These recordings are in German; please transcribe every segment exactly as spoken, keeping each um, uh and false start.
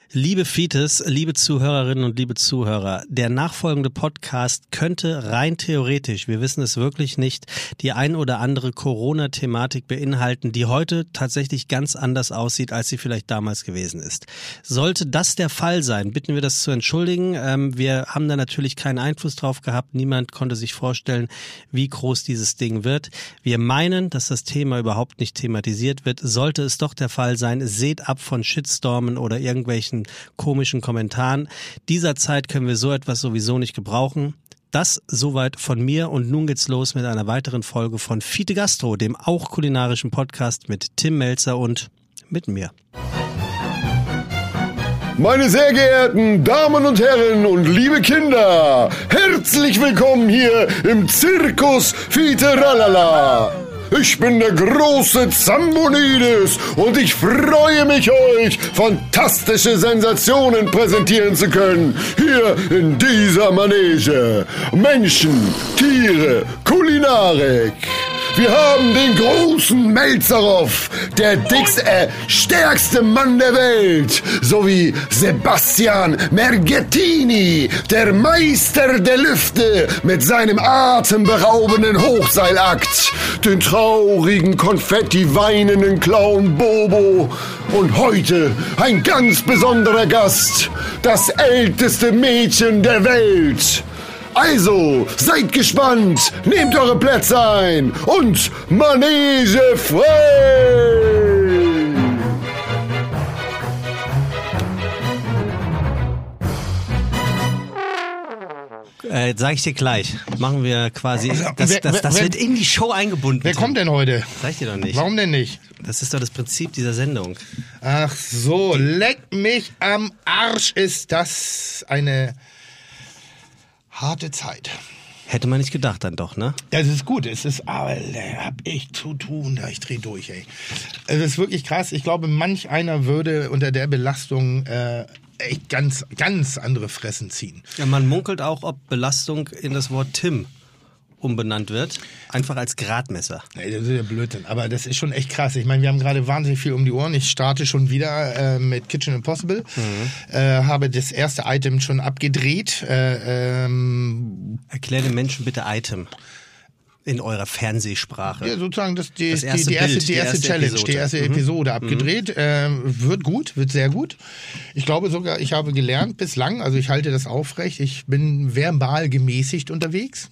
Liebe Fites, liebe Zuhörerinnen und liebe Zuhörer, der nachfolgende Podcast könnte rein theoretisch, wir wissen es wirklich nicht, die ein oder andere Corona-Thematik beinhalten, die heute tatsächlich ganz anders aussieht, als sie vielleicht damals gewesen ist. Sollte das der Fall sein, bitten wir das zu entschuldigen. Ähm, wir haben da natürlich keinen Einfluss drauf gehabt. Niemand konnte sich vorstellen, wie groß dieses Ding wird. Wir meinen, dass das Thema überhaupt nicht thematisiert wird. Sollte es doch der Fall sein, seht ab von Shitstormen oder irgendwelchen komischen Kommentaren. Dieser Zeit können wir so etwas sowieso nicht gebrauchen. Das soweit von mir und nun geht's los mit einer weiteren Folge von Fite Gastro, dem auch kulinarischen Podcast mit Tim Melzer und mit mir. Meine sehr geehrten Damen und Herren und liebe Kinder, herzlich willkommen hier im Zirkus Fite Ralala. Ich bin der große Zambonides und ich freue mich, euch fantastische Sensationen präsentieren zu können. Hier in dieser Manege. Menschen, Tiere, Kulinarik. Wir haben den großen Melzerow, der dickste, äh, stärkste Mann der Welt, sowie Sebastian Mergettini, der Meister der Lüfte mit seinem atemberaubenden Hochseilakt, den traurigen, konfetti-weinenden Clown Bobo und heute ein ganz besonderer Gast, das älteste Mädchen der Welt. Also, seid gespannt, nehmt eure Plätze ein und Manege frei! Äh, sag ich dir gleich. Machen wir quasi, das, wer, das, das wer, wird in die Show eingebunden. Wer kommt denn heute? Sag ich dir doch nicht. Warum denn nicht? Das ist doch das Prinzip dieser Sendung. Ach so, leck mich am Arsch, ist das eine harte Zeit. Hätte man nicht gedacht dann doch, ne? Das ist gut, es ist, aber da hab ich zu tun, ich dreh durch, ey. Es ist wirklich krass, ich glaube, manch einer würde unter der Belastung äh, echt ganz, ganz andere Fressen ziehen. Ja, man munkelt auch, ob Belastung in das Wort Tim umbenannt wird, einfach als Gradmesser. Nee, das ist ja Blödsinn, aber das ist schon echt krass. Ich meine, wir haben gerade wahnsinnig viel um die Ohren. Ich starte schon wieder äh, mit Kitchen Impossible, mhm. äh, habe das erste Item schon abgedreht. Äh, ähm, Erklär den Menschen bitte Item in eurer Fernsehsprache. Ja, sozusagen das, die, das erste die, die erste, Bild, die erste, erste Challenge, Episode. die erste mhm. Episode abgedreht. Mhm. Äh, wird gut, wird sehr gut. Ich glaube sogar, ich habe gelernt bislang, also ich halte das aufrecht, ich bin verbal gemäßigt unterwegs.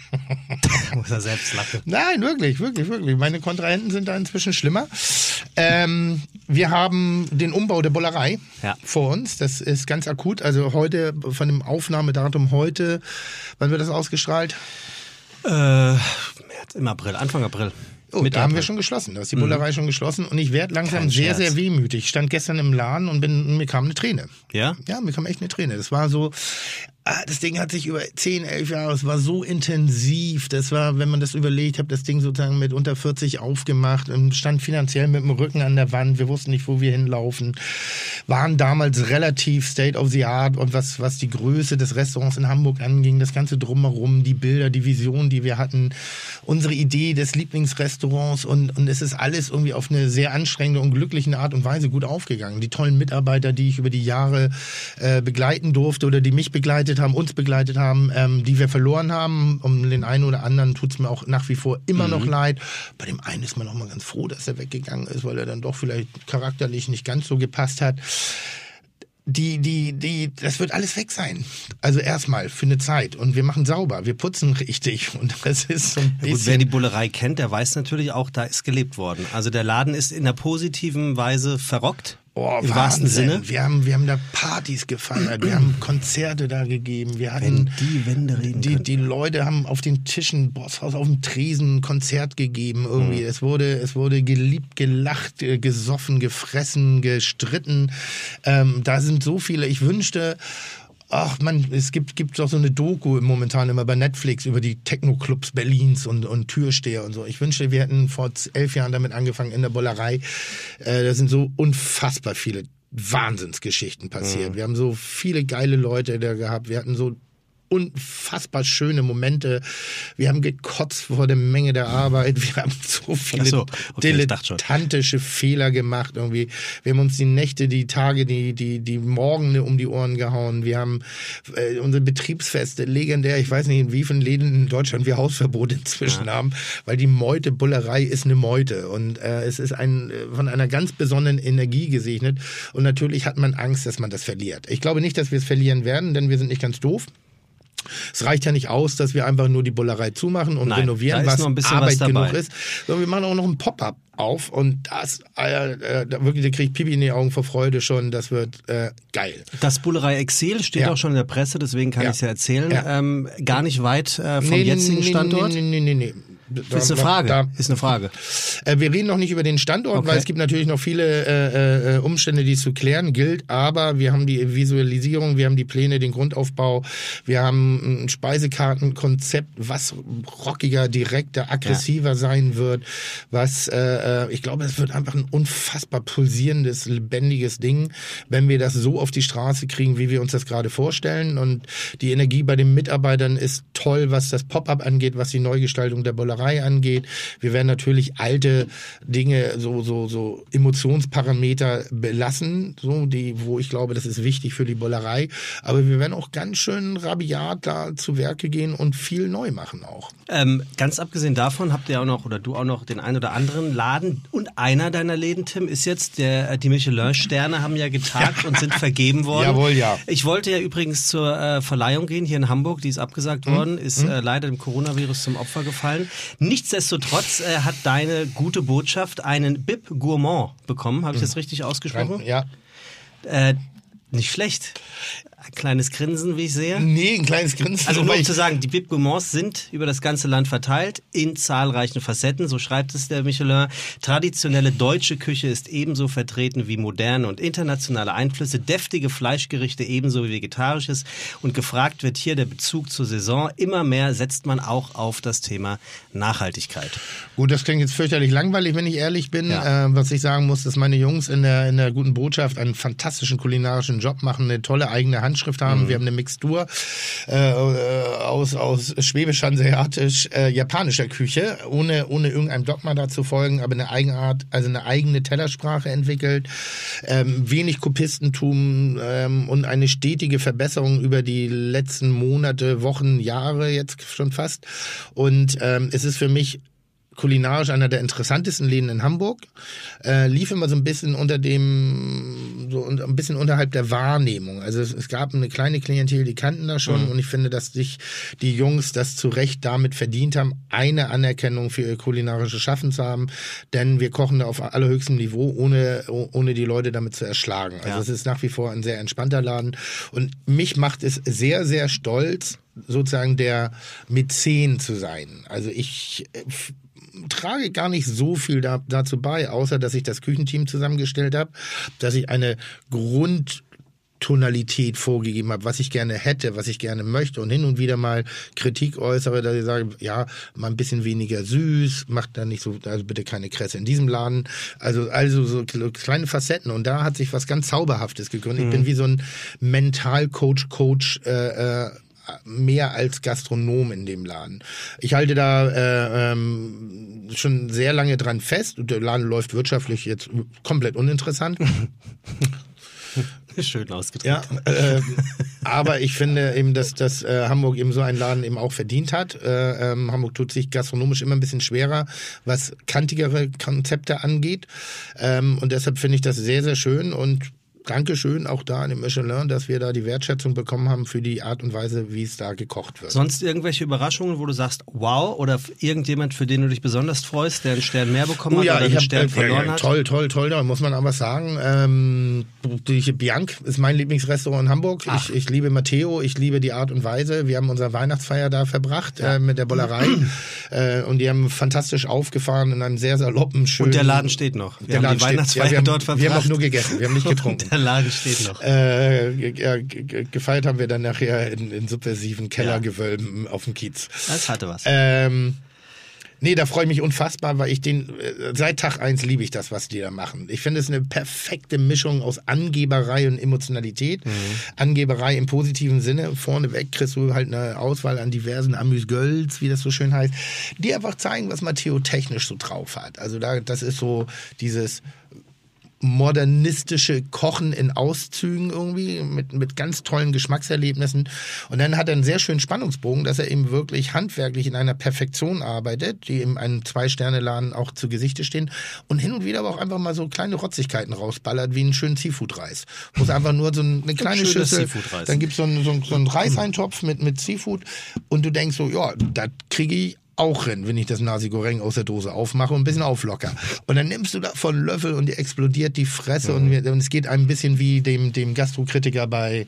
Muss er selbst lachen. Nein, wirklich, wirklich, wirklich. Meine Kontrahenten sind da inzwischen schlimmer. Ähm, wir haben den Umbau der Bollerei ja. vor uns. Das ist ganz akut. Also heute, von dem Aufnahmedatum heute, wann wird das ausgestrahlt? Äh, März, im April, Anfang April. Oh, Mitte da haben April. wir schon geschlossen. Da ist die Bullerei mhm. schon geschlossen und ich werde langsam Kein sehr, Scherz. sehr wehmütig. Ich stand gestern im Laden und bin, mir kam eine Träne. Ja? Ja, mir kam echt eine Träne. Das war so, ah, das Ding hat sich über zehn, elf Jahre, es war so intensiv. Das war, wenn man das überlegt, habe das Ding sozusagen mit unter vierzig aufgemacht und stand finanziell mit dem Rücken an der Wand. Wir wussten nicht, wo wir hinlaufen. Waren damals relativ state of the art und was, was die Größe des Restaurants in Hamburg anging, das Ganze drumherum, die Bilder, die Vision, die wir hatten, unsere Idee des Lieblingsrestaurants und, und es ist alles irgendwie auf eine sehr anstrengende und glückliche Art und Weise gut aufgegangen. Die tollen Mitarbeiter, die ich über die Jahre äh, begleiten durfte oder die mich begleitet haben, uns begleitet haben, ähm, die wir verloren haben. Um den einen oder anderen tut es mir auch nach wie vor immer mhm. noch leid. Bei dem einen ist man auch mal ganz froh, dass er weggegangen ist, weil er dann doch vielleicht charakterlich nicht ganz so gepasst hat. Die, die, die, das wird alles weg sein. Also erstmal für eine Zeit. Und wir machen sauber, wir putzen richtig. Und das ist so ein bisschen... Ja gut, wer die Bullerei kennt, der weiß natürlich auch, da ist gelebt worden. Also der Laden ist in der positiven Weise verrockt. Oh, im wahrsten Sinne. Wir haben, wir haben da Partys gefeiert, wir haben Konzerte da gegeben, wir hatten, wenn die Wände reden die, die Leute haben auf den Tischen, Bosshaus auf dem Tresen ein Konzert gegeben irgendwie. Mhm. Es wurde, es wurde geliebt, gelacht, gesoffen, gefressen, gestritten. Ähm, da sind so viele, ich wünschte, ach man, es gibt, gibt doch so eine Doku momentan immer bei Netflix über die Techno-Clubs Berlins und, und Türsteher und so. Ich wünschte, wir hätten vor elf Jahren damit angefangen in der Bollerei. Äh, da sind so unfassbar viele Wahnsinnsgeschichten passiert. Mhm. Wir haben so viele geile Leute da gehabt. Wir hatten so unfassbar schöne Momente. Wir haben gekotzt vor der Menge der Arbeit. Wir haben so viele so, okay, dilettantische Fehler gemacht irgendwie. Wir haben uns die Nächte, die Tage, die, die, die Morgen um die Ohren gehauen. Wir haben äh, unsere Betriebsfeste legendär. Ich weiß nicht, in wie vielen Läden in Deutschland wir Hausverbot inzwischen ja. haben, weil die Meutebullerei ist eine Meute und äh, es ist ein, von einer ganz besonderen Energie gesegnet und natürlich hat man Angst, dass man das verliert. Ich glaube nicht, dass wir es verlieren werden, denn wir sind nicht ganz doof. Es reicht ja nicht aus, dass wir einfach nur die Bullerei zumachen und Nein, renovieren, was Arbeit was genug ist. Sondern wir machen auch noch ein Pop-up auf und das, äh, äh, wirklich, da kriegt Pipi in die Augen vor Freude schon, das wird äh, geil. Das Bullerei Exil steht ja. auch schon in der Presse, deswegen kann ja. ich es ja erzählen. Ja. Ähm, gar nicht weit äh, vom nee, jetzigen nee, Standort. Nee, nee, nee, nee, nee. Da, ist eine Frage. Da, ist eine Frage. Äh, wir reden noch nicht über den Standort, okay. weil es gibt natürlich noch viele äh, äh, Umstände, die es zu klären gilt. Aber wir haben die Visualisierung, wir haben die Pläne, den Grundaufbau, wir haben ein Speisekartenkonzept, was rockiger, direkter, aggressiver ja. sein wird. Was äh, ich glaube, es wird einfach ein unfassbar pulsierendes, lebendiges Ding, wenn wir das so auf die Straße kriegen, wie wir uns das gerade vorstellen. Und die Energie bei den Mitarbeitern ist toll, was das Pop-up angeht, was die Neugestaltung der Bullerei angeht. Wir werden natürlich alte Dinge, so, so, so Emotionsparameter belassen, so, die, wo ich glaube, das ist wichtig für die Bullerei. Aber wir werden auch ganz schön rabiat da zu Werke gehen und viel neu machen auch. Ähm, ganz abgesehen davon habt ihr auch noch, oder du auch noch den einen oder anderen Laden und einer deiner Läden, Tim, ist jetzt, der, die Michelin-Sterne haben ja getagt und sind vergeben worden. Jawohl, ja. Ich wollte ja übrigens zur äh, Verleihung gehen, hier in Hamburg, die ist abgesagt worden, mhm. ist äh, leider dem Coronavirus zum Opfer gefallen. Nichtsdestotrotz äh, hat deine gute Botschaft einen Bib Gourmand bekommen. Habe ich das richtig ausgesprochen? Ja. Äh, nicht schlecht. Ein kleines Grinsen, wie ich sehe. Nee, ein kleines Grinsen. Also nur um zu sagen, die Bib Gourmands sind über das ganze Land verteilt, in zahlreichen Facetten, so schreibt es der Michelin. Traditionelle deutsche Küche ist ebenso vertreten wie moderne und internationale Einflüsse, deftige Fleischgerichte ebenso wie vegetarisches. Und gefragt wird hier der Bezug zur Saison. Immer mehr setzt man auch auf das Thema Nachhaltigkeit. Gut, das klingt jetzt fürchterlich langweilig, wenn ich ehrlich bin. Ja. Äh, was ich sagen muss, dass meine Jungs in der, in der guten Botschaft einen fantastischen kulinarischen Job machen, eine tolle eigene Hand Handschrift haben. Mhm. Wir haben eine Mixtur äh, aus, aus schwäbisch, hanseatisch, äh, japanischer Küche, ohne, ohne irgendeinem Dogma da zu folgen, aber eine Eigenart, also eine eigene Tellersprache entwickelt, ähm, wenig Kopistentum ähm, und eine stetige Verbesserung über die letzten Monate, Wochen, Jahre jetzt schon fast. Und ähm, es ist für mich kulinarisch einer der interessantesten Läden in Hamburg, äh, lief immer so ein bisschen unter dem, so ein bisschen unterhalb der Wahrnehmung. Also es, es gab eine kleine Klientel, die kannten das schon mhm. und ich finde, dass sich die Jungs das zu Recht damit verdient haben, eine Anerkennung für ihr kulinarisches Schaffen zu haben, denn wir kochen da auf allerhöchstem Niveau, ohne, ohne die Leute damit zu erschlagen. Also ja. es ist nach wie vor ein sehr entspannter Laden und mich macht es sehr, sehr stolz, sozusagen der Mäzen zu sein. Also ich trage gar nicht so viel da, dazu bei, außer dass ich das Küchenteam zusammengestellt habe, dass ich eine Grundtonalität vorgegeben habe, was ich gerne hätte, was ich gerne möchte und hin und wieder mal Kritik äußere, dass ich sage, ja, mal ein bisschen weniger süß, macht da nicht so, also bitte keine Kresse in diesem Laden. Also, also so kleine Facetten und da hat sich was ganz Zauberhaftes gegründet. Mhm. Ich bin wie so ein Mentalcoach, Coach, äh, äh, mehr als Gastronom in dem Laden. Ich halte da äh, ähm, schon sehr lange dran fest und der Laden läuft wirtschaftlich jetzt komplett uninteressant. Schön ausgedrückt. Ja, äh, aber ich finde eben, dass, dass äh, Hamburg eben so einen Laden eben auch verdient hat. Äh, ähm, Hamburg tut sich gastronomisch immer ein bisschen schwerer, was kantigere Konzepte angeht. Ähm, und deshalb finde ich das sehr, sehr schön und Dankeschön auch da an dem Michelin, dass wir da die Wertschätzung bekommen haben für die Art und Weise, wie es da gekocht wird. Sonst irgendwelche Überraschungen, wo du sagst, wow, oder irgendjemand, für den du dich besonders freust, der einen Stern mehr bekommen oh, ja, hat oder ich einen hab, Stern äh, verloren äh, hat? Toll, toll, toll, da muss man aber sagen, ähm, die Bianc ist mein Lieblingsrestaurant in Hamburg. Ich, ich liebe Matteo, ich liebe die Art und Weise. Wir haben unsere Weihnachtsfeier da verbracht ja. äh, mit der Bullerei äh, und die haben fantastisch aufgefahren in einem sehr saloppen, schönen... Und der Laden steht noch. Wir der haben Laden die Weihnachtsfeier steht, ja, wir haben, dort verbracht. Wir haben auch nur gegessen, wir haben nicht getrunken. Und der Laden steht noch. Äh, ja, gefeiert haben wir dann nachher in, in subversiven Kellergewölben ja. auf dem Kiez. Das hatte was. Ähm, Nee, da freue ich mich unfassbar, weil ich den, seit Tag eins liebe ich das, was die da machen. Ich finde es eine perfekte Mischung aus Angeberei und Emotionalität. Mhm. Angeberei im positiven Sinne. Vorneweg kriegst du halt eine Auswahl an diversen Amüs-Gölz, wie das so schön heißt, die einfach zeigen, was Matteo technisch so drauf hat. Also da, das ist so dieses modernistische Kochen in Auszügen irgendwie mit, mit ganz tollen Geschmackserlebnissen. Und dann hat er einen sehr schönen Spannungsbogen, dass er eben wirklich handwerklich in einer Perfektion arbeitet, die in einem Zwei-Sterne-Laden auch zu Gesichte stehen und hin und wieder aber auch einfach mal so kleine Rotzigkeiten rausballert, wie einen schönen Seafood-Reis. Muss einfach nur so eine kleine Schüssel, dann gibt's so einen, so einen, so einen Reiseintopf mit, mit Seafood und du denkst so, ja, da kriege ich auch hin, wenn ich das Nasi Goreng aus der Dose aufmache und ein bisschen auflocker. Und dann nimmst du davon einen Löffel und dir explodiert die Fresse mhm. und, und es geht ein bisschen wie dem, dem Gastrokritiker bei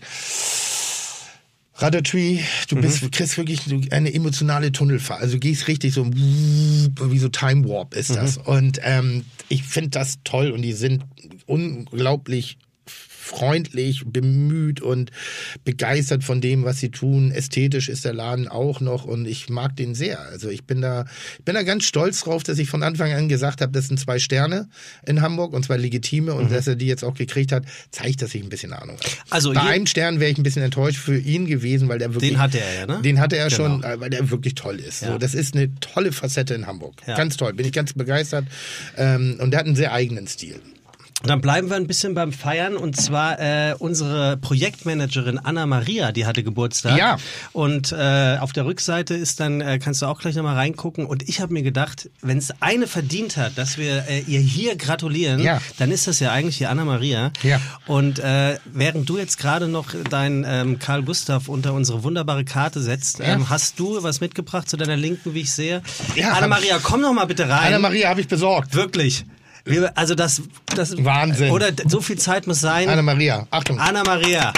Ratatouille. Du bist, mhm. kriegst wirklich eine emotionale Tunnelfahrt. Also du gehst richtig so, wie so Time Warp ist das. Mhm. Und ähm, ich finde das toll und die sind unglaublich freundlich, bemüht und begeistert von dem, was sie tun. Ästhetisch ist der Laden auch noch und ich mag den sehr. Also ich bin da, ich bin da ganz stolz drauf, dass ich von Anfang an gesagt habe, das sind zwei Sterne in Hamburg und zwei legitime und mhm. dass er die jetzt auch gekriegt hat, zeigt, dass ich ein bisschen Ahnung habe. Also bei einem Stern wäre ich ein bisschen enttäuscht für ihn gewesen, weil der wirklich... Den hatte er ja, ne? Den hatte er genau. schon, weil der wirklich toll ist. Ja. So, das ist eine tolle Facette in Hamburg. Ja. Ganz toll, bin ich ganz begeistert. Ähm, und der hat einen sehr eigenen Stil. Dann bleiben wir ein bisschen beim Feiern und zwar äh, unsere Projektmanagerin Anna Maria, die hatte Geburtstag. Ja. Und äh, auf der Rückseite ist dann, äh, kannst du auch gleich nochmal reingucken und ich habe mir gedacht, wenn es eine verdient hat, dass wir äh, ihr hier gratulieren, ja. dann ist das ja eigentlich die Anna Maria. Ja. Und äh, während du jetzt gerade noch deinen ähm, Karl Gustav unter unsere wunderbare Karte setzt, ähm, ja. hast du was mitgebracht zu deiner Linken, wie ich sehe? Ja, Anna Maria, komm doch mal bitte rein. Anna Maria habe ich besorgt. Wirklich. Wir, also das, das... Wahnsinn. Oder so viel Zeit muss sein. Anna Maria, Achtung. Anna Maria.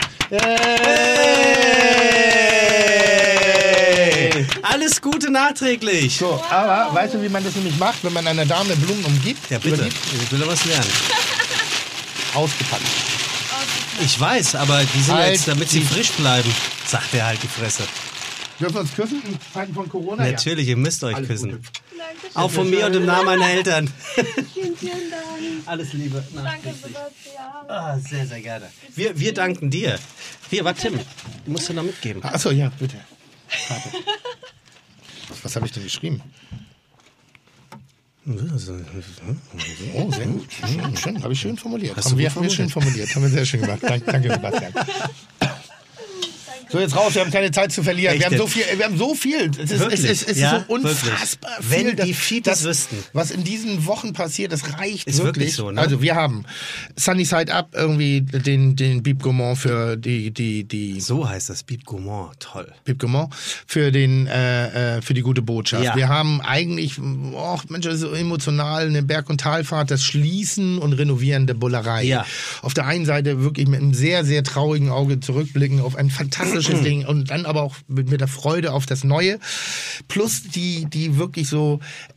Hey. Alles Gute nachträglich. So, aber wow. weißt du, wie man das nämlich macht, wenn man einer Dame Blumen umgibt? Ja, bitte. Übergibt? Ich will da was lernen. Ausgepackt. Ich weiß, aber die sind halt jetzt, damit sie frisch bleiben, sagt er halt die Fresse. Dürfen wir uns küssen in Zeiten von Corona? Natürlich, ja. ihr müsst euch Alles küssen. Gute. Auch von mir und im Namen meiner Eltern. Vielen, vielen Dank. Alles Liebe. Danke für das Jahr. Ah, sehr, sehr gerne. Wir, wir danken dir. Hier, warte, Tim. Du musst dir noch mitgeben. Achso, ja, bitte. Warte. Was habe ich denn geschrieben? Oh, sehr gut. Schön, schön. Habe ich schön formuliert. Hast haben du wir, gut haben wir schön formuliert. Haben wir sehr schön gemacht. Danke, danke Sebastian. So, jetzt raus, wir haben keine Zeit zu verlieren. Wir haben so viel, wir haben so viel. Es ist, es ist, es ist ja, so unfassbar wirklich. viel. Wenn die Fites wüssten. Was in diesen Wochen passiert, das reicht ist wirklich. wirklich so, ne? Also wir haben Sunny Side Up, irgendwie den, den Bib Gourmand für die, die, die. So heißt das, Bib Gourmand, toll. Bib Gourmand für den, äh, für die gute Botschaft. Ja. Wir haben eigentlich, oh Mensch, das ist so emotional, eine Berg- und Talfahrt, das Schließen und Renovieren der Bullerei. Ja. Auf der einen Seite wirklich mit einem sehr, sehr traurigen Auge zurückblicken auf ein fantastisches Ding und dann aber auch mit, mit der Freude auf das Neue. Plus die, die wirklich so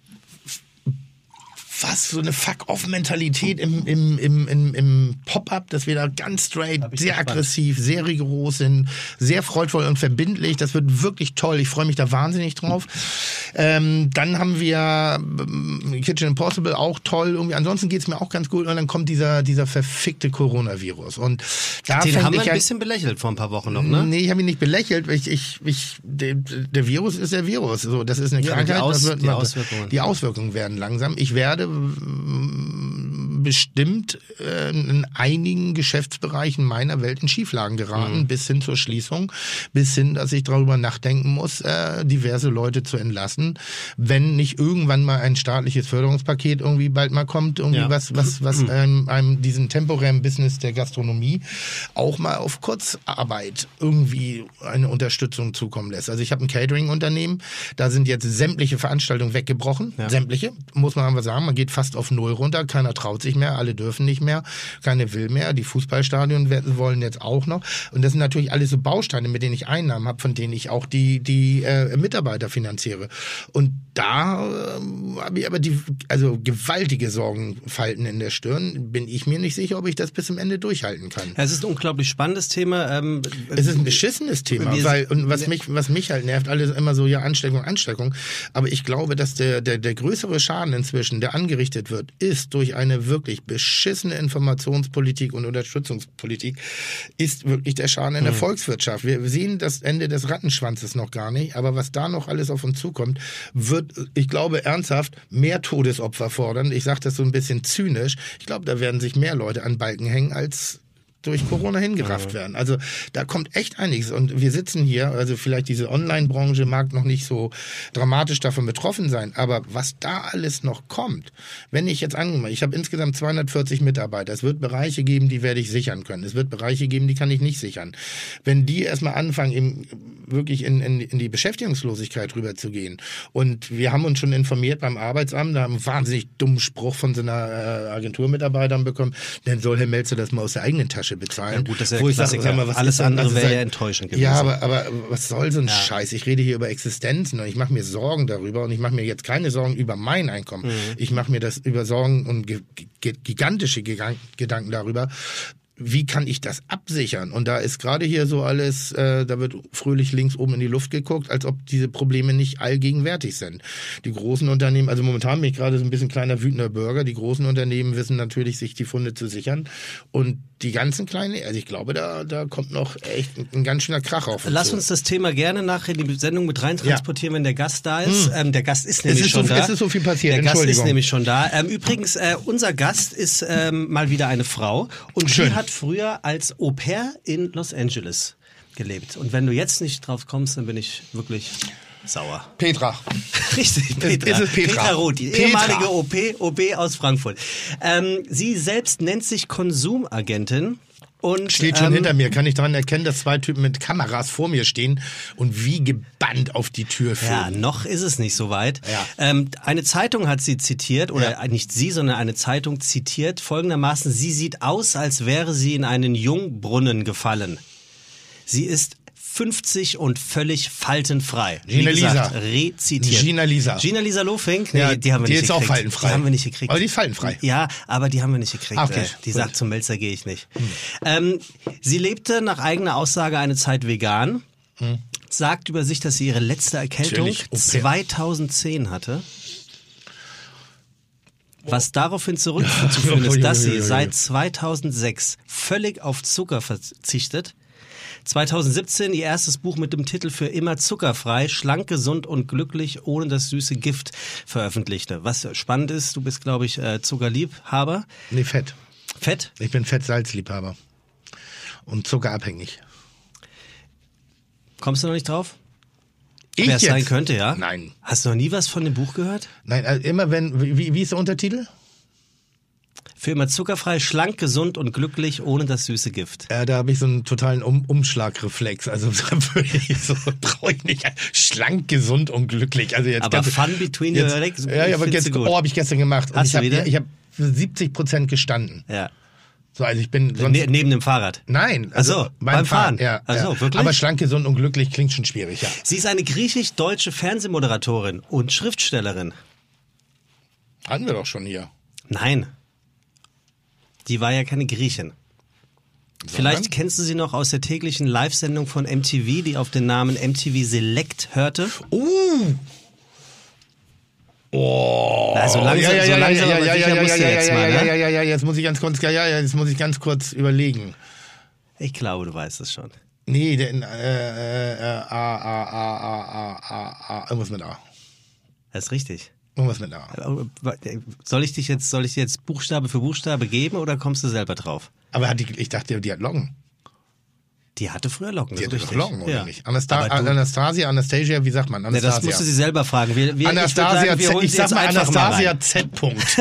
fast so eine Fuck-off-Mentalität im, im, im, im, im Pop-Up, dass wir da ganz straight, sehr gespannt. aggressiv, sehr rigoros sind, sehr freudvoll und verbindlich. Das wird wirklich toll. Ich freue mich da wahnsinnig drauf. Ähm, dann haben wir ähm, Kitchen Impossible, auch toll. Irgendwie. Ansonsten geht's mir auch ganz gut. Und dann kommt dieser, dieser verfickte Coronavirus. Und da Den haben wir ich ein bisschen belächelt vor ein paar Wochen noch, ne? Nee, ich habe ihn nicht belächelt. Ich, ich, ich, der, der Virus ist der Virus. So, das ist eine ja, Krankheit. Die, Aus, das wird, die Auswirkungen. Die Auswirkungen werden langsam. Ich werde bestimmt äh, in einigen Geschäftsbereichen meiner Welt in Schieflagen geraten, mhm. bis hin zur Schließung, bis hin, dass ich darüber nachdenken muss, äh, diverse Leute zu entlassen, wenn nicht irgendwann mal ein staatliches Förderungspaket irgendwie bald mal kommt, irgendwie ja. was, was, was mhm. einem, einem diesen temporären Business der Gastronomie auch mal auf Kurzarbeit irgendwie eine Unterstützung zukommen lässt. Also ich habe ein Catering-Unternehmen, da sind jetzt sämtliche Veranstaltungen weggebrochen, ja. sämtliche, muss man einfach sagen, man geht fast auf Null runter, keiner traut sich nicht mehr, alle dürfen nicht mehr, keine will mehr, die Fußballstadien wollen jetzt auch noch. Und das sind natürlich alles so Bausteine, mit denen ich Einnahmen habe, von denen ich auch die, die äh, Mitarbeiter finanziere. Und da äh, habe ich aber die, also gewaltige Sorgenfalten in der Stirn, bin ich mir nicht sicher, ob ich das bis zum Ende durchhalten kann. Ja, es ist ein unglaublich spannendes Thema. Ähm, es ist ein beschissenes Thema, weil, und was mich, was mich halt nervt, alles immer so, ja, Ansteckung, Ansteckung. Aber ich glaube, dass der, der, der größere Schaden inzwischen, der angerichtet wird, ist durch eine wirklich beschissene Informationspolitik und Unterstützungspolitik, ist wirklich der Schaden in der mhm. Volkswirtschaft. Wir sehen das Ende des Rattenschwanzes noch gar nicht, aber was da noch alles auf uns zukommt, wird, ich glaube, ernsthaft mehr Todesopfer fordern. Ich sage das so ein bisschen zynisch. Ich glaube, da werden sich mehr Leute an Balken hängen, als durch Corona hingerafft werden. Also da kommt echt einiges. Und wir sitzen hier, also vielleicht diese Online-Branche mag noch nicht so dramatisch davon betroffen sein, aber was da alles noch kommt, wenn ich jetzt angenommen, ich habe insgesamt zweihundertvierzig Mitarbeiter, es wird Bereiche geben, die werde ich sichern können. Es wird Bereiche geben, die kann ich nicht sichern. Wenn die erstmal anfangen, eben wirklich in, in, in die Beschäftigungslosigkeit rüberzugehen, und wir haben uns schon informiert beim Arbeitsamt, da haben einen wahnsinnig dummen Spruch von so einer äh, Agenturmitarbeitern bekommen, dann soll Herr Melzer das mal aus der eigenen Tasche bezahlen. Ja gut, das ist ja wo ich Klassiker. Sag, sag mal, was alles andere also wäre sag, ja enttäuschend gewesen. Ja, aber, aber was soll so ein ja. Scheiß? Ich rede hier über Existenzen und ich mache mir Sorgen darüber und ich mache mir jetzt keine Sorgen über mein Einkommen. Mhm. Ich mache mir das über Sorgen und ge- ge- gigantische Gedanken, Gedanken darüber, wie kann ich das absichern? Und da ist gerade hier so alles, äh, da wird fröhlich links oben in die Luft geguckt, als ob diese Probleme nicht allgegenwärtig sind. Die großen Unternehmen, also momentan bin ich gerade so ein bisschen kleiner wütender Bürger, die großen Unternehmen wissen natürlich, sich die Funde zu sichern. Und die ganzen kleinen, also ich glaube, da, da kommt noch echt ein, ein ganz schöner Krach auf uns. Lass zu. uns das Thema gerne nachher in die Sendung mit rein transportieren, ja. wenn der Gast da ist. Hm. Ähm, der Gast ist nämlich es ist schon so, da. Es ist so viel passiert, Der Gast Entschuldigung. ist nämlich schon da. Ähm, übrigens, äh, unser Gast ist ähm, mal wieder eine Frau und Schön. die hat früher als Au-pair in Los Angeles gelebt. Und wenn du jetzt nicht drauf kommst, dann bin ich wirklich sauer. Petra. Richtig, Petra. Ist es Petra? Petra Roth, die Petra. ehemalige O P, O B aus Frankfurt. Ähm, sie selbst nennt sich Konsumagentin. Und, Steht schon ähm, hinter mir, kann ich daran erkennen, dass zwei Typen mit Kameras vor mir stehen und wie gebannt auf die Tür führen. Ja, noch ist es nicht so weit. Ja. Ähm, eine Zeitung hat sie zitiert, oder Ja. nicht sie, sondern eine Zeitung zitiert folgendermaßen: Sie sieht aus, als wäre sie in einen Jungbrunnen gefallen. Sie ist fünfzig und völlig faltenfrei. Gina Wie gesagt, Lisa. rezitiert. Gina Lisa. Gina Lisa Lofink? Nee, Ja, die haben wir die nicht ist auch gekriegt. faltenfrei. Die haben wir nicht gekriegt. Aber die ist faltenfrei. Ja, aber die haben wir nicht gekriegt. Ah, okay. Äh, die Gut. sagt, zum Melzer gehe ich nicht. Hm. Ähm, sie lebte nach eigener Aussage eine Zeit vegan. Hm. Sagt über sich, dass sie ihre letzte Erkältung Natürlich. Okay. zweitausendzehn hatte. Was daraufhin zurückzuführen ist, dass sie seit zweitausendsechs völlig auf Zucker verzichtet. zweitausendsiebzehn ihr erstes Buch mit dem Titel Für immer zuckerfrei, schlank, gesund und glücklich ohne das süße Gift veröffentlichte. Was spannend ist, du bist, glaube ich, äh, Zuckerliebhaber. Nee, Fett. Fett? Ich bin Fett-Salz-Liebhaber. Und zuckerabhängig. Kommst du noch nicht drauf? Ich Wer es jetzt? sein könnte, ja? Nein. Hast du noch nie was von dem Buch gehört? Nein, also immer wenn, wie, wie ist der Untertitel? Für immer zuckerfrei, schlank, gesund und glücklich ohne das süße Gift. Ja, da habe ich so einen totalen um Umschlagreflex. Also so brauche ich nicht. Schlank, gesund und glücklich. Also jetzt Aber ganz, fun between jetzt, your legs. Ja, ja, aber findest jetzt, du gut. oh, habe ich gestern gemacht. Und Hast ich du hab, wieder? Ich habe siebzig Prozent gestanden. Ja. So, also ich bin sonst, Ne, neben dem Fahrrad. Nein, also Ach so, beim, beim Fahren. Fahren. Ja, Ach so, ja. wirklich? Aber schlank, gesund und glücklich klingt schon schwierig, ja. Sie ist eine griechisch-deutsche Fernsehmoderatorin und Schriftstellerin. Hatten wir doch schon hier. Nein. Die war ja keine Griechin. Sondern? Vielleicht kennst du sie noch aus der täglichen Live-Sendung von M T V, die auf den Namen M T V Select hörte. Uh! Oh. Also langsam, ja, ja, so ja, langsam, ja, aber ja, sicher ja, musst ja, du ja, jetzt ja, mal, ja, ne? ja, ja, ja, jetzt muss ich ganz kurz, ja, ja, jetzt muss ich ganz kurz überlegen. Ich glaube, du weißt es schon. Nee, der, äh, äh, äh, A, A, A, A, A, A, A, irgendwas mit A. Das ist richtig. Irgendwas mit A. Soll ich dich jetzt, soll ich dir jetzt Buchstabe für Buchstabe geben oder kommst du selber drauf? Aber hat die, ich dachte, die hat Locken. Die hatte früher Locken. Die das hatte ist doch richtig. Locken, oder Ja. nicht? Anasta Aber du- Anastasia, Anastasia, wie sagt man? Ne, Anastasia. das musst du sie selber fragen. Wir, wir, ich würd Anastasia, sagen, wir Z, holen ich sie sag jetzt mal einfach Anastasia mal Z. Punkt.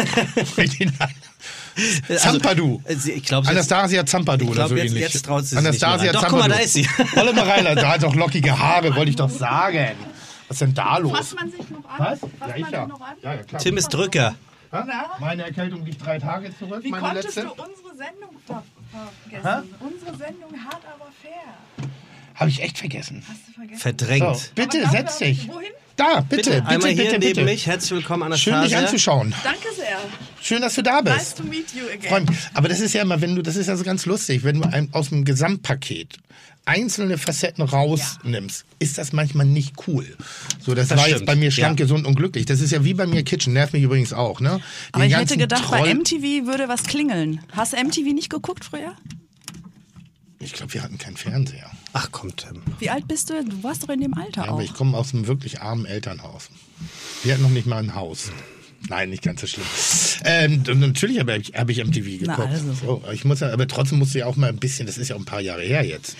rein. Zampadu. Also, ich glaube, Anastasia Zampadu ich oder glaub, so jetzt, ähnlich. jetzt traut sie sich Anastasia nicht mehr rein. Doch, Zampadu. guck mal, da ist sie. Wolle mal rein, da hat doch lockige Haare, wollte ich doch sagen. Was ist denn da los? Fasst man sich noch an? Was? Fasst Ja, ich man ja. sich noch an? Ja, ja, klar. Tim ist Drücker. Na? Meine Erkältung liegt drei Tage zurück, Wie meine konntest letzte. du unsere Sendung ver vergessen? Ha? Unsere Sendung hart, aber fair. Habe ich echt vergessen. Hast du vergessen? Verdrängt. So, bitte, Aber setz dafür- dich. Wohin? Da, bitte, bitte, Einmal bitte, hier bitte, neben bitte. mich. Herzlich willkommen, Schön, Anastasia. dich anzuschauen. Danke sehr. Schön, dass du da Nice bist. to meet you again. Freund, aber das ist ja immer, wenn du, das ist ja so ganz lustig, wenn du ein, aus dem Gesamtpaket einzelne Facetten rausnimmst, ist das manchmal nicht cool. So, das, Das war stimmt. jetzt bei mir schlank, Ja. gesund und glücklich. Das ist ja wie bei mir Kitchen, nervt mich übrigens auch, ne? Aber Den ich hätte ganzen gedacht, bei Troll- M T V würde was klingeln. Hast du M T V nicht geguckt früher? Ich glaube, wir hatten keinen Fernseher. Ach komm, Tim. Wie alt bist du? Du warst doch in dem Alter Ja, auch. aber ich komme aus einem wirklich armen Elternhaus. Wir hatten noch nicht mal ein Haus. Nein, nicht ganz so schlimm. Ähm, und natürlich habe ich, hab ich M T V Na geguckt. also. So, ich muss, ja- aber trotzdem musst du ja auch mal ein bisschen, das ist ja auch ein paar Jahre her jetzt.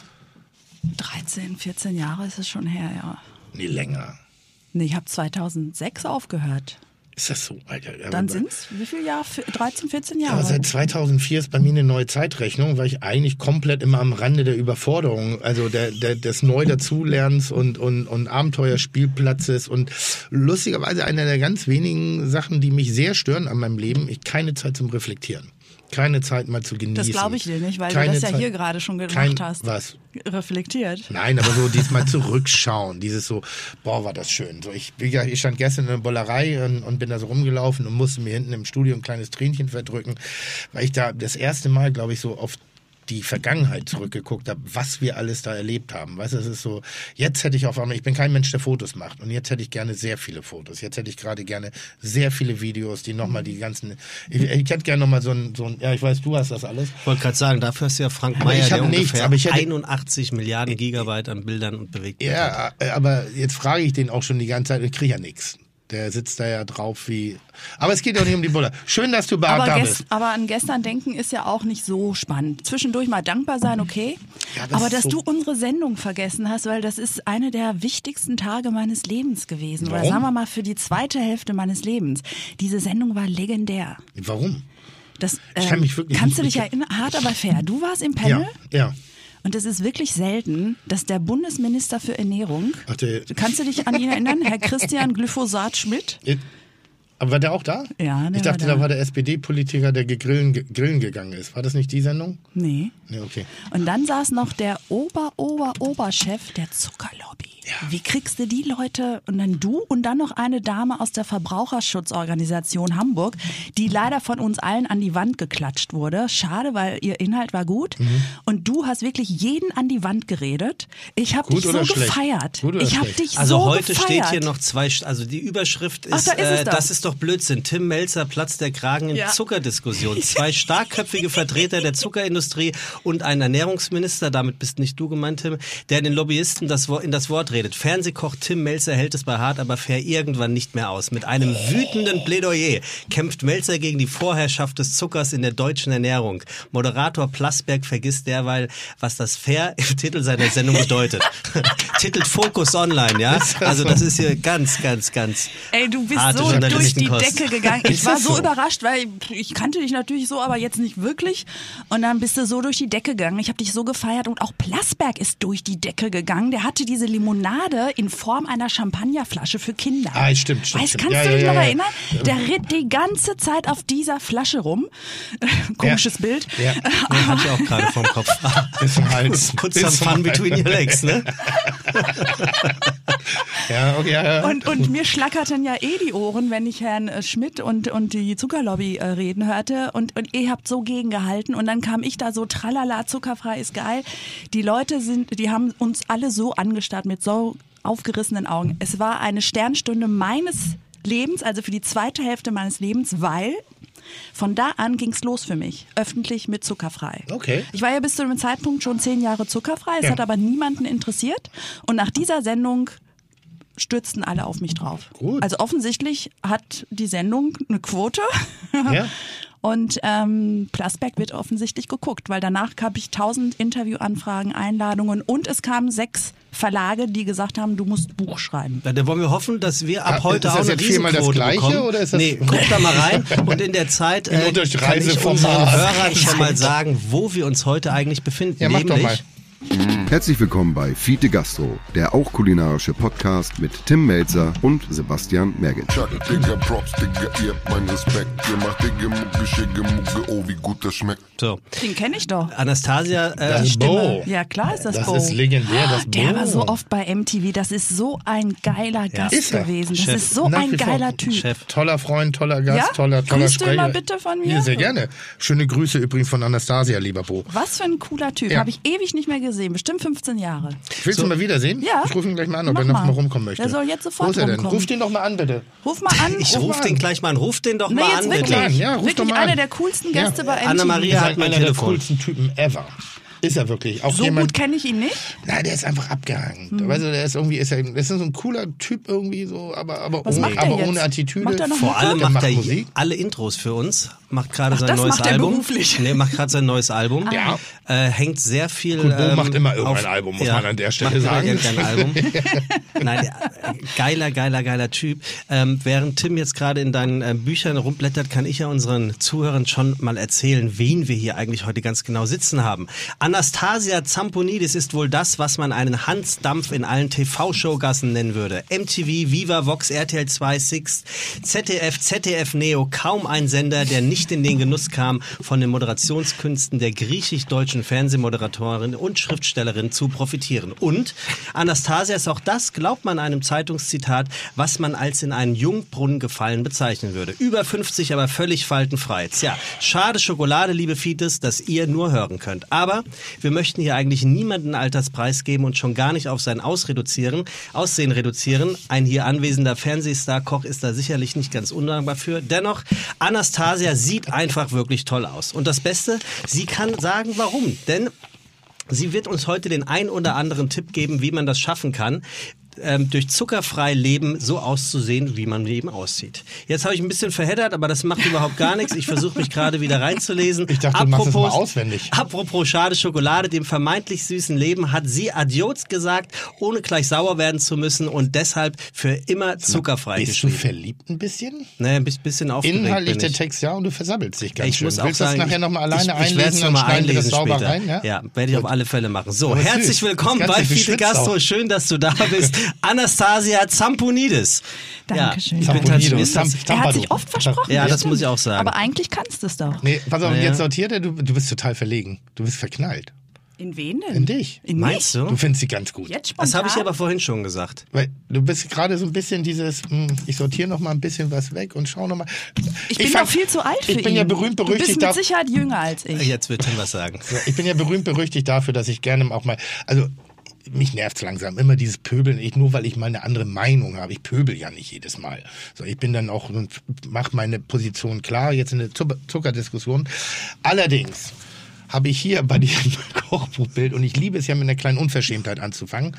dreizehn, vierzehn Jahre ist es schon her, ja. Nee, länger. Nee, ich habe zweitausendsechs aufgehört. Ist das so, Alter? Aber- Dann sind's wie viel Jahre? dreizehn, vierzehn Ja, Jahre. seit zweitausendvier ist bei mir eine neue Zeitrechnung, weil ich eigentlich komplett immer am Rande der Überforderung, also der, der, des Neu-Dazulernens und, und, und Abenteuerspielplatzes und lustigerweise einer der ganz wenigen Sachen, die mich sehr stören an meinem Leben, ich keine Zeit zum Reflektieren. Keine Zeit mal zu genießen. Das glaube ich dir nicht, weil Keine du das ja Zeit- hier gerade schon gemacht kein, hast. Was? Reflektiert. Nein, aber so diesmal zurückschauen, dieses so, boah, war das schön. So, ich, wie gesagt, ich stand gestern in der Bollerei und, und bin da so rumgelaufen und musste mir hinten im Studio ein kleines Tränchen verdrücken, weil ich da das erste Mal, glaube ich, so auf die Vergangenheit zurückgeguckt habe, was wir alles da erlebt haben. Weißt du, es ist so, jetzt hätte ich auf einmal, ich bin kein Mensch, der Fotos macht und jetzt hätte ich gerne sehr viele Fotos. Jetzt hätte ich gerade gerne sehr viele Videos, die nochmal die ganzen, ich, ich hätte gerne nochmal so ein, so ein, ja, ich weiß, du hast das alles. Ich wollte gerade sagen, dafür hast du ja Frank Aber Meyer, ich hab der nichts, ungefähr aber ich hätte- einundachtzig Milliarden Gigabyte an Bildern und Bewegtbildern hat. Ja, aber jetzt frage ich den auch schon die ganze Zeit, ich kriege ja nichts. Der sitzt da ja drauf wie. Aber es geht doch nicht um die Bulle. Schön, dass du Aber, da gest, bist. aber an gestern denken ist ja auch nicht so spannend. Zwischendurch mal dankbar sein, okay. Ja, das aber ist dass so- du unsere Sendung vergessen hast, weil das ist eine der wichtigsten Tage meines Lebens gewesen. Oder Warum? sagen wir mal für die zweite Hälfte meines Lebens. Diese Sendung war legendär. Warum? Das, Ich kann ähm, mich wirklich kannst du nicht- dich erinnern? Hart aber fair. Du warst im Panel. Ja, ja. Und es ist wirklich selten, dass der Bundesminister für Ernährung, Ach, der, kannst du dich an ihn erinnern, Herr Christian Glyphosat-Schmidt? aber war der auch da? Ja, der Ich dachte, war da. da war der S P D-Politiker, der gegrillen, ge- grillen gegangen ist. War das nicht die Sendung? Nee. Nee, okay. Und dann saß noch der Ober, Ober, Oberchef der Zuckerlobby. Wie kriegst du die Leute und dann du und dann noch eine Dame aus der Verbraucherschutzorganisation Hamburg, die leider von uns allen an die Wand geklatscht wurde. Schade, weil ihr Inhalt war gut. Mhm. Und du hast wirklich jeden an die Wand geredet. Ich habe Gut dich so oder schlecht? gefeiert. Gut oder ich habe schlecht? dich Also so heute gefeiert. steht hier noch zwei, St- also die Überschrift ist, Ach, da ist es äh, doch. das ist doch Blödsinn. Tim Melzer platzt der Kragen in Ja. Zuckerdiskussion. Zwei starkköpfige Vertreter der Zuckerindustrie und ein Ernährungsminister, damit bist nicht du gemeint, Tim, der den Lobbyisten das, Wo- in das Wort redet. Fernsehkoch Tim Melzer hält es bei Hart aber fair irgendwann nicht mehr aus. Mit einem wütenden Plädoyer kämpft Melzer gegen die Vorherrschaft des Zuckers in der deutschen Ernährung. Moderator Plasberg vergisst derweil, was das fair im Titel seiner Sendung bedeutet. Titelt Fokus Online, ja? Also das ist hier ganz, ganz, ganz Ey, du bist harte so durch die Journalistenkost. Decke gegangen. Ich Ist war das so so? überrascht, weil ich kannte dich natürlich so, aber jetzt nicht wirklich. Und dann bist du so durch die Decke gegangen. Ich habe dich so gefeiert und auch Plasberg ist durch die Decke gegangen. Der hatte diese Limonade in Form einer Champagnerflasche für Kinder. Ah, stimmt, stimmt, Weißt, stimmt. kannst Ja, du ja, dich ja, noch ja. erinnern? Der ritt die ganze Zeit auf dieser Flasche rum. Komisches Bild. Ja. Nee, hatte ich auch gerade vom Kopf. Ist im Hals. Put Ist some im fun Hals. between your legs, ne? Ja, okay, ja, ja. Und, und mir schlackerten ja eh die Ohren, wenn ich Herrn äh, Schmidt und, und die Zuckerlobby äh, reden hörte. Und, und ihr habt so gegengehalten. Und dann kam ich da so, tralala, zuckerfrei ist geil. Die Leute sind, die haben uns alle so angestarrt mit so aufgerissenen Augen. Es war eine Sternstunde meines Lebens, also für die zweite Hälfte meines Lebens, weil von da an ging's los für mich, öffentlich mit zuckerfrei. Okay. Ich war ja bis zu dem Zeitpunkt schon zehn Jahre zuckerfrei, es Ja. hat aber niemanden interessiert. Und nach dieser Sendung stürzten alle auf mich drauf. Gut. Also offensichtlich hat die Sendung eine Quote. Ja. Und ähm, Plasberg wird offensichtlich geguckt, weil danach habe ich tausend Interviewanfragen, Einladungen und es kamen sechs Verlage, die gesagt haben, du musst Buch schreiben. Ja, dann wollen wir hoffen, dass wir ab Ja, heute ist auch das eine jetzt viermal das Riesenquote Gleiche, bekommen. oder ist das- Nee, guck da mal rein und in der Zeit Im äh, Unterricht kann ich Reiseformat. unseren Hörern schon mal sagen, wo wir uns heute eigentlich befinden. Ja, mach doch Nämlich mal. Herzlich willkommen bei Fiete Gastro, der auch kulinarische Podcast mit Tim Melzer und Sebastian Merget. Digga, Props, Digga, ihr habt meinen Respekt. Ihr macht Digga, Mucke, Schicke, Mucke, oh, wie gut das schmeckt. So. Den kenne ich doch. Anastasia, äh, Das Stimme. Bo. Ja, klar ist das, Das Bo. ist legendär, das Der Bo. war so oft bei M T V. Das ist so ein geiler Gast Ist er. gewesen. Das Chef. ist so Nach ein wie vor. geiler Typ. Chef. Toller Freund, toller Gast, Ja? toller, toller Grüßt du ihn Sprecher. mal bitte von mir? Ja, sehr gerne. Schöne Grüße übrigens von Anastasia, lieber Bo. Was für ein cooler Typ. Ja. Habe ich ewig nicht mehr gesehen. Bestimmt fünfzehn Jahre. Willst du mal wiedersehen? Ja. Ich rufe ihn gleich mal an, ob Mach er noch mal. mal rumkommen möchte. Der soll jetzt sofort Wo ist er denn? rumkommen. Ruf den doch mal an, bitte. Ruf mal an. Ich Ruf rufe mal den an. gleich mal an. Ruf den doch Nee, mal jetzt an, wirklich. bitte. Ja, ruf wirklich doch mal einer an. der coolsten Ja. Gäste bei M T V. Anna-Maria Ist hat halt mein einer der Telefon. coolsten Typen ever. Ist er wirklich. Auch So jemand, gut kenne ich ihn nicht. Nein, der ist einfach abgehangen. Hm. Weißt du, der ist irgendwie, ist er, das ist so ein cooler Typ irgendwie so, aber, aber, Was ohne, macht er aber jetzt? ohne Attitüde. Macht er noch Vor allem Der macht er Musik. alle Intros für uns, macht gerade sein das neues macht er Album. beruflich. Nee, macht gerade sein neues Album. Ja. Äh, hängt sehr viel. Gut, Bo ähm, macht immer irgendein auf- Album, muss ja, man an der Stelle macht immer sagen. irgendein Album. Nein, der, äh, geiler, geiler, geiler Typ. Ähm, während Tim jetzt gerade in deinen äh, Büchern rumblättert, kann ich ja unseren Zuhörern schon mal erzählen, wen wir hier eigentlich heute ganz genau sitzen haben. Anastasia Zamponidis ist wohl das, was man einen Hansdampf in allen T V-Showgassen nennen würde. M T V, Viva, Vox, R T L zwei, Six, Z D F, Z D F Neo, kaum ein Sender, der nicht in den Genuss kam, von den Moderationskünsten der griechisch-deutschen Fernsehmoderatorin und Schriftstellerin zu profitieren. Und Anastasia ist auch das, glaubt man einem Zeitungszitat, was man als in einen Jungbrunnen gefallen bezeichnen würde. Über fünfzig, aber völlig faltenfrei. Tja, schade Schokolade, liebe Fites, dass ihr nur hören könnt. Aber wir möchten hier eigentlich niemanden Alterspreis geben und schon gar nicht auf sein Aus reduzieren, Aussehen reduzieren. Ein hier anwesender Fernsehstar-Koch ist da sicherlich nicht ganz undankbar für. Dennoch, Anastasia sieht einfach wirklich toll aus. Und das Beste, sie kann sagen, warum. Denn sie wird uns heute den ein oder anderen Tipp geben, wie man das schaffen kann, ähm, durch zuckerfrei Leben so auszusehen, wie man eben aussieht. Jetzt habe ich ein bisschen verheddert, aber das macht überhaupt gar nichts. Ich versuche mich gerade wieder reinzulesen. Ich dachte, du machst es mal auswendig. Apropos schade Schokolade, dem vermeintlich süßen Leben hat sie Adios gesagt, ohne gleich sauer werden zu müssen und deshalb für immer zuckerfrei Bist du geschrieben. verliebt ein bisschen? Naja, ein bisschen aufgeregt Inhaltlich bin der ich. Text, ja, und du versabbelst dich ganz Ich schön. muss auch Willst du sagen, das nachher nochmal alleine ich, ich einlesen, werde es dann nochmal schneiden wir das einlesen sauber später. rein? Ja, Ja, werde ich auf alle Fälle machen. So, Aber herzlich süß. willkommen Das bei Ganze Fiete beschwitzt Gastro. auch. Schön, dass du da bist. Anastasia Zamponidis. Dankeschön. Ja, ich bin Danke. tatsächlich- ist Zamp- das- Er hat Zampano. sich oft versprochen. Ja, das stimmt. muss ich auch sagen. Aber eigentlich kannst du es doch. Nee, pass auf, Naja. jetzt sortiert er, du, du bist total verlegen. Du bist verknallt. In wen denn? In dich. In Meinst mich? du? Du findest sie ganz gut. Jetzt spontan? Das habe ich aber vorhin schon gesagt. Weil du bist gerade so ein bisschen dieses, hm, ich sortiere noch mal ein bisschen was weg und schau noch mal. Ich bin fand- doch viel zu alt für ihn. Ich bin ja berühmt Du bist berüchtigt mit dafür. Sicherheit jünger als ich. Jetzt wird Tim was sagen. Ich bin ja berühmt berüchtigt dafür, dass ich gerne auch mal, also mich nervt's langsam, immer dieses Pöbeln, ich, nur weil ich mal eine andere Meinung habe. Ich pöbel ja nicht jedes Mal. So, ich bin dann auch und mache meine Position klar, jetzt in der Zucker- Zuckerdiskussion. Allerdings habe ich hier bei diesem Kochbuchbild, und ich liebe es ja mit einer kleinen Unverschämtheit anzufangen,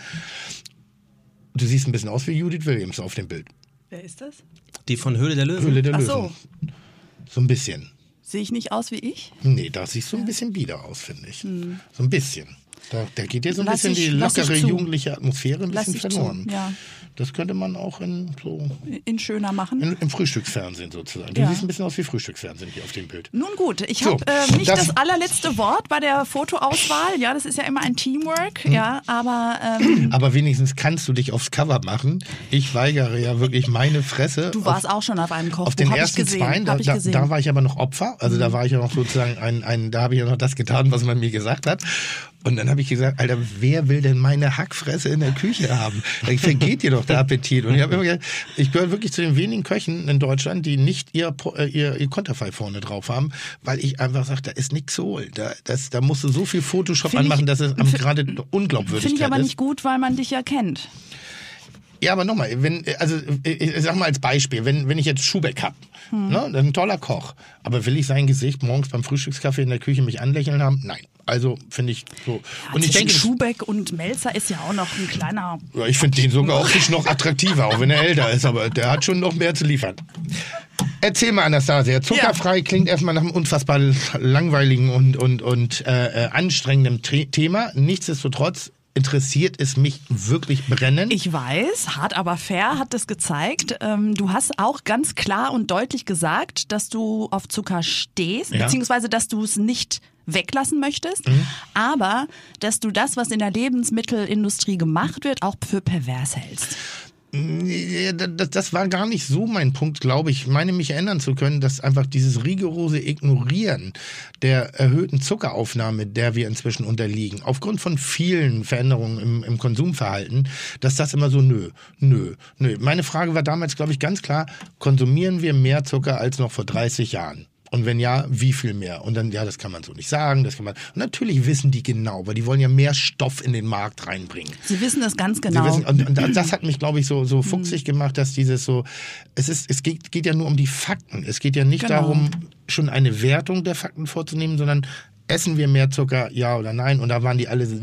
du siehst ein bisschen aus wie Judith Williams auf dem Bild. Wer ist das? Die von Höhle der Löwen. Höhle der Ach Löwen. so. So ein bisschen. Sehe ich nicht aus wie ich? Nee, da siehst du ein bisschen bieder aus, finde ich. So ein bisschen. Da, da geht dir so ein Lass bisschen ich- die lass ich lockere, zu. jugendliche Atmosphäre ein Lass bisschen ich zu, verloren. ja. Das könnte man auch in so In schöner machen? in, im Frühstücksfernsehen sozusagen. Du Ja. siehst ein bisschen aus wie Frühstücksfernsehen hier auf dem Bild. Nun gut, ich So, habe äh, nicht das- das, allerletzte Wort bei der Fotoauswahl. Ja, das ist ja immer ein Teamwork. Hm. Ja, aber ähm, Aber wenigstens kannst du dich aufs Cover machen. Ich weigere ja wirklich meine Fresse. du warst auch schon auf einem Kochbuch. Auf den hab ersten ich gesehen, zwei, da, hab ich da, gesehen. da war ich aber noch Opfer. Also da war ich ja noch sozusagen ein, ein da habe ich ja noch das getan, was man mir gesagt hat. Und dann habe ich gesagt, Alter, wer will denn meine Hackfresse in der Küche haben? Da vergeht dir doch der Appetit. Und ich habe immer gesagt, ich gehöre wirklich zu den wenigen Köchen in Deutschland, die nicht ihr, Po- äh, ihr, ihr Konterfei vorne drauf haben, weil ich einfach sage, da ist nichts zu holen. Da, das, da musst du so viel Photoshop Find ich- anmachen, dass es am find- gerade Unglaubwürdigkeit Finde ich aber ist. nicht gut, weil man dich ja kennt. Ja, aber nochmal, wenn, also ich sag mal als Beispiel, wenn, wenn ich jetzt Schubeck hab, Hm. ne, das ist ein toller Koch, aber will ich sein Gesicht morgens beim Frühstückskaffee in der Küche mich anlächeln haben? Nein. Also finde ich so. Ja, und ich zwischen denke, Schubeck und Melzer ist ja auch noch ein kleiner. ja, ich finde den sogar optisch noch attraktiver, auch wenn er älter ist, aber der hat schon noch mehr zu liefern. Erzähl mal, Anastasia. Zuckerfrei klingt erstmal nach einem unfassbar langweiligen und, und, und äh, äh, anstrengenden Tre- Thema. Nichtsdestotrotz interessiert es mich wirklich brennend. Ich weiß, hart aber fair hat es gezeigt. Ähm, du hast auch ganz klar und deutlich gesagt, dass du auf Zucker stehst, Ja. beziehungsweise dass du es nicht weglassen möchtest, Mhm. aber dass du das, was in der Lebensmittelindustrie gemacht wird, auch für pervers hältst. Ja, Das, das war gar nicht so mein Punkt, glaube ich. Ich meine, mich erinnern zu können, dass einfach dieses rigorose Ignorieren der erhöhten Zuckeraufnahme, der wir inzwischen unterliegen, aufgrund von vielen Veränderungen im, im Konsumverhalten, dass das immer so, nö, nö, nö. Meine Frage war damals, glaube ich, ganz klar, konsumieren wir mehr Zucker als noch vor dreißig Jahren? Und wenn ja, wie viel mehr? Und dann, ja, das kann man so nicht sagen. Das kann man. Und natürlich wissen die genau, weil die wollen ja mehr Stoff in den Markt reinbringen. Sie wissen das ganz genau. Sie wissen, und, und das hat mich, glaube ich, so, so fuchsig gemacht, dass dieses so, es ist, es geht, geht ja nur um die Fakten. Es geht ja nicht Genau. darum, schon eine Wertung der Fakten vorzunehmen, sondern essen wir mehr Zucker, ja oder nein? Und da waren die alle so,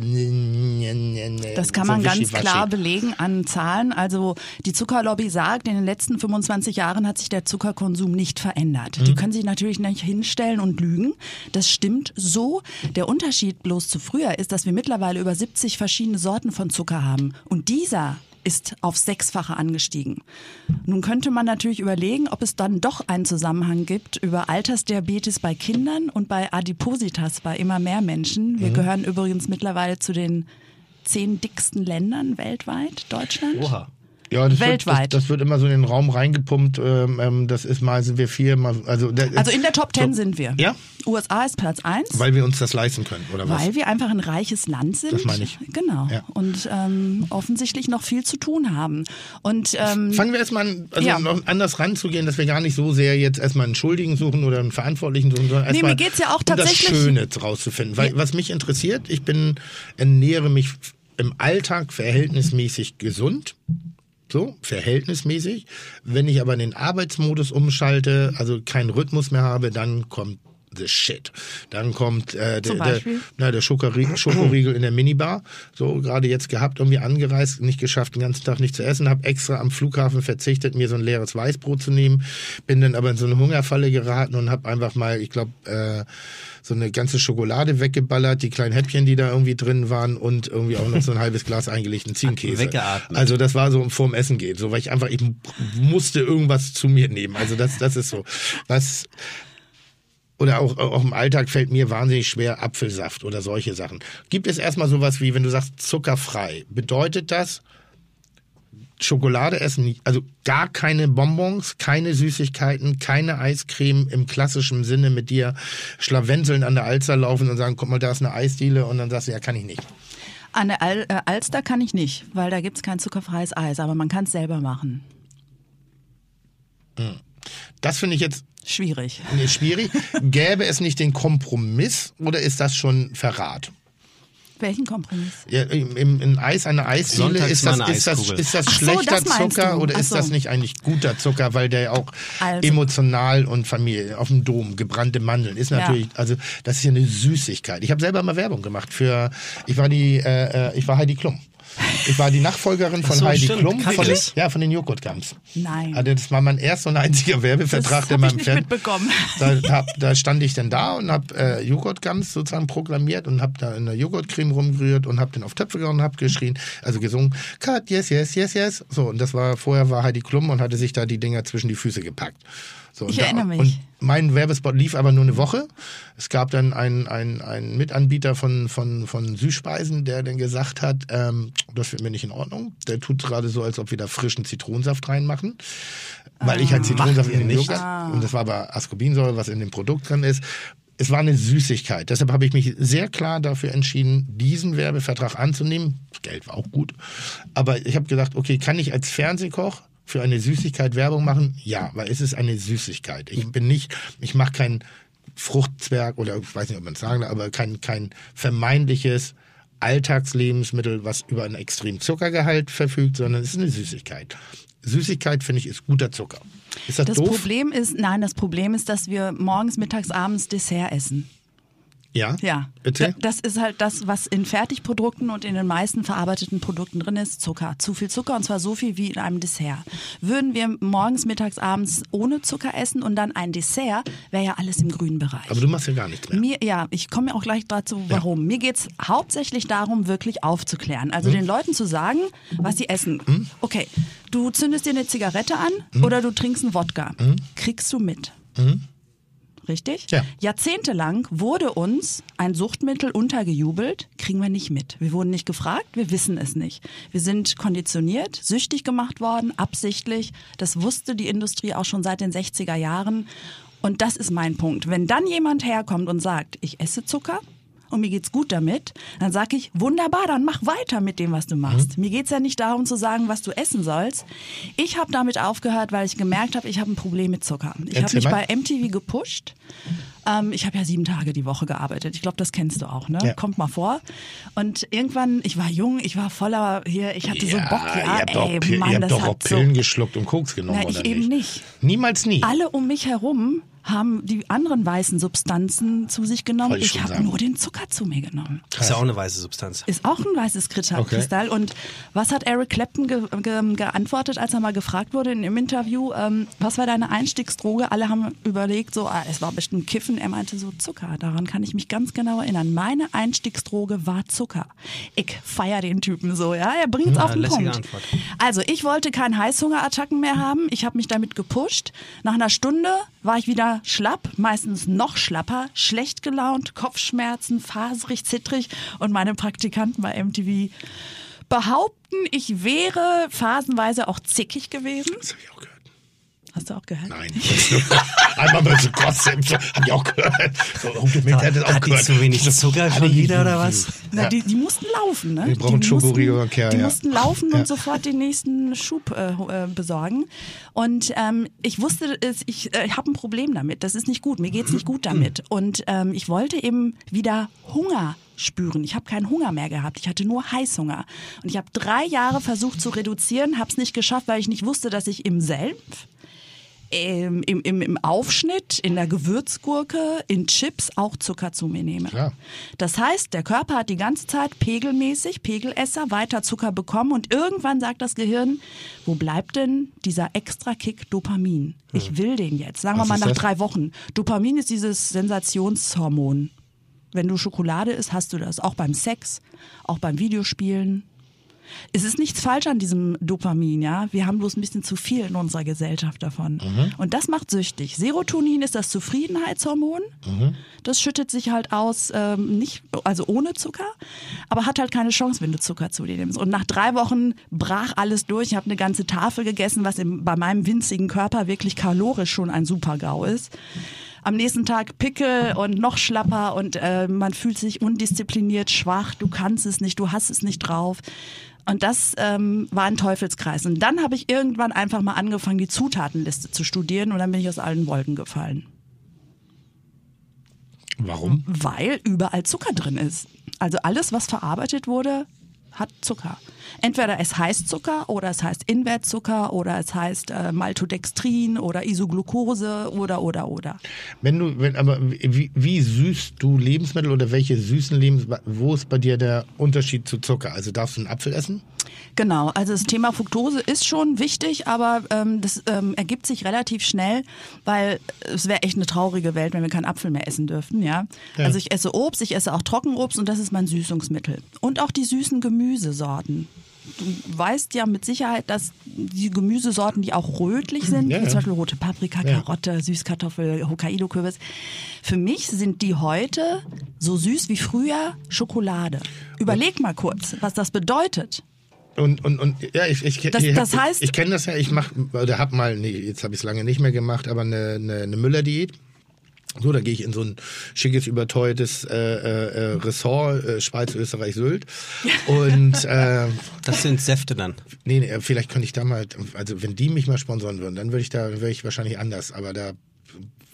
Das kann so man ganz wischiwaschi. klar belegen an Zahlen. Also die Zuckerlobby sagt, in den letzten fünfundzwanzig Jahren hat sich der Zuckerkonsum nicht verändert. Mhm. Die können sich natürlich nicht hinstellen und lügen. Das stimmt so. Der Unterschied bloß zu früher ist, dass wir mittlerweile über siebzig verschiedene Sorten von Zucker haben. Und dieser ist auf Sechsfache angestiegen. Nun könnte man natürlich überlegen, ob es dann doch einen Zusammenhang gibt über Altersdiabetes bei Kindern und bei Adipositas bei immer mehr Menschen. Wir Mhm. gehören übrigens mittlerweile zu den zehn dicksten Ländern weltweit, Deutschland. Oha. Ja, das Weltweit. Wird, das, das wird immer so in den Raum reingepumpt. Ähm, ähm, das ist mal sind wir vier, mal, also, der, Also in der Top Ten so, sind wir. Ja? U S A ist Platz eins. Weil wir uns das leisten können, oder was? Weil wir einfach ein reiches Land sind. Das meine ich. Genau. Ja. Und ähm, offensichtlich noch viel zu tun haben. Und ähm, Fangen wir erstmal an, also Ja. noch anders ranzugehen, dass wir gar nicht so sehr jetzt erstmal einen Schuldigen suchen oder einen Verantwortlichen suchen, sondern Nee, erstmal mir geht's ja auch um tatsächlich- das Schöne rauszufinden. Weil Ja. was mich interessiert, ich bin, ernähre mich im Alltag verhältnismäßig gesund. So, verhältnismäßig. Wenn ich aber in den Arbeitsmodus umschalte, also keinen Rhythmus mehr habe, dann kommt the shit. Dann kommt äh, der, Zum der, Beispiel? na, der Schokoriegel, Schokoriegel in der Minibar. So gerade jetzt gehabt, irgendwie angereist, nicht geschafft, den ganzen Tag nicht zu essen, habe extra am Flughafen verzichtet, mir so ein leeres Weißbrot zu nehmen, bin dann aber in so eine Hungerfalle geraten und habe einfach mal, ich glaube, äh, so eine ganze Schokolade weggeballert, die kleinen Häppchen, die da irgendwie drin waren und irgendwie auch noch so ein halbes Glas eingelegten Ziegenkäse. Weggeatmet. Also das war so vorm Essen geht, so weil ich einfach, ich musste irgendwas zu mir nehmen. Also das, das ist so. Was oder auch, auch im Alltag fällt mir wahnsinnig schwer Apfelsaft oder solche Sachen. Gibt es erstmal sowas wie, wenn du sagst zuckerfrei, bedeutet das Schokolade essen, also gar keine Bonbons, keine Süßigkeiten, keine Eiscreme im klassischen Sinne mit dir schlawenzeln an der Alster laufen und sagen, guck mal, da ist eine Eisdiele und dann sagst du, ja, kann ich nicht. an der Al äh, Alster kann ich nicht, weil da gibt's kein zuckerfreies Eis, aber man kann es selber machen. Das finde ich jetzt Schwierig. nee, schwierig. Gäbe es nicht den Kompromiss oder ist das schon Verrat? Welchen Kompromiss? Ja, im, im, in Eis, eine Eisdiele, Sonntags ist das, mal eine ist das, Eiskugel. ist das Ach so, schlechter das meinst Zucker du. oder Ach ist das so. nicht eigentlich guter Zucker, weil der auch Also- emotional und Familie auf dem Dom, gebrannte Mandeln, ist Ja. natürlich, also das ist ja eine Süßigkeit. Ich habe selber mal Werbung gemacht für, ich war die, äh, äh, ich war Heidi Klum. Ich war die Nachfolgerin von Ach so, Heidi stimmt. Klum, Kann von, ich das? ja, von den Joghurtgums. Nein. Also das war mein erster und einziger Werbevertrag, Das der hab ich meinem nicht Fern- mitbekommen. Da, hab, da stand ich dann da und habe äh, Joghurtgums sozusagen proklamiert und habe da in der Joghurtcreme rumgerührt und habe den auf Töpfe gehauen und habe geschrien, also gesungen, Cut, yes, yes, yes, yes. So, und das war, vorher war Heidi Klum und hatte sich da die Dinger zwischen die Füße gepackt. So, Ich und da, erinnere mich. Und mein Werbespot lief aber nur eine Woche. Es gab dann einen, einen, einen Mitanbieter von, von, von Süßspeisen, der dann gesagt hat, ähm, das findet mir nicht in Ordnung. Der tut gerade so, als ob wir da frischen Zitronensaft reinmachen. Weil ich halt Zitronensaft Macht ihr in den nicht? Joghurt, und das war aber Ascorbinsäure, was in dem Produkt drin ist. Es war eine Süßigkeit. Deshalb habe ich mich sehr klar dafür entschieden, diesen Werbevertrag anzunehmen. Das Geld war auch gut. Aber ich habe gedacht, okay, kann ich als Fernsehkoch für eine Süßigkeit Werbung machen? Ja, weil es ist eine Süßigkeit. Ich bin nicht, ich mache kein Fruchtzwerg oder ich weiß nicht, ob man es sagen darf, aber kein, kein vermeintliches Alltagslebensmittel, was über einen extremen Zuckergehalt verfügt, sondern es ist eine Süßigkeit. Süßigkeit, finde ich, ist guter Zucker. Ist das, Das doof? Problem ist, nein, das Problem ist, dass wir morgens, mittags, abends Dessert essen. Ja? Ja, Bitte? das ist halt das, was in Fertigprodukten und in den meisten verarbeiteten Produkten drin ist, Zucker. Zu viel Zucker und zwar so viel wie in einem Dessert. Würden wir morgens, mittags, abends ohne Zucker essen und dann ein Dessert, wäre ja alles im grünen Bereich. Aber du machst ja gar nichts mehr. Mir, ja, ich komme ja auch gleich dazu, warum. Ja. Mir geht's hauptsächlich darum, wirklich aufzuklären. Also hm. den Leuten zu sagen, was sie essen. Hm. Okay, du zündest dir eine Zigarette an hm. oder du trinkst einen Wodka. Hm. Kriegst du mit. Hm. Richtig? Ja. Jahrzehntelang wurde uns ein Suchtmittel untergejubelt, kriegen wir nicht mit. Wir wurden nicht gefragt, wir wissen es nicht. Wir sind konditioniert, süchtig gemacht worden, absichtlich. Das wusste die Industrie auch schon seit den sechziger Jahren. Und das ist mein Punkt. Wenn dann jemand herkommt und sagt, ich esse Zucker und mir geht's gut damit, dann sage ich, wunderbar, dann mach weiter mit dem, was du machst. Mhm. Mir geht's ja nicht darum zu sagen, was du essen sollst. Ich habe damit aufgehört, weil ich gemerkt habe, ich habe ein Problem mit Zucker. Ich habe mich bei M T V gepusht. Ähm, ich habe ja sieben Tage die Woche gearbeitet. Ich glaube, das kennst du auch, ne? Ja. Kommt mal vor. Und irgendwann, ich war jung, ich war voller hier, ich hatte so Ja, Bock. Ja, ihr habt ey, doch, Pi- Mann, ihr habt das doch auch hat Pillen so... geschluckt und Koks genommen, Na, ich oder eben nicht? nicht. Niemals nie. Alle um mich herum haben die anderen weißen Substanzen zu sich genommen. Wollte ich Ich schon habe sagen. nur den Zucker zu mir genommen. Das ist ja auch eine weiße Substanz. Ist auch ein weißes Kristall. Okay. Und was hat Eric Clapton ge ge geantwortet, als er mal gefragt wurde in, im Interview, ähm, was war deine Einstiegsdroge? Alle haben überlegt, so, ah, es war bestimmt Kiffen. Er meinte so, Zucker. Daran kann ich mich ganz genau erinnern. Meine Einstiegsdroge war Zucker. Ich feier den Typen so, ja. Er bringt's Ja, auf den lässige Punkt. Antwort. Also, ich wollte keine Heißhungerattacken mehr haben. Ich habe mich damit gepusht. Nach einer Stunde war ich wieder schlapp, meistens noch schlapper, schlecht gelaunt, Kopfschmerzen, faserig, zittrig und meine Praktikanten bei M T V behaupten, ich wäre phasenweise auch zickig gewesen. Das habe ich auch gehört. Hast du auch gehört? Nein. Einmal mal so Gossip, so, hab ich auch gehört. So, oh, du hat das auch Hat die gehört. zu wenig Zucker schon wieder oder was? Na, Ja. die, die mussten laufen, ne? Wir brauchen die Schokoriegel mussten, und Kerl, Die ja. mussten laufen Ja. und sofort den nächsten Schub äh, äh, besorgen. Und ähm, ich wusste, es- ich äh, habe ein Problem damit. Das ist nicht gut. Mir geht's nicht gut damit. Und ähm, ich wollte eben wieder Hunger spüren. Ich habe keinen Hunger mehr gehabt. Ich hatte nur Heißhunger. Und ich habe drei Jahre versucht zu reduzieren, habe es nicht geschafft, weil ich nicht wusste, dass ich im Senf, im, im, im, im Aufschnitt, in der Gewürzgurke, in Chips auch Zucker zu mir nehme. Klar. Das heißt, der Körper hat die ganze Zeit pegelmäßig, Pegelesser, weiter Zucker bekommen und irgendwann sagt das Gehirn, wo bleibt denn dieser extra Kick Dopamin? Ich will den jetzt. Sagen wir Was mal ist nach das? drei Wochen. Dopamin ist dieses Sensationshormon. Wenn du Schokolade isst, hast du das. Auch beim Sex, auch beim Videospielen. Es ist nichts falsch an diesem Dopamin, ja. Wir haben bloß ein bisschen zu viel in unserer Gesellschaft davon. Mhm. Und das macht süchtig. Serotonin ist das Zufriedenheitshormon. Mhm. Das schüttet sich halt aus, ähm, nicht, also ohne Zucker, aber hat halt keine Chance, wenn du Zucker zu dir nimmst. Und nach drei Wochen brach alles durch. Ich habe eine ganze Tafel gegessen, was im, bei meinem winzigen Körper wirklich kalorisch schon ein Super-GAU ist. Am nächsten Tag Pickel und noch schlapper und äh, man fühlt sich undiszipliniert, schwach, du kannst es nicht, du hast es nicht drauf. Und das ähm, war ein Teufelskreis. Und dann habe ich irgendwann einfach mal angefangen, die Zutatenliste zu studieren und dann bin ich aus allen Wolken gefallen. Warum? Weil überall Zucker drin ist. Also alles, was verarbeitet wurde, hat Zucker. Entweder es heißt Zucker oder es heißt Invertzucker oder es heißt äh, Maltodextrin oder Isoglucose oder, oder, oder. Wenn du, wenn, aber wie, wie süßt du Lebensmittel oder welche süßen Lebensmittel, wo ist bei dir der Unterschied zu Zucker? Also darfst du einen Apfel essen? Genau, also das Thema Fructose ist schon wichtig, aber ähm, das ähm, ergibt sich relativ schnell, weil es wäre echt eine traurige Welt, wenn wir keinen Apfel mehr essen dürften, ja? Ja. Also ich esse Obst, ich esse auch Trockenobst und das ist mein Süßungsmittel. Und auch die süßen Gemüsesorten. Du weißt ja mit Sicherheit, dass die Gemüsesorten, die auch rötlich sind, Ja, wie ja. zum Beispiel rote Paprika, Ja. Karotte, Süßkartoffel, Hokkaido-Kürbis, für mich sind die heute so süß wie früher Schokolade. Überleg mal kurz, was das bedeutet. Und, und, und ja, ich, ich, Das- ich, das ich, heißt- ich kenne das ja, ich mach, oder hab mal, nee, jetzt habe ich es lange nicht mehr gemacht, aber eine, eine, eine Müller-Diät. So, da gehe ich in so ein schickes, überteuertes äh, äh, Ressort, äh, Schweiz, Österreich, Sylt. Und äh, Das sind Säfte dann. nee, nee, vielleicht könnte ich da mal, also wenn die mich mal sponsoren würden, dann würde ich da, wäre ich wahrscheinlich anders, aber da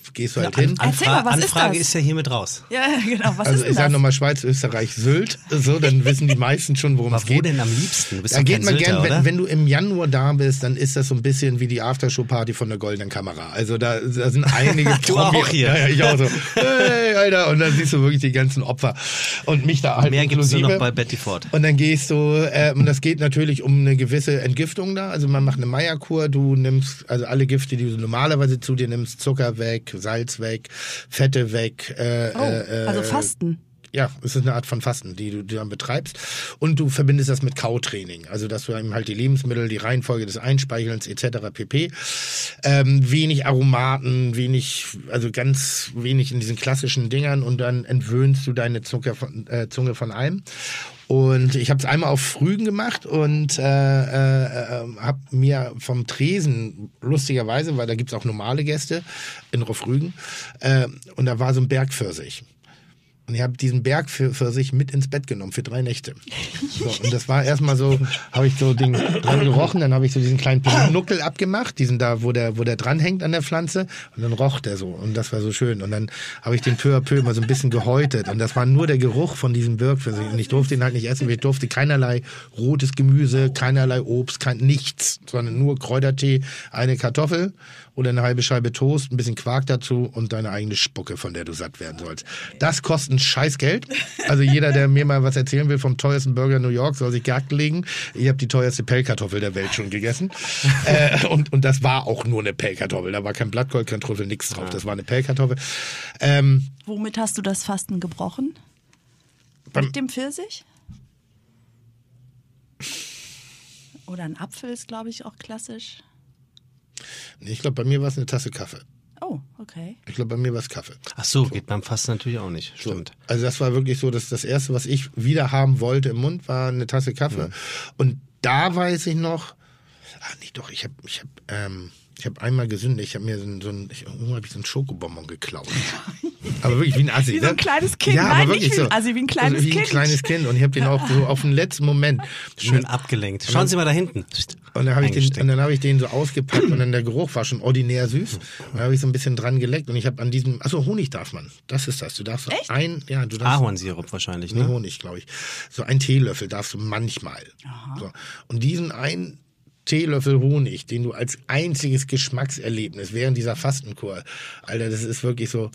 gehst du halt An, hin. Erzähl mal, was ist Anfrage das? ist ja hiermit raus. Ja, genau. Was Also ist denn ich sage das? nochmal Schweiz, Österreich, Sylt, so, dann wissen die meisten schon, worum Aber es wo geht. denn am liebsten? Du bist Da doch geht kein man Sylter, gern, oder? wenn, wenn du im Januar da bist, dann ist das so ein bisschen wie die Aftershow-Party von der Goldenen Kamera. Also da, da sind einige Du auch hier. Ja, ja, ich auch so. Hey, Alter. Und dann siehst du wirklich die ganzen Opfer. Und mich da halt Mehr gibt es nur inklusive. noch bei Betty Ford. Und dann gehst du, äh, und das geht natürlich um eine gewisse Entgiftung da. Also man macht eine Meierkur, du nimmst also alle Gifte, die du normalerweise zu dir nimmst, Zucker weg, Salz weg, Fette weg. Äh, Oh, äh, also Fasten. Ja, es ist eine Art von Fasten, die du, die du dann betreibst. Und du verbindest das mit Kautraining. Also, dass du eben halt die Lebensmittel, die Reihenfolge des Einspeichelns et cetera pp. Ähm, wenig Aromaten, wenig, also ganz wenig in diesen klassischen Dingern und dann entwöhnst du deine Zucker von, äh, Zunge von allem. Und ich habe es einmal auf Rügen gemacht und äh, äh, habe mir vom Tresen, lustigerweise, weil da gibt's auch normale Gäste in Rofrügen, äh, und da war so ein Bergpfirsich. Und ich habe diesen Berg für, für sich mit ins Bett genommen für drei Nächte. So, und das war erstmal so, habe ich so den dran gerochen, dann habe ich so diesen kleinen Nuckel abgemacht, diesen da, wo der, wo der dranhängt an der Pflanze, und dann roch der so und das war so schön. Und dann habe ich den peu à peu mal so ein bisschen gehäutet und das war nur der Geruch von diesem Bergpfirsich. Und ich durfte ihn halt nicht essen, ich durfte keinerlei rotes Gemüse, keinerlei Obst, kein nichts, sondern nur Kräutertee, eine Kartoffel oder eine halbe Scheibe Toast, ein bisschen Quark dazu und deine eigene Spucke, von der du satt werden sollst. Das kostet ein Scheißgeld. Also jeder, der mir mal was erzählen will vom teuersten Burger in New York, soll sich Jagd legen. Ich habe die teuerste Pellkartoffel der Welt schon gegessen. äh, und, und das war auch nur eine Pellkartoffel. Da war kein Blattgold, kein Trüffel, nichts drauf. Das war eine Pellkartoffel. Ähm, Womit hast du das Fasten gebrochen? Beim- Mit dem Pfirsich? Oder ein Apfel ist, glaube ich, auch klassisch. nee, ich glaube, bei mir war es eine Tasse Kaffee. Oh, okay. Ich glaube, bei mir war es Kaffee. Ach so, geht beim Fasten natürlich auch nicht. Stimmt. Also das war wirklich so, dass das Erste, was ich wieder haben wollte im Mund, war eine Tasse Kaffee. Und da weiß ich noch, ah nee, doch, ich habe ich hab, ähm, ich hab einmal gesündigt, ich habe mir so ein, so ein, ich, irgendwo hab ich so einen Schokobonbon geklaut. Aber wirklich wie ein Assi. Wie so ein ne? kleines Kind. Ja, Nein, aber nicht wirklich wie ein so. Assi, wie ein kleines also wie Kind. ein kleines Kind. Und ich habe den auch so auf den letzten Moment Schön abgelenkt. Schauen Sie mal da hinten. Und dann habe ich, den, Eingesteckt. und dann hab ich den so ausgepackt und dann der Geruch war schon ordinär süß. Und dann habe ich so ein bisschen dran geleckt und ich habe an diesem, achso, Honig darf man. Das ist das. Du darfst Echt? ein, ja, du darfst. Ahornsirup wahrscheinlich, Nee, ne? Honig, glaube ich. So ein Teelöffel darfst du manchmal. So. Und diesen einen Teelöffel Honig, den du als einziges Geschmackserlebnis während dieser Fastenkur, Alter, das ist wirklich so,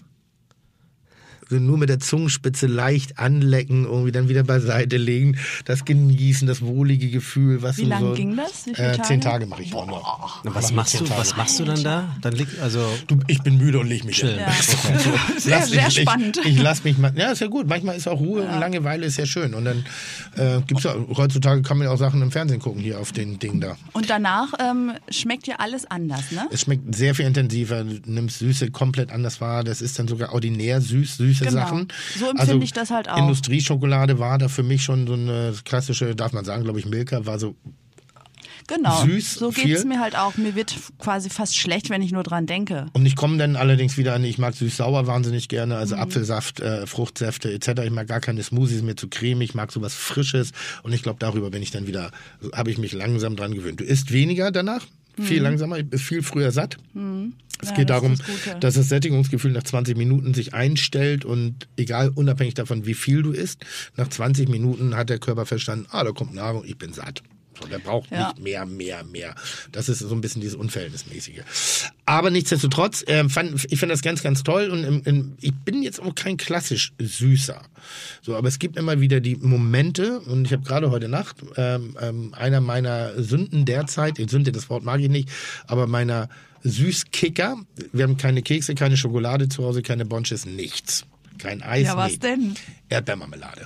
so nur mit der Zungenspitze leicht anlecken, irgendwie dann wieder beiseite legen, das Genießen, das wohlige Gefühl, was Wie du lange so, ging das? Wie viele Äh, Tage? zehn Tage mache ich auch noch. Na, was Mach ich machst zehn du? Tage. Was machst du dann da? Dann liegt also Du, ich bin müde und leg mich Chill. hin. Ja. So, Sehr, lass- sehr ich, spannend. Ich, ich lass mich mal. Ja, ist ja gut. Manchmal ist auch Ruhe und Langeweile ist ja schön. Und dann äh, gibt's ja, heutzutage kann man ja auch Sachen im Fernsehen gucken, hier auf den Ding da. Und danach ähm, schmeckt ja alles anders, ne? Es schmeckt sehr viel intensiver. Du nimmst Süße komplett anders wahr. Das ist dann sogar ordinär süß, süße Genau. Sachen. So empfinde ich das halt auch. Industrieschokolade war da für mich schon so eine klassische, darf man sagen, glaube ich, Milka war so. Genau. süß, So geht's viel. mir halt auch. Mir wird quasi fast schlecht, wenn ich nur dran denke. Und ich komme dann allerdings wieder an, ich mag süß-sauer wahnsinnig gerne, Mhm. also Apfelsaft, äh, Fruchtsäfte et cetera. Ich mag gar keine Smoothies mehr zu cremig, ich mag sowas Frisches und ich glaube, darüber bin ich dann wieder, habe ich mich langsam dran gewöhnt. Du isst weniger danach, viel langsamer, ich bin viel früher satt. Es Mhm. Ja, geht das darum, ist das Gute. dass das Sättigungsgefühl nach zwanzig Minuten sich einstellt und egal, unabhängig davon, wie viel du isst, nach zwanzig Minuten hat der Körper verstanden, ah, da kommt Nahrung, ich bin satt. So, der braucht Ja. nicht mehr, mehr, mehr. Das ist so ein bisschen dieses Unverhältnismäßige. Aber nichtsdestotrotz, äh, fand, ich finde das ganz, ganz toll und ähm, ähm, ich bin jetzt auch kein klassisch Süßer. So, aber es gibt immer wieder die Momente und ich habe gerade heute Nacht ähm, ähm, einer meiner Sünden derzeit, die Sünde, das Wort mag ich nicht, aber meiner Süßkicker, wir haben keine Kekse, keine Schokolade zu Hause, keine Bonches, nichts. Kein Eis, Ja, was nee. denn? Erdbeermarmelade.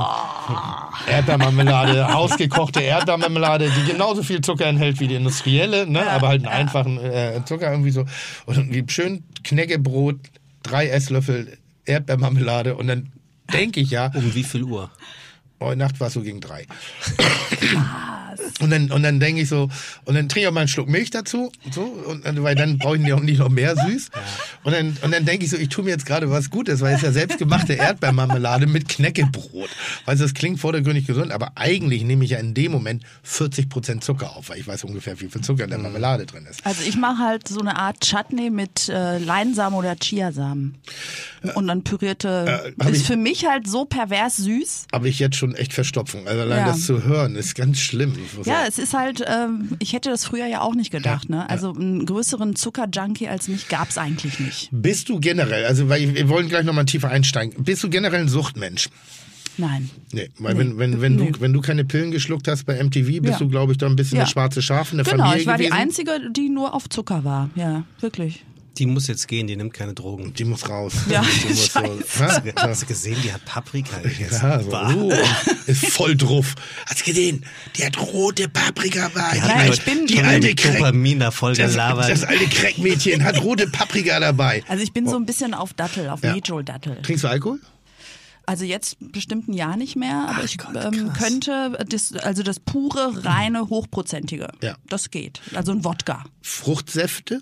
Erdbeermarmelade, hausgekochte Erdbeermarmelade, die genauso viel Zucker enthält wie die industrielle, ne? Ja, aber halt einen ja. einfachen äh, Zucker irgendwie so. Und irgendwie schön Knäckebrot, drei Esslöffel Erdbeermarmelade und dann denke ich ja, um wie viel Uhr? heute Nacht war es so gegen drei. Und dann, und dann denke ich so, und dann trinke ich auch mal einen Schluck Milch dazu, so, und, weil dann brauche ich ja auch nicht noch mehr süß. Und dann, und dann denke ich so, ich tue mir jetzt gerade was Gutes, weil es ja selbstgemachte Erdbeermarmelade mit Knäckebrot. Weißt du, das klingt vordergründig gesund, aber eigentlich nehme ich ja in dem Moment vierzig Prozent Zucker auf, weil ich weiß ungefähr, wie viel Zucker in der Marmelade drin ist. Also ich mache halt so eine Art Chutney mit äh, Leinsamen oder Chiasamen. Und dann pürierte, Äh, hab ist ich- für mich halt so pervers süß. Aber ich jetzt schon echt Verstopfung. Also allein Ja. das zu hören ist ganz schlimm. Ich muss Ja, sagen. es ist halt, ähm, ich hätte das früher ja auch nicht gedacht. Ne? Also einen größeren Zuckerjunkie als mich gab es eigentlich nicht. Bist du generell, also weil wir wollen gleich nochmal tiefer einsteigen, bist du generell ein Suchtmensch? Nein. Nee, weil Nee. wenn, wenn, wenn, Nee. du, wenn du keine Pillen geschluckt hast bei M T V, bist Ja. du, glaube ich, da ein bisschen Ja. eine schwarze Schaf in der Genau, Familie ich war gewesen. die Einzige, die nur auf Zucker war. Ja, wirklich. Die muss jetzt gehen, die nimmt keine Drogen. Die muss raus. Ja, die muss so, Hast hä? du, hast du gesehen, die hat Paprika gegessen. Ja, so, Bah. uh, ist voll drauf. Hast du gesehen? Die hat rote Paprika bei. Die Die, hat Nein, nur ich bin- die schon alte mit Crack, Dopamin da voll das, gelabert. das alte Crackmädchen hat rote Paprika dabei. Also ich bin so ein bisschen auf Dattel, auf Ja. Major-Dattel. Trinkst du Alkohol? Also jetzt bestimmt ein Jahr nicht mehr, aber ich Gott, ähm, krass. könnte das, also das pure, reine, hochprozentige. Ja. Das geht. Also ein Wodka. Fruchtsäfte?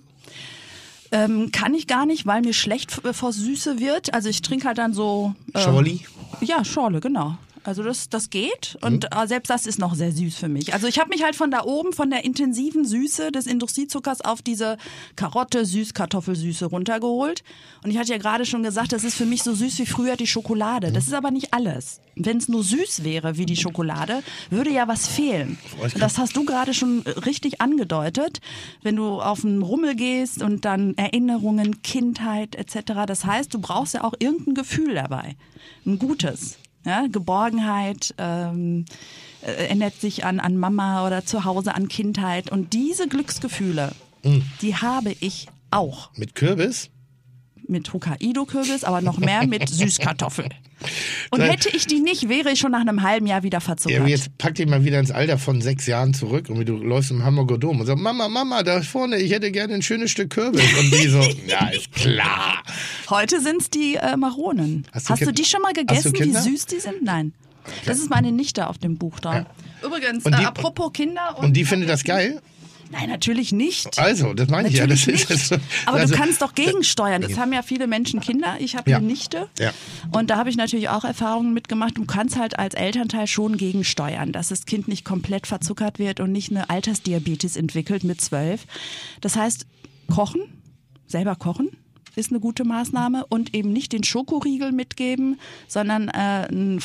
Ähm, kann ich gar nicht, weil mir schlecht f- vor Süße wird. Also ich trinke halt dann so. Äh, Schorli? Ja, Schorle, genau. Also das, das geht und äh, selbst das ist noch sehr süß für mich. Also ich habe mich halt von da oben, von der intensiven Süße des Industriezuckers auf diese Karotte, Süßkartoffelsüße runtergeholt. Und ich hatte ja gerade schon gesagt, das ist für mich so süß wie früher die Schokolade. Das ist aber nicht alles. Wenn es nur süß wäre wie die Schokolade, würde ja was fehlen. Und das hast du gerade schon richtig angedeutet, wenn du auf einen Rummel gehst und dann Erinnerungen, Kindheit et cetera. Das heißt, du brauchst ja auch irgendein Gefühl dabei, ein gutes. Ja, Geborgenheit, ähm, äh, erinnert sich an, an Mama oder zu Hause an Kindheit. Und diese Glücksgefühle, die habe ich auch. Mit Kürbis? Mit Hokkaido-Kürbis, aber noch mehr mit Süßkartoffel. Und Nein. hätte ich die nicht, wäre ich schon nach einem halben Jahr wieder Ja, verzuckert. aber jetzt pack dich mal wieder ins Alter von sechs Jahren zurück und du läufst im Hamburger Dom und sagst, Mama, Mama, da vorne, ich hätte gerne ein schönes Stück Kürbis. Und die so, ja, ist klar. Heute sind's die äh, Maronen. Hast Hast, du du Kind- die schon mal Hast du gegessen, wie Kinder? süß die sind? Nein. Das ist meine Nichte auf dem Buch da. Übrigens, Und die- äh, apropos Kinder. Und, Und die findet das geil? Nein, natürlich nicht. Also, das meine ich ja. Natürlich Das ist, nicht. das, Aber also, du kannst doch gegensteuern. Das haben ja viele Menschen Kinder. Ich habe Ja. eine Nichte. Ja. Und da habe ich natürlich auch Erfahrungen mitgemacht. Du kannst halt als Elternteil schon gegensteuern, dass das Kind nicht komplett verzuckert wird und nicht eine Altersdiabetes entwickelt mit zwölf. Das heißt, kochen, selber kochen ist eine gute Maßnahme und eben nicht den Schokoriegel mitgeben, sondern äh, einen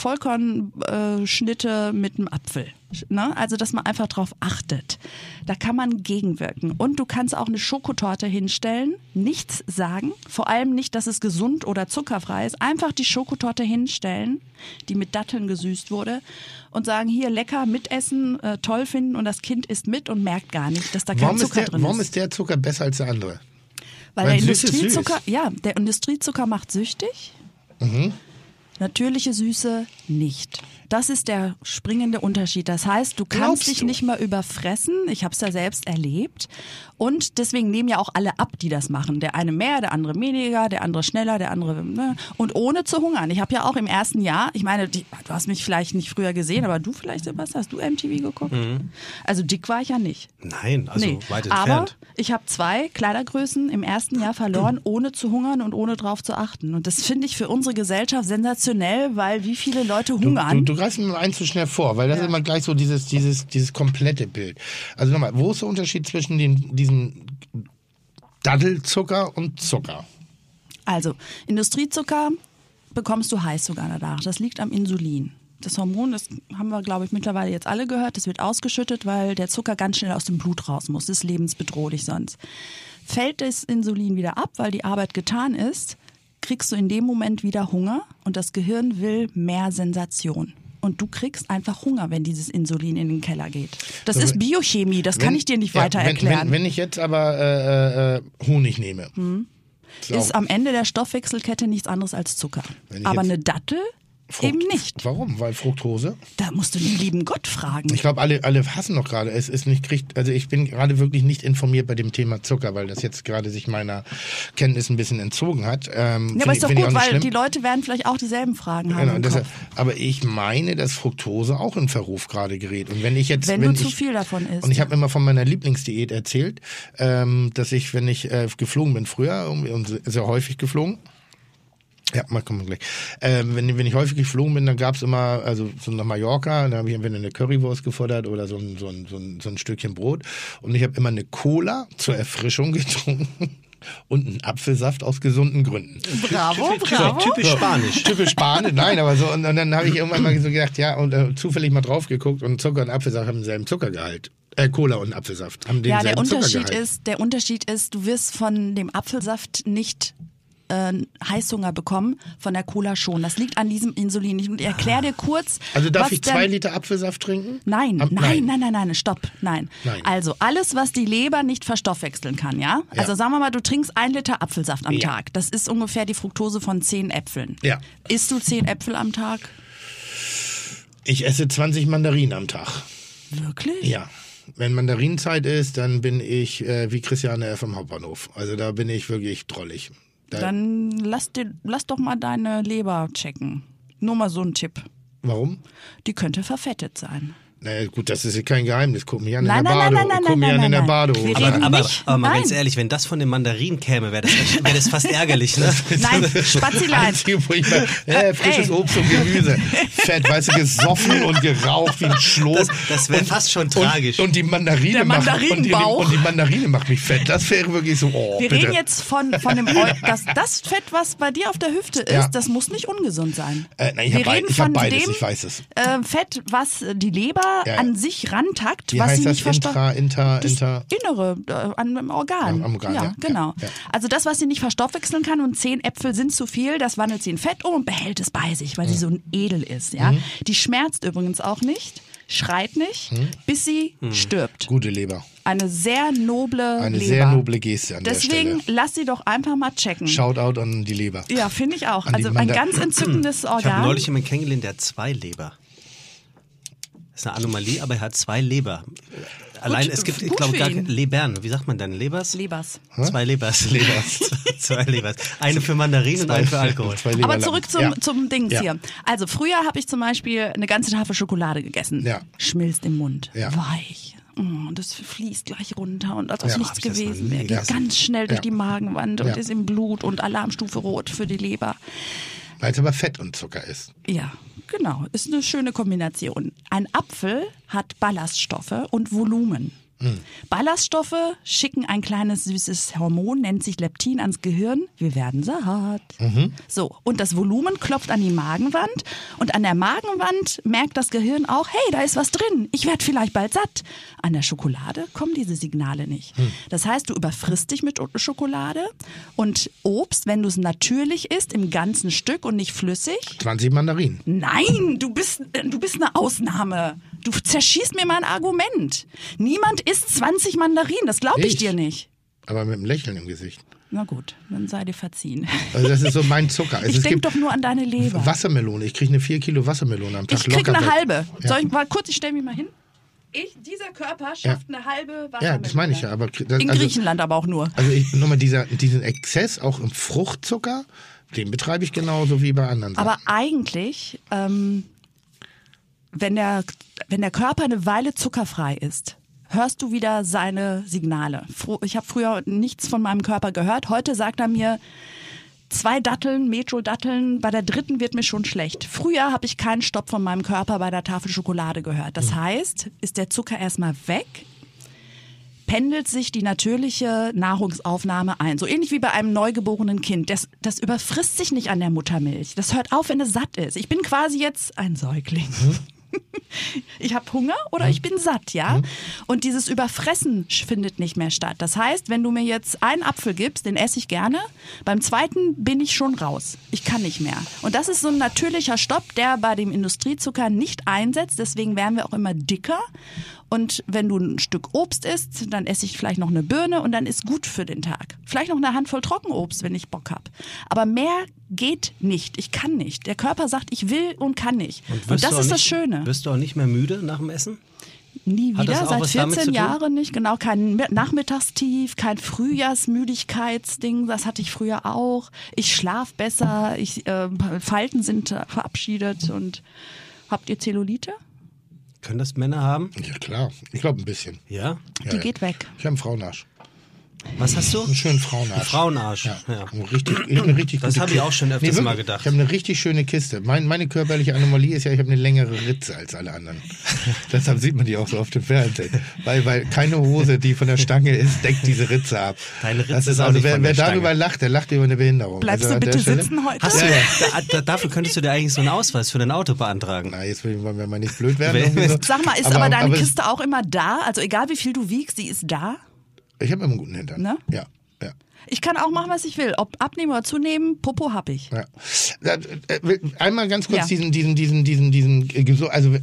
Vollkornschnitte mit einem Apfel. Ne? Also, dass man einfach drauf achtet. Da kann man gegenwirken. Und du kannst auch eine Schokotorte hinstellen, nichts sagen, vor allem nicht, dass es gesund oder zuckerfrei ist. Einfach die Schokotorte hinstellen, die mit Datteln gesüßt wurde und sagen, hier lecker, mitessen, äh, toll finden und das Kind isst mit und merkt gar nicht, dass da kein warum ist, Zucker der, drin warum ist. ist der Zucker besser als der andere? Weil Weil der süß ist Industriezucker, süß. ja, der Industriezucker macht süchtig. Mhm. Natürliche Süße nicht. Das ist der springende Unterschied. Das heißt, du kannst Glaubst dich du? nicht mehr überfressen. Ich habe es ja selbst erlebt. Und deswegen nehmen ja auch alle ab, die das machen. Der eine mehr, der andere weniger, der andere schneller, der andere... Ne? Und ohne zu hungern. Ich habe ja auch im ersten Jahr, ich meine, die, du hast mich vielleicht nicht früher gesehen, aber du vielleicht, Sebastian, hast du M T V geguckt? Also dick war ich ja nicht. Nein, also Nee, weit aber entfernt. ich habe zwei Kleidergrößen im ersten Jahr verloren, ohne zu hungern und ohne drauf zu achten. Und das finde ich für unsere Gesellschaft sensationell, weil wie viele Leute Du, hungern. du, du greifst mir mal eins zu schnell vor, weil das ist immer gleich so dieses, dieses, dieses komplette Bild. Also nochmal, wo ist der Unterschied zwischen den, diesem Dattelzucker und Zucker? Also, Industriezucker bekommst du heiß sogar danach. Das liegt am Insulin. Das Hormon, das haben wir, glaube ich, mittlerweile jetzt alle gehört, das wird ausgeschüttet, weil der Zucker ganz schnell aus dem Blut raus muss. Das ist lebensbedrohlich sonst. Fällt das Insulin wieder ab, weil die Arbeit getan ist, kriegst du in dem Moment wieder Hunger und das Gehirn will mehr Sensation. Und du kriegst einfach Hunger, wenn dieses Insulin in den Keller geht. Das So, ist Biochemie, das kann Wenn- ich dir nicht ja, weiter wenn, erklären. Wenn, wenn ich jetzt aber äh, äh, Honig nehme, Hm. so, Ist am Ende der Stoffwechselkette nichts anderes als Zucker. Wenn ich Aber jetzt- eine Dattel Frucht. eben nicht. Warum? Weil Fructose? Da musst du den lieben Gott fragen. Ich glaube, alle, alle hassen doch gerade. Es ist nicht kriegt, also ich bin gerade wirklich nicht informiert bei dem Thema Zucker, weil das jetzt gerade sich meiner Kenntnis ein bisschen entzogen hat. Ähm, Ja, aber ist doch gut, weil schlimm. die Leute werden vielleicht auch dieselben Fragen haben Genau, im deshalb, Kopf, aber ich meine, dass Fructose auch in Verruf gerade gerät. Und wenn ich jetzt, wenn, wenn du ich, zu viel davon isst. und ich habe immer von meiner Lieblingsdiät erzählt, ähm, dass ich, wenn ich äh, geflogen bin früher, und sehr häufig geflogen, ja, mal kommen wir gleich. Ähm, wenn, wenn ich häufig geflogen bin, dann gab's immer, also so nach Mallorca, da habe ich entweder eine Currywurst gefordert oder so ein, so ein, so ein, so ein Stückchen Brot. Und ich habe immer eine Cola zur Erfrischung getrunken und einen Apfelsaft aus gesunden Gründen. Bravo, Typisch, bravo. typisch Spanisch. Typisch Spanisch, nein, aber so. Und, und dann habe ich irgendwann mal so gedacht, ja, und äh, zufällig mal drauf geguckt und Zucker und Apfelsaft haben denselben Zuckergehalt. Äh, Cola und Apfelsaft haben Ja, denselben der Unterschied Zuckergehalt. ist, der Unterschied ist, du wirst von dem Apfelsaft nicht äh, Heißhunger bekommen, von der Cola schon. Das liegt an diesem Insulin. Ich erkläre dir kurz. Also darf was ich zwei denn- Liter Apfelsaft trinken? Nein, Am- nein, nein, nein, nein, stopp, nein. Nein. Also alles, was die Leber nicht verstoffwechseln kann, ja? Ja. Also sagen wir mal, du trinkst ein Liter Apfelsaft am Ja. Tag. Das ist ungefähr die Fructose von zehn Äpfeln. Ja. Isst du zehn Äpfel am Tag? Ich esse zwanzig Mandarinen am Tag. Wirklich? Ja. Wenn Mandarinenzeit ist, dann bin ich äh, wie Christiane F. am Hauptbahnhof. Also da bin ich wirklich drollig. Da, Dann lass, dir, lass doch mal deine Leber checken. Nur mal so ein Tipp. warum? Die könnte verfettet sein. Naja, gut, das ist kein Geheimnis. Guck mich an Nein, in der nein, nein, Bade. nein, Guck nein, mich nein, an in der nein, nein. Badehose. Wir Aber, reden aber, nicht- aber mal nein. ganz ehrlich, wenn das von den Mandarinen käme, wäre das, wär das fast ärgerlich, ne? Nein, Spazilein. Einzige, wo ich mal, äh, frisches Ey. Obst und Gemüse. Fett, weißt du, gesoffen und geraucht wie ein Schlot. Das, das wäre Und- fast schon und, tragisch. Und die Mandarine Der macht und die, Mandarinenbauch. und die Mandarine macht mich fett. Das wäre wirklich so, oh, Wir bitte. reden jetzt von, von dem Eu das, das Fett, was bei dir auf der Hüfte ist, Ja. das muss nicht ungesund sein. Äh, nein, ich Wir habe reden beid, hab von beides, dem ich weiß es. äh, Fett, was die Leber Ja, ja. an sich rantackt, Wie was heißt sie das? nicht verstoffwechselt. Intra, inter, Das inter. Innere, äh, an dem Organ. Am- am Organ, ja, ja. genau. Ja, ja. Also das, was sie nicht verstoffwechseln kann und zehn Äpfel sind zu viel, das wandelt sie in Fett um und behält es bei sich, weil sie so edel ist. Ja? Mhm. Die schmerzt übrigens auch nicht, schreit nicht, Mhm. bis sie stirbt. Gute Leber. Eine sehr noble Eine Leber. sehr noble Geste an Deswegen der Stelle. lass sie doch einfach mal checken. Shoutout an die Leber. Ja, finde ich auch. An die Also ein Manda- ganz entzückendes Ich habe Organ. neulich jemanden kennengelernt, der hat zwei Leber. Das ist eine Anomalie, aber er hat zwei Leber. Allein, es gibt, ich gut glaube, für gar ihn. keine Lebern. Wie sagt man denn? Lebers? Lebers. Zwei Lebers. Lebers. Zwei Lebers. Eine für Mandarinen und eine für Alkohol. Zwei Aber Leberlappen. zurück zum, Ja. zum Dings Ja. hier. Also früher habe ich zum Beispiel eine ganze Tafel Schokolade gegessen. Ja. Schmilzt im Mund. Ja. Weich. Mm, Und das fließt gleich runter und als ob Ja. nichts Hab ich das noch gewesen nie wäre. Geht gegessen. ganz schnell durch Ja. die Magenwand und Ja. ist im Blut und Alarmstufe rot für die Leber. Weil es aber Fett und Zucker ist. Ja, genau. Ist eine schöne Kombination. Ein Apfel hat Ballaststoffe und Volumen. Ballaststoffe schicken ein kleines süßes Hormon, nennt sich Leptin, ans Gehirn. Wir werden satt. So, und das Volumen klopft an die Magenwand. Und an der Magenwand merkt das Gehirn auch, hey, da ist was drin. Ich werde vielleicht bald satt. An der Schokolade kommen diese Signale nicht. Das heißt, du überfrisst dich mit Schokolade. Und Obst, wenn du es natürlich isst, im ganzen Stück und nicht flüssig, zwanzig Mandarinen. nein, du bist, du bist eine Ausnahme. Du zerschießt mir mein Argument. Niemand isst zwanzig Mandarinen, das glaube ich, Ich? dir nicht. Aber mit einem Lächeln im Gesicht. Na gut, dann sei dir verziehen. Also das ist so mein Zucker. Also Ich es denke gibt doch nur an deine Leber. Wassermelone. Ich kriege eine vier Kilo Wassermelone am Tag. Ich krieg locker eine weg. halbe. Ja. Soll ich mal kurz, ich stelle mich mal hin. Ich, dieser Körper schafft eine halbe Wassermelone. Ja, das meine ich ja. Aber das, In also, Griechenland aber auch nur. also ich, nochmal dieser, diesen Exzess auch im Fruchtzucker, den betreibe ich genauso wie bei anderen Sachen. Aber eigentlich, ähm, wenn, der, wenn der Körper eine Weile zuckerfrei ist, hörst du wieder seine Signale. Fro- Ich habe früher nichts von meinem Körper gehört. Heute sagt er mir, zwei Datteln, Metro-Datteln, bei der dritten wird mir schon schlecht. Früher habe ich keinen Stopp von meinem Körper bei der Tafel Schokolade gehört. Das heißt, ist der Zucker erstmal weg, pendelt sich die natürliche Nahrungsaufnahme ein. So ähnlich wie bei einem neugeborenen Kind. Das, das überfrisst sich nicht an der Muttermilch. Das hört auf, wenn es satt ist. Ich bin quasi jetzt ein Säugling. Ich habe Hunger oder ich bin satt, ja? Und dieses Überfressen findet nicht mehr statt. Das heißt, wenn du mir jetzt einen Apfel gibst, den esse ich gerne, beim zweiten bin ich schon raus. Ich kann nicht mehr. Und das ist so ein natürlicher Stopp, der bei dem Industriezucker nicht einsetzt. Deswegen werden wir auch immer dicker. Und wenn du ein Stück Obst isst, dann esse ich vielleicht noch eine Birne und dann ist gut für den Tag. Vielleicht noch eine Handvoll Trockenobst, wenn ich Bock habe. Aber mehr geht nicht. Ich kann nicht. Der Körper sagt, ich will und kann nicht. Und, und das ist nicht, das Schöne. Wirst du auch nicht mehr müde nach dem Essen? Nie Hat das wieder, auch seit was damit zu vierzehn tun? Jahren nicht. Genau, kein Nachmittagstief, kein Frühjahrsmüdigkeitsding. Das hatte ich früher auch. Ich schlaf besser. Ich, äh, Falten sind verabschiedet. Und habt ihr Zellulite? Können das Männer haben? Ja klar, ich glaube ein bisschen. Ja? Ja, Die ja. geht weg. Ich habe einen Frauenarsch. Was hast du? Einen schönen Frauenarsch. Ein Frauenarsch. Ja. Ja. Richtig, ich habe eine richtig Das gute habe ich Kiste. auch schon öfters wirklich. mal gedacht. Ich habe eine richtig schöne Kiste. Mein, meine körperliche Anomalie ist ja, ich habe eine längere Ritze als alle anderen. Deshalb sieht man die auch so auf dem Fernsehen. Weil, weil keine Hose, die von der Stange ist, deckt diese Ritze ab. Deine Ritze das ist ist auch also, nicht wer, von wer der darüber Stange. lacht, der lacht über eine Behinderung. Bleibst also du an bitte der Stelle, sitzen heute? Hast Ja, du, ja. da, da, dafür könntest du dir eigentlich so einen Ausweis für dein Auto beantragen. Na, jetzt wollen wir mal nicht blöd werden. Wer- irgendwie so. Sag mal, ist aber, deine aber es- Kiste auch immer da? Also egal wie viel du wiegst, sie ist da? Ich habe immer einen guten Hintern. Ne? Ja, ja. Ich kann auch machen, was ich will. Ob abnehmen oder zunehmen, Popo hab ich. Ja. Äh, Einmal ganz kurz Ja. diesen, diesen, diesen, diesen, diesen, äh, geso- also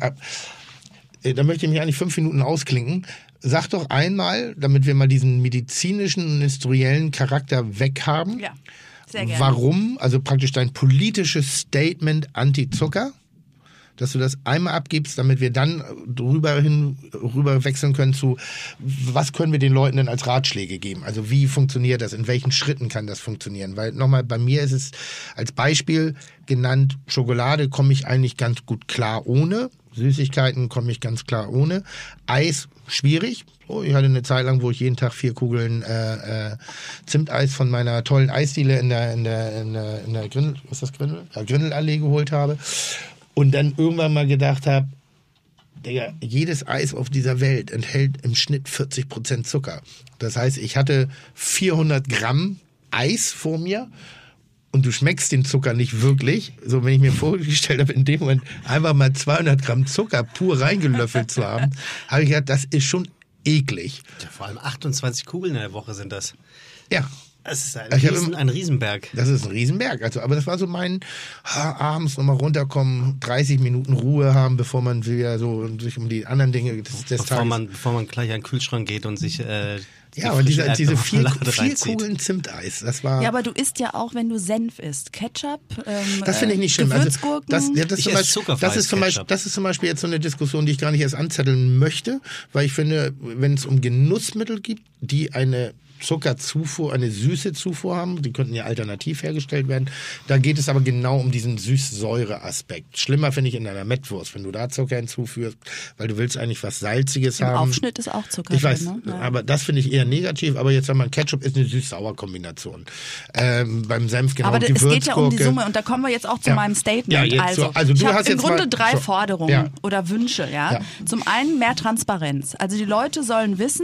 äh, da möchte ich mich eigentlich fünf Minuten ausklinken. Sag doch einmal, damit wir mal diesen medizinischen und industriellen Charakter weghaben. Ja, sehr gerne. Warum, also praktisch dein politisches Statement Anti-Zucker, dass du das einmal abgibst, damit wir dann drüber hin rüber wechseln können zu, was können wir den Leuten denn als Ratschläge geben? Also wie funktioniert das? In welchen Schritten kann das funktionieren? Weil nochmal, bei mir ist es als Beispiel genannt, Schokolade komme ich eigentlich ganz gut klar ohne. Süßigkeiten komme ich ganz klar ohne. Eis, schwierig. Oh, ich hatte eine Zeit lang, wo ich jeden Tag vier Kugeln äh, äh, Zimteis von meiner tollen Eisdiele in der, in der, in der, in der Grindel, was ist das Grindel? Ja, Grindelallee geholt habe. Und dann irgendwann mal gedacht habe, Digga, jedes Eis auf dieser Welt enthält im Schnitt vierzig Prozent Zucker. Das heißt, ich hatte vierhundert Gramm Eis vor mir und du schmeckst den Zucker nicht wirklich. So, wenn ich mir vorgestellt habe, in dem Moment einfach mal zweihundert Gramm Zucker pur reingelöffelt zu haben, habe ich gedacht, das ist schon eklig. Ja, vor allem achtundzwanzig Kugeln in der Woche sind das. Ja. Das ist ein, Ich hab Riesen, im- ein Riesenberg. Das ist ein Riesenberg. Also, aber das war so mein ha, abends nochmal runterkommen, dreißig Minuten Ruhe haben, bevor man wieder so sich um die anderen Dinge des, des Bevor Tages... man, bevor man gleich an den Kühlschrank geht und sich äh, die ja, aber diese, frische diese vier, Erdbeermarmelade vier reinzieht. Kugeln Zimteis, das war... Ja, aber du isst ja auch, wenn du Senf isst. Ketchup, ähm, das finde ich nicht schlimm. Also, Gewürzgurken. das, ja, das, Ich zum esse Beispiel, zuckerfreies das, ist zum Beispiel, Ketchup. das ist zum Beispiel jetzt so eine Diskussion, die ich gar nicht erst anzetteln möchte, weil ich finde, wenn es um Genussmittel gibt, die eine Zuckerzufuhr, eine süße Zufuhr haben, die könnten ja alternativ hergestellt werden, da geht es aber genau um diesen Süß-Säure-Aspekt. Schlimmer finde ich in einer Mettwurst, wenn du da Zucker hinzuführst, weil du willst eigentlich was Salziges Im haben. Aufschnitt ist auch Zucker Ich weiß, drin, ne? Ja. aber das finde ich eher negativ. Aber jetzt sagen wir, Ketchup ist eine süß-sauer-Kombination. Ähm, beim Senf genau, Aber es geht ja um die Gewürzgurke. Summe und da kommen wir jetzt auch zu Ja. meinem Statement. Ja, jetzt also, so. Also du ich habe hast im jetzt Grunde mal- drei so. Forderungen Ja. oder Wünsche. Ja? Ja. Zum einen mehr Transparenz. Also die Leute sollen wissen,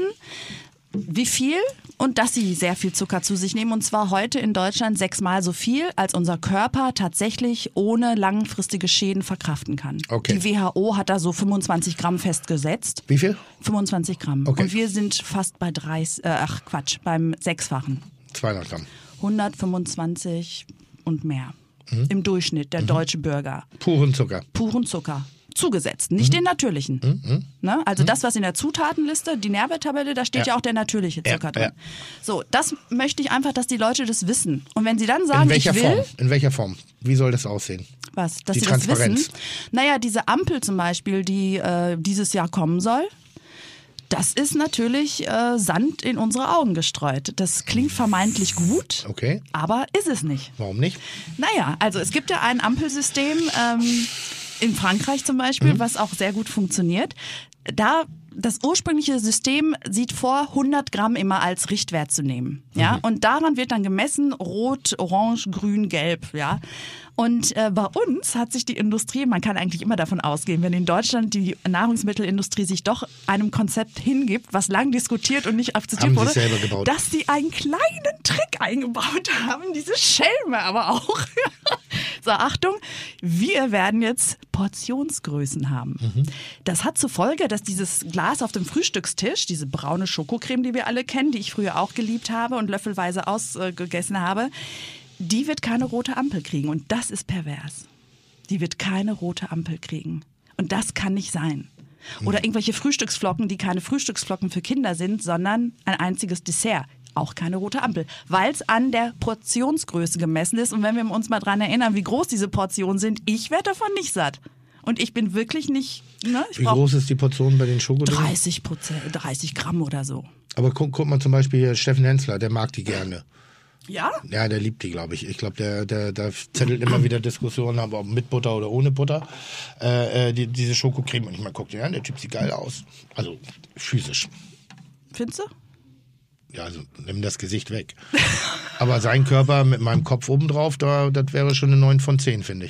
wie viel und dass sie sehr viel Zucker zu sich nehmen. Und zwar heute in Deutschland sechsmal so viel, als unser Körper tatsächlich ohne langfristige Schäden verkraften kann. Okay. Die W H O hat da so fünfundzwanzig Gramm festgesetzt. Wie viel? fünfundzwanzig Gramm. Okay. Und wir sind fast bei dreißig, äh, ach Quatsch, beim Sechsfachen. zweihundert Gramm. hundertfünfundzwanzig und mehr. Mhm. Im Durchschnitt, der deutsche Bürger. Puren Zucker. Puren Zucker. Zugesetzt, nicht Mhm. den natürlichen. Ne? Also das, was in der Zutatenliste, die Nährwerttabelle, da steht ja, Ja. auch der natürliche Zucker Ja, drin. ja. So, das möchte ich einfach, dass die Leute das wissen. Und wenn sie dann sagen, In welcher ich will, Form? In welcher Form? Wie soll das aussehen? was, dass Die sie das Transparenz. wissen. Naja, diese Ampel zum Beispiel, die äh, dieses Jahr kommen soll, das ist natürlich äh, Sand in unsere Augen gestreut. Das klingt vermeintlich gut, Okay. aber ist es nicht. Warum nicht? Naja, also es gibt ja ein Ampelsystem ähm, in Frankreich zum Beispiel, Mhm. was auch sehr gut funktioniert. Da das ursprüngliche System sieht vor, hundert Gramm immer als Richtwert zu nehmen. Ja, Mhm. und daran wird dann gemessen, rot, orange, grün, gelb. Ja, und äh, bei uns hat sich die Industrie, man kann eigentlich immer davon ausgehen, wenn in Deutschland die Nahrungsmittelindustrie sich doch einem Konzept hingibt, was lang diskutiert und nicht akzeptiert Haben sie wurde, selber gebaut. dass sie einen kleinen Trick eingebaut haben, diese Schelme aber auch. So, Achtung, wir werden jetzt Portionsgrößen haben. Mhm. Das hat zur Folge, dass dieses Glas auf dem Frühstückstisch, diese braune Schokocreme, die wir alle kennen, die ich früher auch geliebt habe und löffelweise ausgegessen habe, die wird keine rote Ampel kriegen. Und das ist pervers. Die wird keine rote Ampel kriegen. Und das kann nicht sein. Oder irgendwelche Frühstücksflocken, die keine Frühstücksflocken für Kinder sind, sondern ein einziges Dessert. auch keine rote Ampel, weil es an der Portionsgröße gemessen ist. Und wenn wir uns mal dran erinnern, wie groß diese Portionen sind, ich werde davon nicht satt. Und ich bin wirklich nicht... Ne, ich Wie groß ist die Portion bei den Schokodingen? dreißig Prozent, dreißig Gramm oder so. Aber guck, guck mal zum Beispiel hier Steffen Hensler, der mag die gerne. Ja? Ja, der liebt die, glaube ich. Ich glaube, der, der, der zettelt immer wieder Diskussionen, aber ob mit Butter oder ohne Butter. Äh, die, diese Schokocreme. Und ich mal, guck dir an, der Typ sieht geil aus. Also physisch. Findest du? Ja, also nimm das Gesicht weg. Aber sein Körper mit meinem Kopf obendrauf, da, das wäre schon eine neun von zehn, finde ich.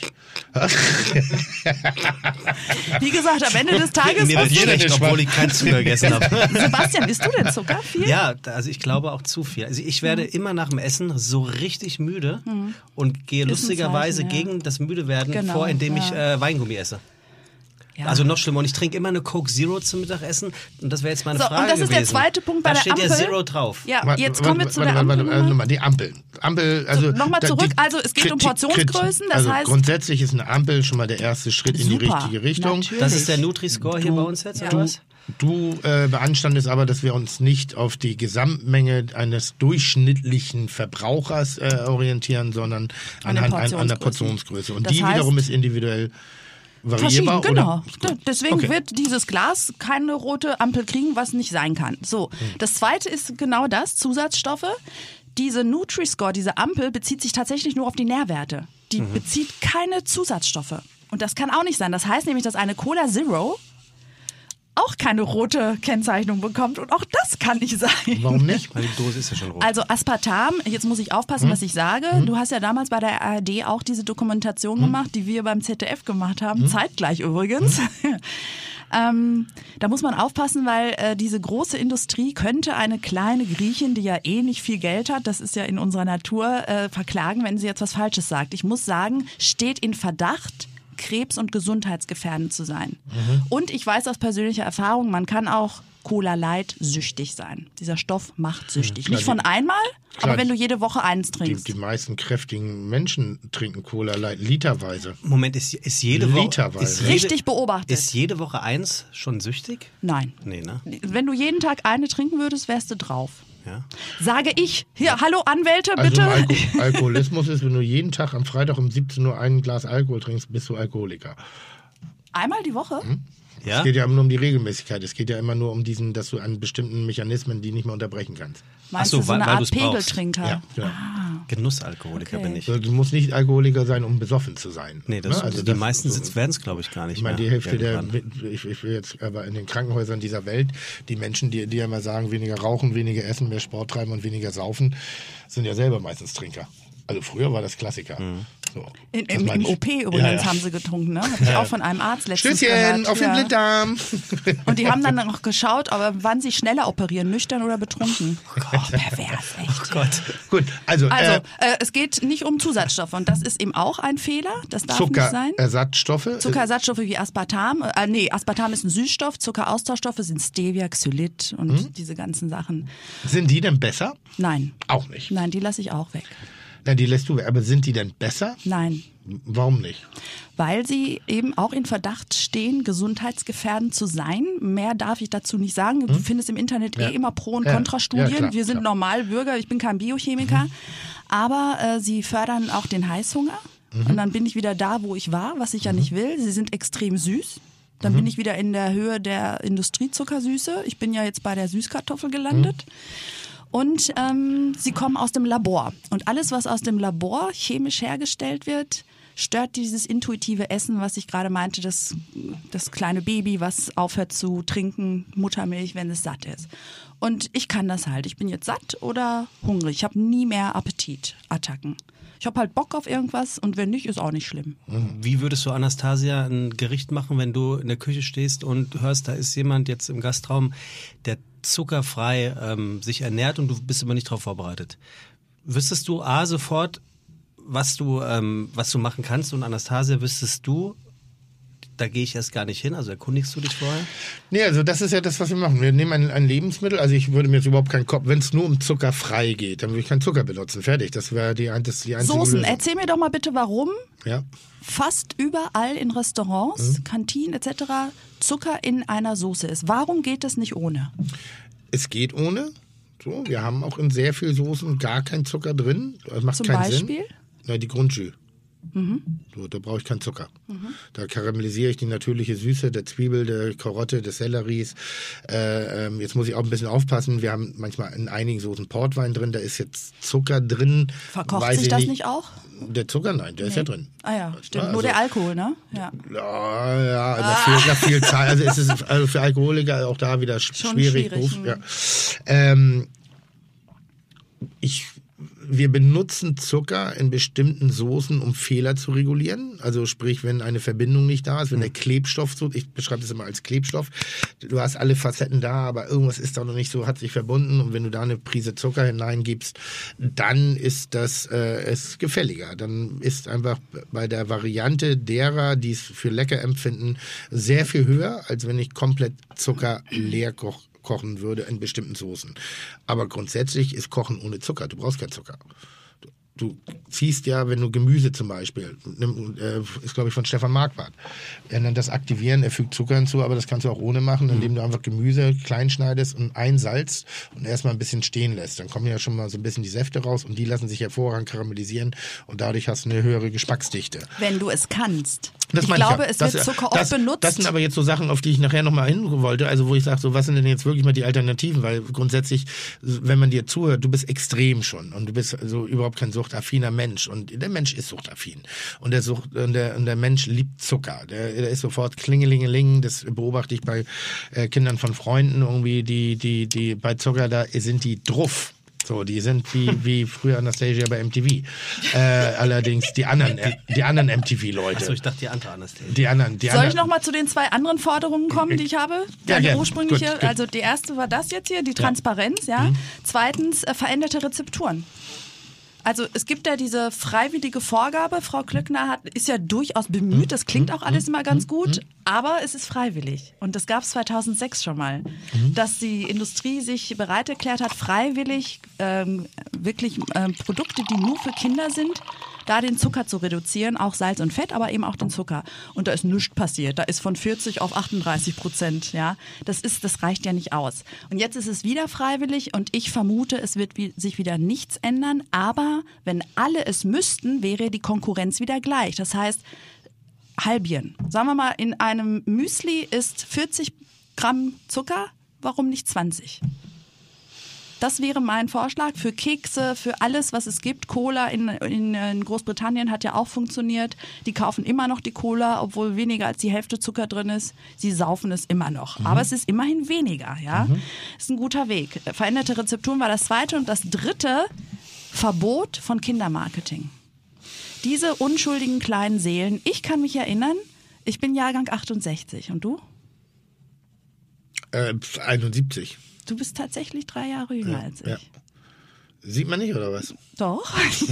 Wie gesagt, am Ende des Tages... Mir wird jeder schlecht, den obwohl ich keinen Zucker gegessen habe. Sebastian, isst du denn Zucker viel? Ja, also ich glaube auch zu viel. Also ich werde immer nach dem Essen so richtig müde und gehe Ist ein lustigerweise Zeichen, ja. gegen das Müdewerden Genau, vor, indem ich ja. äh, Weingummi esse. Ja. Also noch schlimmer. Und ich trinke immer eine Coke Zero zum Mittagessen. Und das wäre jetzt meine So, Frage und das ist gewesen. der zweite Punkt bei da der steht Ampel. ja Zero drauf. Ja, Warte, jetzt warte, kommen wir zu warte, der warte, Ampel. warte, warte, mal, die Ampel. Ampel, also... nochmal da- zurück, die- also es geht um Kritik- Portionsgrößen, das also heißt- grundsätzlich ist eine Ampel schon mal der erste Schritt in die Super, richtige Richtung. natürlich. Das ist der Nutri-Score hier bei uns jetzt, Ja. oder was? Du äh, beanstandest aber, dass wir uns nicht auf die Gesamtmenge eines durchschnittlichen Verbrauchers äh, orientieren, sondern An den anhand ein, an der Portionsgrößen. Portionsgröße. Und Das die heißt- wiederum ist individuell Verschieden, variierbar. genau. Oder? D- Deswegen Okay. wird dieses Glas keine rote Ampel kriegen, was nicht sein kann. So, das zweite ist genau das, Zusatzstoffe. Diese Nutri-Score, diese Ampel bezieht sich tatsächlich nur auf die Nährwerte. Die Mhm. bezieht keine Zusatzstoffe. Und das kann auch nicht sein. Das heißt nämlich, dass eine Cola Zero auch keine rote Kennzeichnung bekommt. Und auch das kann nicht sein. Warum nicht? Weil die Dose ist ja schon rot. Also Aspartam, jetzt muss ich aufpassen, was ich sage. Du hast ja damals bei der A R D auch diese Dokumentation gemacht, die wir beim Z D F gemacht haben, zeitgleich übrigens. ähm, da muss man aufpassen, weil äh, diese große Industrie könnte eine kleine Griechin, die ja eh nicht viel Geld hat, das ist ja in unserer Natur, äh, verklagen, wenn sie jetzt was Falsches sagt. Ich muss sagen, steht in Verdacht, krebs- und gesundheitsgefährdend zu sein. Und ich weiß aus persönlicher Erfahrung, man kann auch Cola Light süchtig sein. Dieser Stoff macht süchtig. Klar, Nicht von die- einmal, klar, aber wenn du jede Woche eins Die, trinkst. die meisten kräftigen Menschen trinken Cola Light literweise. Moment, ist, ist jede Woche... Literweise. Ist jede, Richtig beobachtet. Ist jede Woche eins schon süchtig? Nein. Nee, ne? Wenn du jeden Tag eine trinken würdest, wärst du drauf. Ja. Sage ich. Hier, hallo Anwälte, Also bitte. im Alko Alkoholismus ist, wenn du jeden Tag am Freitag um siebzehn Uhr ein Glas Alkohol trinkst, bist du Alkoholiker. Einmal die Woche? Ja? Es geht ja immer nur um die Regelmäßigkeit. Es geht ja immer nur um diesen, dass du an bestimmten Mechanismen die nicht mehr unterbrechen kannst. Meinst Ach so, du so weil- eine weil Art du's brauchst. Pegeltrinker? Ja, genau. Genussalkoholiker Okay. bin ich. Also du musst nicht Alkoholiker sein, um besoffen zu sein. Nee, das, Ne? Also die das- meisten so- werden es, glaube ich, gar nicht Ich meine, mehr. die Hälfte der, irgendwann. ich, ich will jetzt aber in den Krankenhäusern dieser Welt, die Menschen, die, die ja immer sagen, weniger rauchen, weniger essen, mehr Sport treiben und weniger saufen, sind ja selber meistens Trinker. Also früher war das Klassiker. Mhm. So. In, Das im, meine Im ich. O P übrigens Ja, ja. haben sie getrunken, ne? Hab ich auch von einem Arzt letztens Stößchen gehört. auf den Ja. Blinddarm. Und die haben dann noch geschaut, aber wann sie schneller operieren, nüchtern oder betrunken. Oh, pervers, echt. Oh Gott. Gut, also, Also, äh, äh, es geht nicht um Zusatzstoffe und das ist eben auch ein Fehler. Das darf nicht sein. Zuckerersatzstoffe. Zuckerersatzstoffe wie Aspartam, äh, nee, Aspartam ist ein Süßstoff, Zuckeraustauschstoffe sind Stevia, Xylit und Hm? diese ganzen Sachen. Sind die denn besser? Nein, Auch nicht. nein, die lasse ich auch weg. Nein, die lässt du weg. Aber sind die denn besser? Nein, Warum nicht? weil sie eben auch in Verdacht stehen, gesundheitsgefährdend zu sein. Mehr darf ich dazu nicht sagen. Du findest im Internet Ja. eh immer Pro- und Ja. Kontrastudien. Ja, klar, Wir sind klar. Normalbürger, ich bin kein Biochemiker. Aber äh, sie fördern auch den Heißhunger. Und dann bin ich wieder da, wo ich war, was ich ja nicht will. Sie sind extrem süß. Dann bin ich wieder in der Höhe der Industriezuckersüße. Ich bin ja jetzt bei der Süßkartoffel gelandet. Und ähm, sie kommen aus dem Labor. Und alles, was aus dem Labor chemisch hergestellt wird, stört dieses intuitive Essen, was ich gerade meinte, das, das kleine Baby, was aufhört zu trinken, Muttermilch, wenn es satt ist. Und ich kann das halt. Ich bin jetzt satt oder hungrig. Ich habe nie mehr Appetitattacken. Ich habe halt Bock auf irgendwas und wenn nicht, ist auch nicht schlimm. Wie würdest du, Anastasia, ein Gericht machen, wenn du in der Küche stehst und hörst, da ist jemand jetzt im Gastraum, der zuckerfrei ähm, sich ernährt und du bist aber nicht darauf vorbereitet? Wüsstest du A, sofort, was du, ähm, was du machen kannst, und Anastasia, wüsstest du, da gehe ich erst gar nicht hin, also erkundigst du dich vorher? Nee, also das ist ja das, was wir machen. Wir nehmen ein, ein Lebensmittel, also ich würde mir jetzt überhaupt keinen Kopf, wenn es nur um zuckerfrei geht, dann würde ich keinen Zucker benutzen. Fertig, das wäre die, das ist die einzige Soßen, Lösung. erzähl mir doch mal bitte, warum Ja. fast überall in Restaurants, Mhm. Kantinen et cetera Zucker in einer Soße ist. Warum geht das nicht ohne? Es geht ohne. So, wir haben auch in sehr viel Soßen gar keinen Zucker drin. Das macht Zum keinen Beispiel? Sinn. Na, die Grundjus. Mhm. So, da brauche ich keinen Zucker. Mhm. Da karamellisiere ich die natürliche Süße der Zwiebel, der Karotte, des Selleries. Äh, ähm, jetzt muss ich auch ein bisschen aufpassen. Wir haben manchmal in einigen Soßen Portwein drin, da ist jetzt Zucker drin. Verkocht Weiß sich ich das nicht. nicht auch? Der Zucker, nein, der nee. ist ja drin. Ah ja, stimmt. Also, Nur der Alkohol, ne? Ja, ja, ja da fehlt noch viel Zeit. Also es ist also für Alkoholiker auch da wieder Schon schwierig. schwierig. Beruf, ja. ähm, ich Wir benutzen Zucker in bestimmten Soßen, um Fehler zu regulieren. Also sprich, wenn eine Verbindung nicht da ist, wenn der Klebstoff so, ich beschreibe das immer als Klebstoff, du hast alle Facetten da, aber irgendwas ist da noch nicht so, hat sich verbunden und wenn du da eine Prise Zucker hineingibst, dann ist das äh, ist gefälliger. Dann ist einfach bei der Variante derer, die es für lecker empfinden, sehr viel höher, als wenn ich komplett Zucker leer koche. kochen würde in bestimmten Soßen. Aber grundsätzlich ist Kochen ohne Zucker. Du brauchst keinen Zucker. Du, du ziehst ja, wenn du Gemüse zum Beispiel, nimm, äh, ist glaube ich von Stefan Marquardt, er nennt das Aktivieren, er fügt Zucker hinzu, aber das kannst du auch ohne machen, indem du einfach Gemüse klein schneidest und einsalzt und erstmal ein bisschen stehen lässt. Dann kommen ja schon mal so ein bisschen die Säfte raus und die lassen sich hervorragend karamellisieren und dadurch hast du eine höhere Geschmacksdichte. Wenn du es kannst. Das ich meine glaube, ich ja. es das, wird Zucker das, oft benutzt. Das sind aber jetzt so Sachen, auf die ich nachher nochmal hin wollte, also wo ich sage, so was sind denn jetzt wirklich mal die Alternativen, weil grundsätzlich, wenn man dir zuhört, du bist extrem schon und du bist also überhaupt kein suchtaffiner Mensch und der Mensch ist suchtaffin und der, Sucht, und der, und der Mensch liebt Zucker, der, der ist sofort klingelingeling, das beobachte ich bei äh, Kindern von Freunden irgendwie, die, die, die bei Zucker, da sind die druff. So, die sind wie, wie früher Anastasia bei M T V. Äh, allerdings die anderen, die anderen M T V-Leute. Achso, ich dachte die andere Anastasia. Die anderen, die Soll anderen. ich nochmal zu den zwei anderen Forderungen kommen, die ich habe? Ja, Deine gerne. ursprüngliche, Gut, gut. also die erste war das jetzt hier, die Transparenz, ja. Mhm. Zweitens, äh, veränderte Rezepturen. Also es gibt ja diese freiwillige Vorgabe, Frau Klöckner hat, ist ja durchaus bemüht, das klingt auch alles immer ganz gut, aber es ist freiwillig. Und das gab es zweitausendsechs schon mal, dass die Industrie sich bereit erklärt hat, freiwillig ähm, wirklich ähm, Produkte, die nur für Kinder sind, da den Zucker zu reduzieren, auch Salz und Fett, aber eben auch den Zucker. Und da ist nichts passiert. Da ist von vierzig auf achtunddreißig Prozent. Ja, das ist, das reicht ja nicht aus. Und jetzt ist es wieder freiwillig und ich vermute, es wird wie, sich wieder nichts ändern. Aber wenn alle es müssten, wäre die Konkurrenz wieder gleich. Das heißt, halbieren. Sagen wir mal, in einem Müsli ist vierzig Gramm Zucker. Warum nicht zwanzig? Das wäre mein Vorschlag für Kekse, für alles, was es gibt. Cola in, in, in Großbritannien hat ja auch funktioniert. Die kaufen immer noch die Cola, obwohl weniger als die Hälfte Zucker drin ist. Sie saufen es immer noch. Mhm. Aber es ist immerhin weniger. Ja, mhm. Ist ein guter Weg. Veränderte Rezepturen war das zweite. Und das dritte, Verbot von Kindermarketing. Diese unschuldigen kleinen Seelen. Ich kann mich erinnern, ich bin Jahrgang achtundsechzig. Und du? Äh, einundsiebzig. Du bist tatsächlich drei Jahre jünger ja, als ich. Ja. Sieht man nicht, oder was? Doch.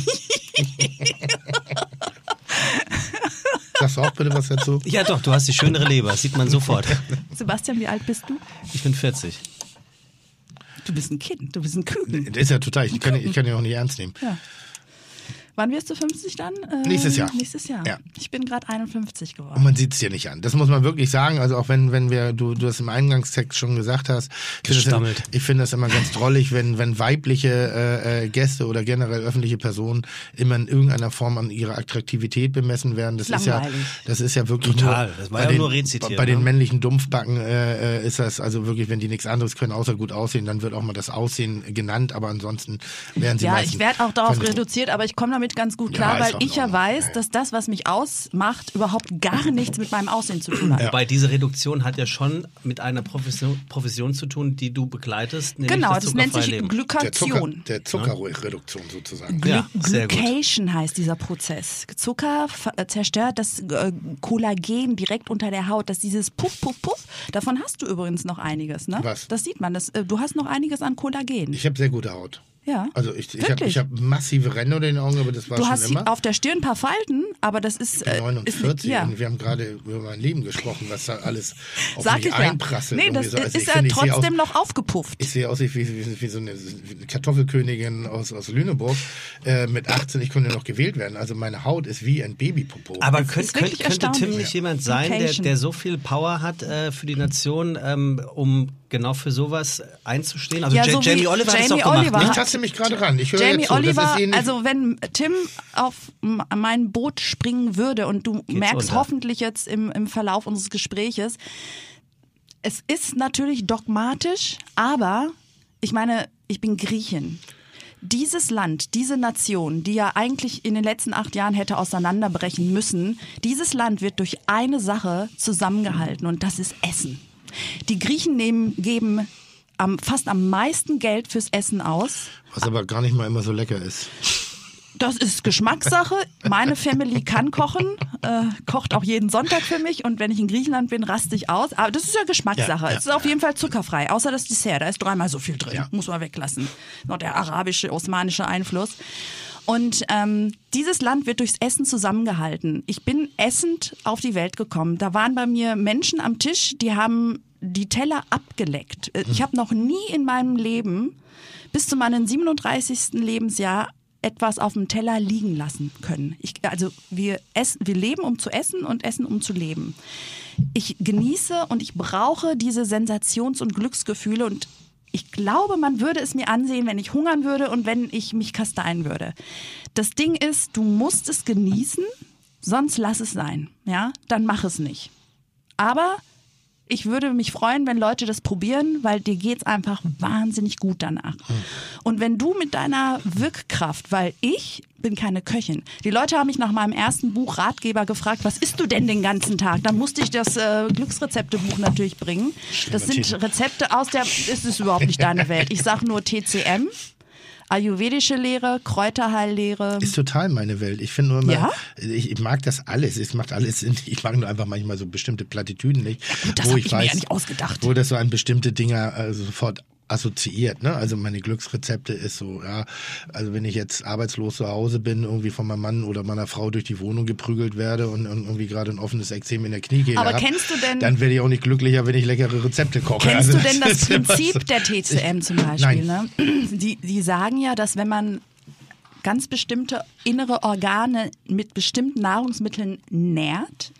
Sagst du auch bitte was dazu? Ja doch, du hast die schönere Leber, das sieht man sofort. Sebastian, wie alt bist du? Ich bin vierzig. Du bist ein Kind, du bist ein Küken. Das ist ja total, ich kann, ich kann ihn auch nicht ernst nehmen. Ja. Wann wirst du fünfzig dann? Äh, nächstes Jahr. Nächstes Jahr. Ja. Ich bin gerade einundfünfzig geworden. Und man sieht es dir nicht an. Das muss man wirklich sagen. Also auch wenn, wenn wir, du, du das im Eingangstext schon gesagt hast, Gestammelt. Find das, ich finde das immer ganz drollig, wenn, wenn weibliche äh, Gäste oder generell öffentliche Personen immer in irgendeiner Form an ihrer Attraktivität bemessen werden. Das ist ja, Langweilig. das ist ja wirklich Total. nur, Das war bei ja den, nur rezitiert, Bei ne? den männlichen Dumpfbacken äh, ist das also wirklich, wenn die nichts anderes können, außer gut aussehen, dann wird auch mal das Aussehen genannt, aber ansonsten werden sie Ja, meistens ich werde auch darauf vernichtet. reduziert, aber ich komme damit ganz gut Ja, klar, ist weil auch in ich ja Ordnung. weiß, dass das, was mich ausmacht, überhaupt gar nichts mit meinem Aussehen zu tun hat. Wobei diese Reduktion hat ja schon mit einer Profession, Profession zu tun, die du begleitest, nämlich Genau, das das nennt sich zuckerfreie Leben. Der, Zucker, Glykation. der Zuckerreduktion sozusagen. Ja, sehr gut. Glycation heißt dieser Prozess. Zucker ver- äh, zerstört das äh, Kollagen direkt unter der Haut. Das ist dieses Puff, Puff, Puff. Davon hast du übrigens noch einiges, ne? Was? Das sieht man. Das, äh, du hast noch einiges an Kollagen. Ich habe sehr gute Haut. Ja. Also ich, ich habe Wirklich? ich hab massive Ränder unter den Augen, aber das war Du schon hast immer. auf der Stirn ein paar Falten, aber das ist. Ich bin äh, neunundvierzig ist, ja. und wir haben gerade über mein Leben gesprochen, was da alles auf Sag mich ich ja. einprasselt. Nee, irgendwie das so. Also ist ich ja finde, ich sehe trotzdem aus, noch aufgepufft. Ich sehe aus wie, wie, wie so eine Kartoffelkönigin aus, aus Lüneburg äh, mit achtzehn. Ich konnte noch gewählt werden. Also meine Haut ist wie ein Babypopo. Aber Das könnt, ist könnt, wirklich könnte Tim erstaunlich. nicht jemand sein, der, Glycation. der so viel Power hat äh, für die Nation, ähm, um genau für sowas einzustehen? Also Ja, Ja, so Jamie wie Oliver hat es Jamie auch gemacht, Oliver. ne? Ich taste mich gerade ran. Ich höre Jamie jetzt so. Das Oliver, ist ähnlich. also wenn Tim auf m- mein Boot springen würde und du merkst unter. hoffentlich jetzt im, im Verlauf unseres Gespräches, es ist natürlich dogmatisch, aber ich meine, ich bin Griechin. Dieses Land, diese Nation, die ja eigentlich in den letzten acht Jahren hätte auseinanderbrechen müssen, dieses Land wird durch eine Sache zusammengehalten und das ist Essen. Die Griechen nehmen, geben am, fast am meisten Geld fürs Essen aus. Was aber gar nicht mal immer so lecker ist. Das ist Geschmackssache. Meine Family kann kochen, äh, kocht auch jeden Sonntag für mich und wenn ich in Griechenland bin, raste ich aus. Aber das ist ja Geschmackssache. Ja, ja, es ist auf jeden Fall zuckerfrei, außer das Dessert. Da ist dreimal so viel drin. Ja. Muss man weglassen. Noch der arabische, osmanische Einfluss. Und ähm, dieses Land wird durchs Essen zusammengehalten. Ich bin essend auf die Welt gekommen. Da waren bei mir Menschen am Tisch, die haben die Teller abgeleckt. Ich habe noch nie in meinem Leben bis zu meinem siebenunddreißigsten Lebensjahr etwas auf dem Teller liegen lassen können. Ich, also wir essen, wir leben, um zu essen und essen, um zu leben. Ich genieße und ich brauche diese Sensations- und Glücksgefühle und ich glaube, man würde es mir ansehen, wenn ich hungern würde und wenn ich mich kasteien würde. Das Ding ist, du musst es genießen, sonst lass es sein. Ja, dann mach es nicht. Aber ich würde mich freuen, wenn Leute das probieren, weil dir geht's einfach wahnsinnig gut danach. Und wenn du mit deiner Wirkkraft, weil ich bin keine Köchin. Die Leute haben mich nach meinem ersten Buch Ratgeber gefragt, was isst du denn den ganzen Tag? Dann musste ich das äh, Glücksrezeptebuch natürlich bringen. Das sind Titel. Rezepte aus der, es ist überhaupt nicht deine Welt. Ich sag nur T C M. Ayurvedische Lehre, Kräuterheillehre. Ist total meine Welt. Ich finde nur immer, Ja? ich, ich mag das alles. Es macht alles Sinn. Ich mag nur einfach manchmal so bestimmte Plattitüden nicht. gut, das wo hab ich ich mir weiß, ja nicht ausgedacht. Wo das so an bestimmte Dinge äh, sofort assoziiert, ne? Also meine Glücksrezepte ist so, ja, also wenn ich jetzt arbeitslos zu Hause bin, irgendwie von meinem Mann oder meiner Frau durch die Wohnung geprügelt werde und, und irgendwie gerade ein offenes Ekzem in der Kniekehle Aber hab, kennst du denn- dann werde ich auch nicht glücklicher, wenn ich leckere Rezepte koche. Kennst Also du denn das ist immer Prinzip so. der T C M zum Beispiel? Nein. Ne? Die, die sagen ja, dass wenn man ganz bestimmte innere Organe mit bestimmten Nahrungsmitteln nährt,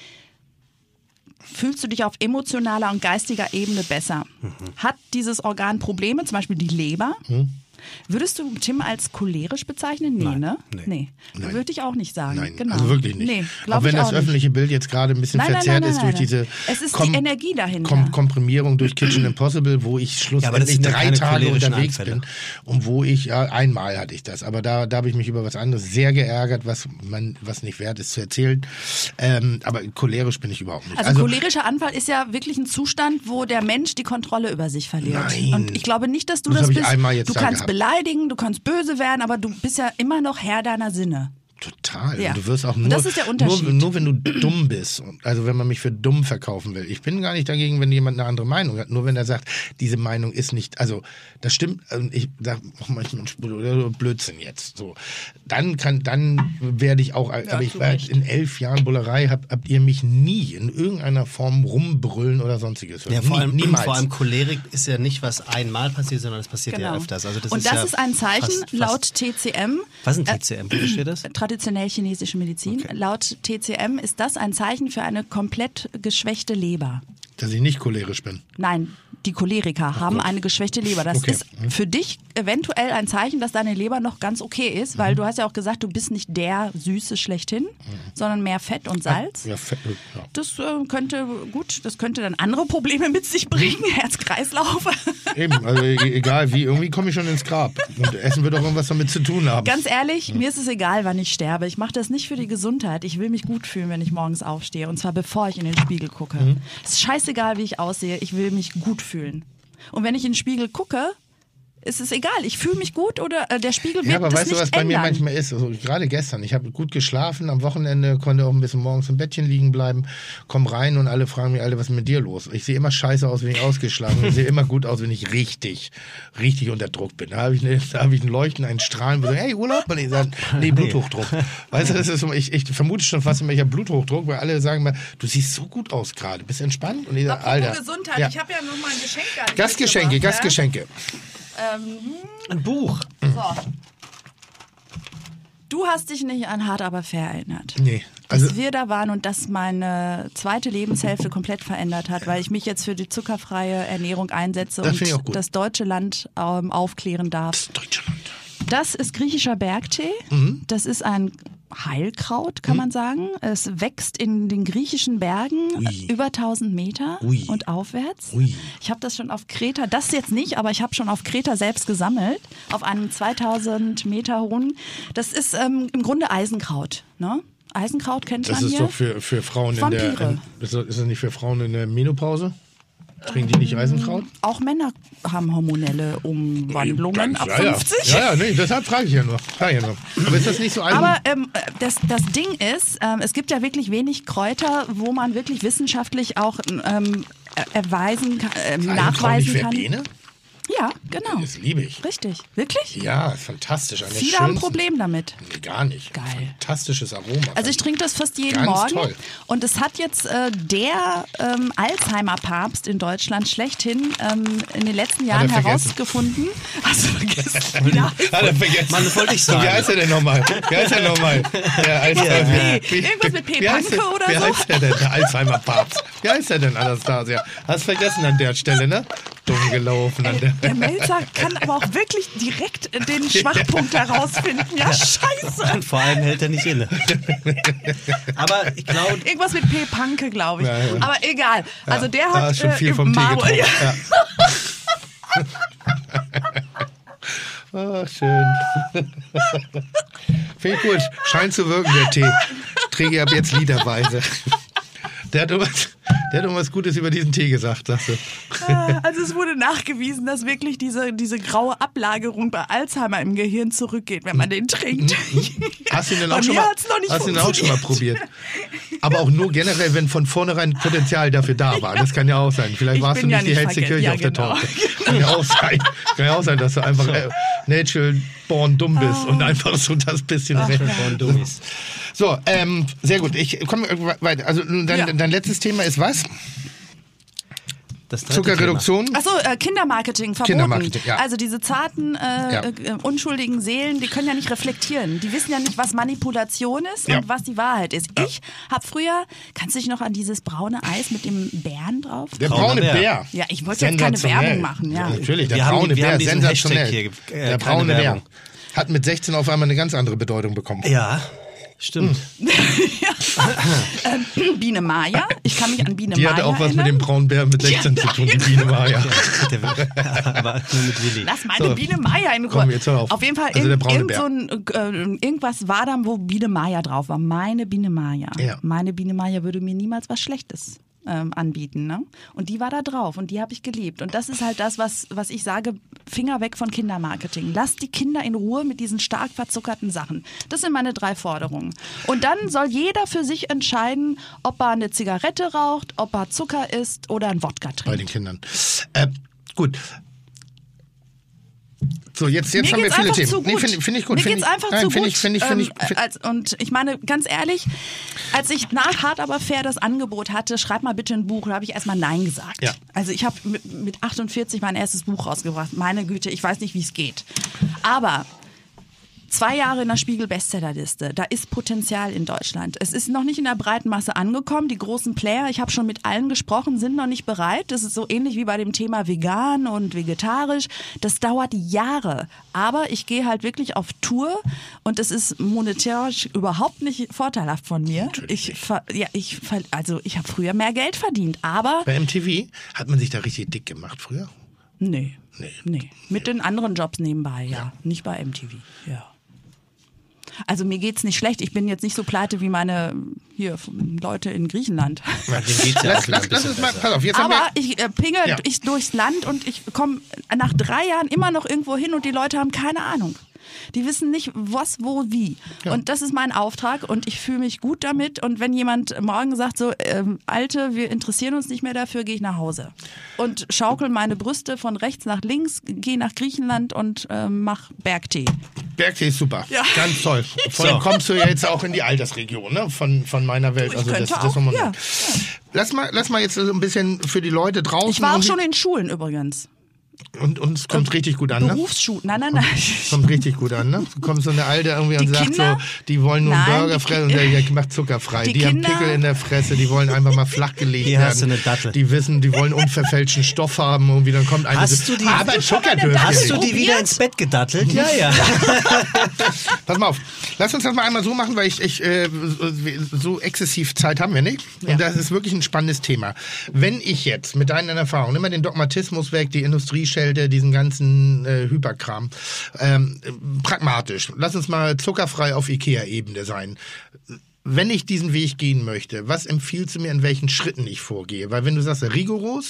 fühlst du dich auf emotionaler und geistiger Ebene besser. Mhm. Hat dieses Organ Probleme, zum Beispiel die Leber? Hm? Würdest du Tim als cholerisch bezeichnen? Nee, Nein, ne? nee. Nee. Nein. Würde ich auch nicht sagen. Nein, genau. also wirklich nicht. Nee, auch glaub wenn ich das auch nicht. öffentliche Bild jetzt gerade ein bisschen Nein, nein, verzerrt nein, ist nein, durch nein. diese Es ist Kom- die Energie dahinter. Kom Komprimierung durch Kitchen Impossible, wo ich Ja, aber das schlussendlich sind ja drei keine Tage cholerischen unterwegs Anfälle. bin und wo ich, ja, einmal hatte ich das, aber da, da habe ich mich über was anderes sehr geärgert, was man, was nicht wert ist zu erzählen. Ähm, aber cholerisch bin ich überhaupt nicht. Also, cholerischer Anfall ist ja wirklich ein Zustand, wo der Mensch die Kontrolle über sich verliert. Nein. Und ich glaube nicht, dass du Das das, hab ich bist. einmal jetzt Du da kannst gehabt. beleidigen, du kannst böse werden, aber du bist ja immer noch Herr deiner Sinne. Total. Ja. Und du wirst auch Und nur, das ist der Unterschied. nur, nur wenn du dumm bist. Und also wenn man mich für dumm verkaufen will. Ich bin gar nicht dagegen, wenn jemand eine andere Meinung hat. Nur wenn er sagt, diese Meinung ist nicht, also das stimmt. Und ich sage manchmal Blödsinn jetzt. So, dann kann, dann werde ich auch. aber ich zu war Recht. in elf Jahren Bullerei, habt, habt ihr mich nie in irgendeiner Form rumbrüllen oder sonstiges. Ja, Nie- vor allem, niemals. vor allem Cholerik ist ja nicht was einmal passiert, sondern es passiert ja Genau. öfters. Also das Und ist das ja ist ein Zeichen fast, fast, laut T C M. Was ist ein T C M? Wofür steht das? Traditionell chinesische Medizin. Okay. Laut T C M ist das ein Zeichen für eine komplett geschwächte Leber. dass ich nicht cholerisch bin. Nein, die Choleriker haben eine geschwächte Leber. Das Okay. ist für dich eventuell ein Zeichen, dass deine Leber noch ganz okay ist, weil du hast ja auch gesagt, du bist nicht der Süße schlechthin, sondern mehr Fett und Salz. Ja, fe- ja. Das äh, könnte gut, das könnte dann andere Probleme mit sich bringen, Herz-Kreislauf. Eben, also e- egal wie, irgendwie komme ich schon ins Grab. Und Essen wird auch irgendwas damit zu tun haben. Ganz ehrlich, mir ist es egal, wann ich sterbe. Ich mache das nicht für die Gesundheit. Ich will mich gut fühlen, wenn ich morgens aufstehe. Und zwar bevor ich in den Spiegel gucke. Mhm. Es ist scheißegal, wie ich aussehe. Ich will mich gut fühlen. Und wenn ich in den Spiegel gucke, ist es egal. Ich fühle mich gut oder äh, der Spiegel wird Ja, aber das weißt du, nicht was bei mir ändern. manchmal ist? Also, gerade gestern, ich habe gut geschlafen, am Wochenende konnte auch ein bisschen morgens im Bettchen liegen bleiben, komm rein und alle fragen mich, Alter, was ist mit dir los? Ich sehe immer scheiße aus, wenn ich ausgeschlafen bin. Ich sehe immer gut aus, wenn ich richtig, richtig unter Druck bin. Da habe ich, ne, da hab ich ein Leuchten, einen Strahlen, wo ich sage, hey, Urlaub? Und ich sage, nee, Bluthochdruck. Weißt du, das ist so, ich, ich vermute schon fast immer, ich habe Bluthochdruck, weil alle sagen mir, du siehst so gut aus gerade, bist entspannt? Und ich sage, Apropos Alter. Gesundheit, ja. ich habe ja noch mal ein Geschenk gar nicht Gastgeschenke, mitgebracht, Gastgeschenke. Ja? Ähm, Ein Buch. so. Du hast dich nicht an Hart aber fair erinnert. Nee, dass Also- wir da waren und das meine zweite Lebenshälfte komplett verändert hat, weil ich mich jetzt für die zuckerfreie Ernährung einsetze Das finde ich auch und gut. das deutsche Land ähm, aufklären darf. Deutschland. Das ist griechischer Bergtee. Mhm. Das ist ein Heilkraut, kann man sagen. Es wächst in den griechischen Bergen Ui. über tausend Meter Ui. und aufwärts. Ui. Ich habe das schon auf Kreta, das jetzt nicht, aber ich habe schon auf Kreta selbst gesammelt, auf einem zweitausend Meter hohen. Das ist ähm, im Grunde Eisenkraut. Ne? Eisenkraut kennt Das man ist hier. doch für, für Frauen in Vampire. der. In, ist das ist das nicht für Frauen in der Menopause? Trinken die nicht Eisenkraut? Auch Männer haben hormonelle Umwandlungen ab ja, ja. fünfzig. Ja, ja, nee, deshalb frage ich ja nur. Frage ich ja nur. Aber ist das nicht so Eisen? Aber ähm, das, das Ding ist, ähm, es gibt ja wirklich wenig Kräuter, wo man wirklich wissenschaftlich auch ähm, erweisen kann, ähm, Ist Eisenkraut nachweisen nicht kann. Verbene? Ja, genau. Das liebe ich. Richtig. Wirklich? Ja, ist fantastisch. Eine Viele haben ein Problem damit. Nee, gar nicht. Geil. Fantastisches Aroma. Also ich trinke das fast jeden Ganz Morgen. toll. Und es hat jetzt äh, der ähm, Alzheimer-Papst in Deutschland schlechthin ähm, in den letzten Jahren er vergessen. herausgefunden. Hast du vergessen? Ja. Hat er vergessen. Mann, das wollte ich So, sagen. wie heißt er denn nochmal? Wie heißt er nochmal? Der Alzheimer. Nee, Wie- irgendwas mit P. wie heißt Panke er- oder Wie so? heißt er denn, der Alzheimer-Papst? Wie heißt er denn, Anastasia? Hast vergessen an der Stelle, ne? Dumm gelaufen an der... Der Melzer kann aber auch wirklich direkt den Schwachpunkt herausfinden. Ja, scheiße. Und vor allem hält er nicht inne. Aber ich glaube, Irgendwas mit P. Panke, glaube ich. Ja, ja. Aber egal. Also der Da hat ist schon viel äh, vom Tee Marmor- getrunken. Ja. Ja. Ach, schön. Finde ich gut. Scheint zu wirken, der Tee. Trinke ich ab jetzt literweise. Der hat, irgendwas, der hat irgendwas Gutes über diesen Tee gesagt, sagst du. Ah, Also es wurde nachgewiesen, dass wirklich diese, diese graue Ablagerung bei Alzheimer im Gehirn zurückgeht, wenn man den trinkt. Hast du ihn denn Bei auch schon mir mal, hat's noch nicht hast du ihn auch schon mal probiert? Aber auch nur generell, wenn von vornherein Potenzial dafür da war. Das kann ja auch sein. Vielleicht Ich warst du bin nicht ja die nicht hellste vergessen. Kirche Ja, auf der genau. Torte. Kann ja auch sein. Kann ja auch sein, dass du einfach äh, natural born dumm bist Ah. und einfach so das bisschen recht. von Dummies. So, ähm, sehr gut. Ich komme weiter. Also dein, Ja. dein letztes Thema ist was? Das dritte Zuckerreduktion? Achso, äh, Kindermarketing verboten. Kindermarketing, ja. Also diese zarten, äh, Ja. äh, unschuldigen Seelen, die können ja nicht reflektieren. Die wissen ja nicht, was Manipulation ist Ja. und was die Wahrheit ist. Ich habe früher, kannst du dich noch an dieses braune Eis mit dem Bären drauf? Der Brauner braune Bär. Bär. Ja, ich wollte jetzt keine Sensationell. Werbung machen, ja. Natürlich, der Wir haben- braune wir haben Bär, diesen sensationell. Hashtag hier, äh, der keine braune Bär. Werbung. Hat mit sechzehn auf einmal eine ganz andere Bedeutung bekommen. Ja, stimmt. Ähm, Biene Maya. Ich kann mich an Biene Die Maya hatte auch was erinnern. mit dem braunen Bär mit sechzehn Ja, zu tun, die genau. Biene Maya. Aber nur mit Willi. Lass meine So. Biene Maya in Ruhe. Komm, jetzt hör auf. jeden Fall, Also der irgend, braune irgend so ein, äh, irgendwas war da, wo Biene Maya drauf war. Meine Biene Maya. Ja. Meine Biene Maya würde mir niemals was Schlechtes ähm, anbieten. Ne? Und die war da drauf und die habe ich geliebt. Und das ist halt das, was, was ich sage, Finger weg von Kindermarketing. Lasst die Kinder in Ruhe mit diesen stark verzuckerten Sachen. Das sind meine drei Forderungen. Und dann soll jeder für sich entscheiden, ob er eine Zigarette raucht, ob er Zucker isst oder ein Wodka Bei trinkt. den Kindern. Äh, gut. So, jetzt, jetzt Mir haben wir geht's viele einfach Themen. zu Nee, gut. finde find ich gut. Mir Find geht's ich, einfach nein, zu find gut. Ich, find ich, find ich, ähm, find, als, und ich meine, ganz ehrlich, als ich nach Hart aber fair das Angebot hatte, schreib mal bitte ein Buch, da habe ich erstmal Nein gesagt. Ja. Also ich habe mit, mit achtundvierzig mein erstes Buch rausgebracht. Meine Güte, ich weiß nicht, wie es geht. Aber zwei Jahre in der Spiegel-Bestsellerliste. Da ist Potenzial in Deutschland. Es ist noch nicht in der breiten Masse angekommen. Die großen Player, ich habe schon mit allen gesprochen, sind noch nicht bereit. Das ist so ähnlich wie bei dem Thema vegan und vegetarisch. Das dauert Jahre. Aber ich gehe halt wirklich auf Tour und es ist monetärisch überhaupt nicht vorteilhaft von mir. Ich, ver- ja, ich, ver- also ich habe früher mehr Geld verdient, aber bei M T V hat man sich da richtig dick gemacht früher. nee. Nee. Nee. Mit den anderen Jobs nebenbei, ja. Nicht bei M T V, ja. Also mir geht's nicht schlecht. Ich bin jetzt nicht so pleite wie meine hier Leute in Griechenland. Ja, dem geht's ja auch Lass, wieder lass, ein lass bisschen uns mal, besser. pass auf, jetzt haben Aber wir... ich äh, pingel Ja. ich durchs Land und ich komme nach drei Jahren immer noch irgendwo hin und die Leute haben keine Ahnung. Die wissen nicht, was, wo, wie. Ja. Und das ist mein Auftrag und ich fühle mich gut damit. Und wenn jemand morgen sagt, so, ähm, Alte, wir interessieren uns nicht mehr dafür, gehe ich nach Hause. Und schaukel meine Brüste von rechts nach links, gehe nach Griechenland und ähm, mach Bergtee. Bergtee ist super. Ja. Ganz toll. Vor allem kommst du ja jetzt auch in die Altersregion, ne? Von, von meiner Welt. Ich Also das, könnte das auch, nochmal ja. nett. Lass mal, lass mal jetzt so ein bisschen für die Leute draußen. Ich war auch und- schon in Schulen übrigens. Und uns kommt richtig gut an, ne? Berufsschule. Nein, nein, nein. Kommt richtig gut an, ne? Du kommst so eine Alte irgendwie Die und sagt Kinder? so, die wollen nur einen Nein, Burger die fressen und Ki- der, der macht zuckerfrei. Die, Die haben Kinder? Pickel in der Fresse, die wollen einfach mal flachgelegt Hier werden. hast du eine Dattel. Die wissen, die wollen unverfälschten Stoff haben und dann kommt eine... Hast du die- aber Hast Zucker eine dürfen Dattel? Hast du nicht. die wieder Probiert? ins Bett gedattelt? Ja, ja. Pass mal auf, lass uns das mal einmal so machen, weil ich, ich äh, so exzessiv Zeit haben wir nicht. Und das ist wirklich ein spannendes Thema. Wenn ich jetzt mit deinen Erfahrungen, immer den Dogmatismus weg, die Industrieschelte, diesen ganzen äh, Hyperkram, ähm, pragmatisch, lass uns mal zuckerfrei auf Ikea-Ebene sein. Wenn ich diesen Weg gehen möchte, was empfiehlst du mir, in welchen Schritten ich vorgehe? Weil wenn du sagst, rigoros,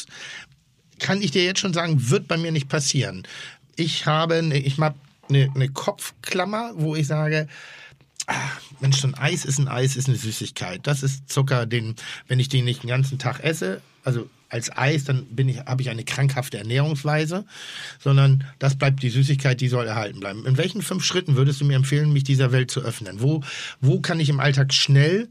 kann ich dir jetzt schon sagen, wird bei mir nicht passieren. Ich habe, ne, ich habe eine, eine Kopfklammer, wo ich sage, ah, Mensch, so ein Eis ist ein Eis, ist eine Süßigkeit. Das ist Zucker, den, wenn ich den nicht den ganzen Tag esse, also als Eis, dann bin ich, habe ich eine krankhafte Ernährungsweise, sondern das bleibt die Süßigkeit, die soll erhalten bleiben. In welchen fünf Schritten würdest du mir empfehlen, mich dieser Welt zu öffnen? Wo, wo kann ich im Alltag schnell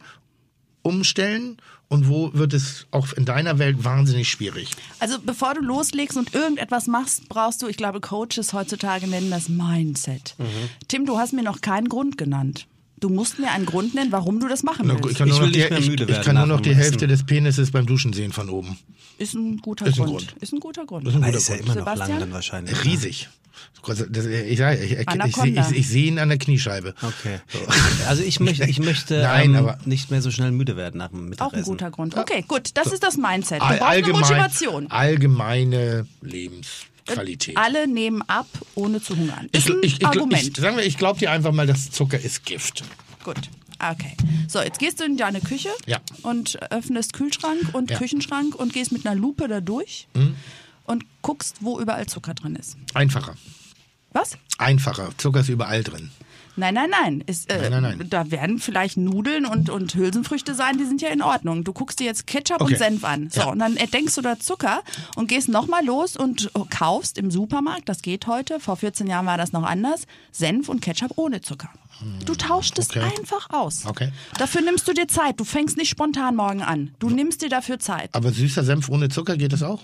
umstellen und wo wird es auch in deiner Welt wahnsinnig schwierig? Also bevor du loslegst und irgendetwas machst, brauchst du, ich glaube, Coaches heutzutage nennen das Mindset. Mhm. Tim, du hast mir noch keinen Grund genannt. Du musst mir einen Grund nennen, warum du das machen Na, willst. ich kann Ich nur will noch die, nicht mehr ich, müde ich werden kann nur nach noch dem die Hälfte Essen. des Penises beim Duschen sehen von oben. Ist ein guter Ist ein Grund. Grund. Ist ein guter Grund. Das ist ein Aber guter ist ja Grund. immer noch lang Sebastian? dann wahrscheinlich. Riesig. Das, ich sage, ich, ich, ich, Anaconda. ich, ich sehe ihn an der Kniescheibe. Okay. Ich, also ich möchte, ich möchte Nein, ähm, aber- nicht mehr so schnell müde werden nach dem Auch ein Mittagessen. guter Grund. Okay, gut. Das ist das Mindset. Du All- brauchst eine Motivation. allgemeine Lebensqualität. Alle nehmen ab, ohne zu hungern. Ich, Ist ein ich, ich, Argument. ich, sagen wir, ich glaube dir einfach mal, dass Zucker ist Gift. Gut. Okay. So, jetzt gehst du in deine Küche Ja. und öffnest Kühlschrank und Ja. Küchenschrank und gehst mit einer Lupe da durch und guckst, wo überall Zucker drin ist. Einfacher. Was? Einfacher. Zucker ist überall drin. Nein, nein, nein. Ist, äh, Nein, nein, nein. Da werden vielleicht Nudeln und, und Hülsenfrüchte sein, die sind ja in Ordnung. Du guckst dir jetzt Ketchup Okay. und Senf an. So, Ja. und dann entdenkst du da Zucker und gehst nochmal los und kaufst im Supermarkt, das geht heute, vor vierzehn Jahren war das noch anders, Senf und Ketchup ohne Zucker. Du tauschst es Okay. einfach aus. Okay. Dafür nimmst du dir Zeit. Du fängst nicht spontan morgen an. Du nimmst dir dafür Zeit. Aber süßer Senf ohne Zucker geht das auch?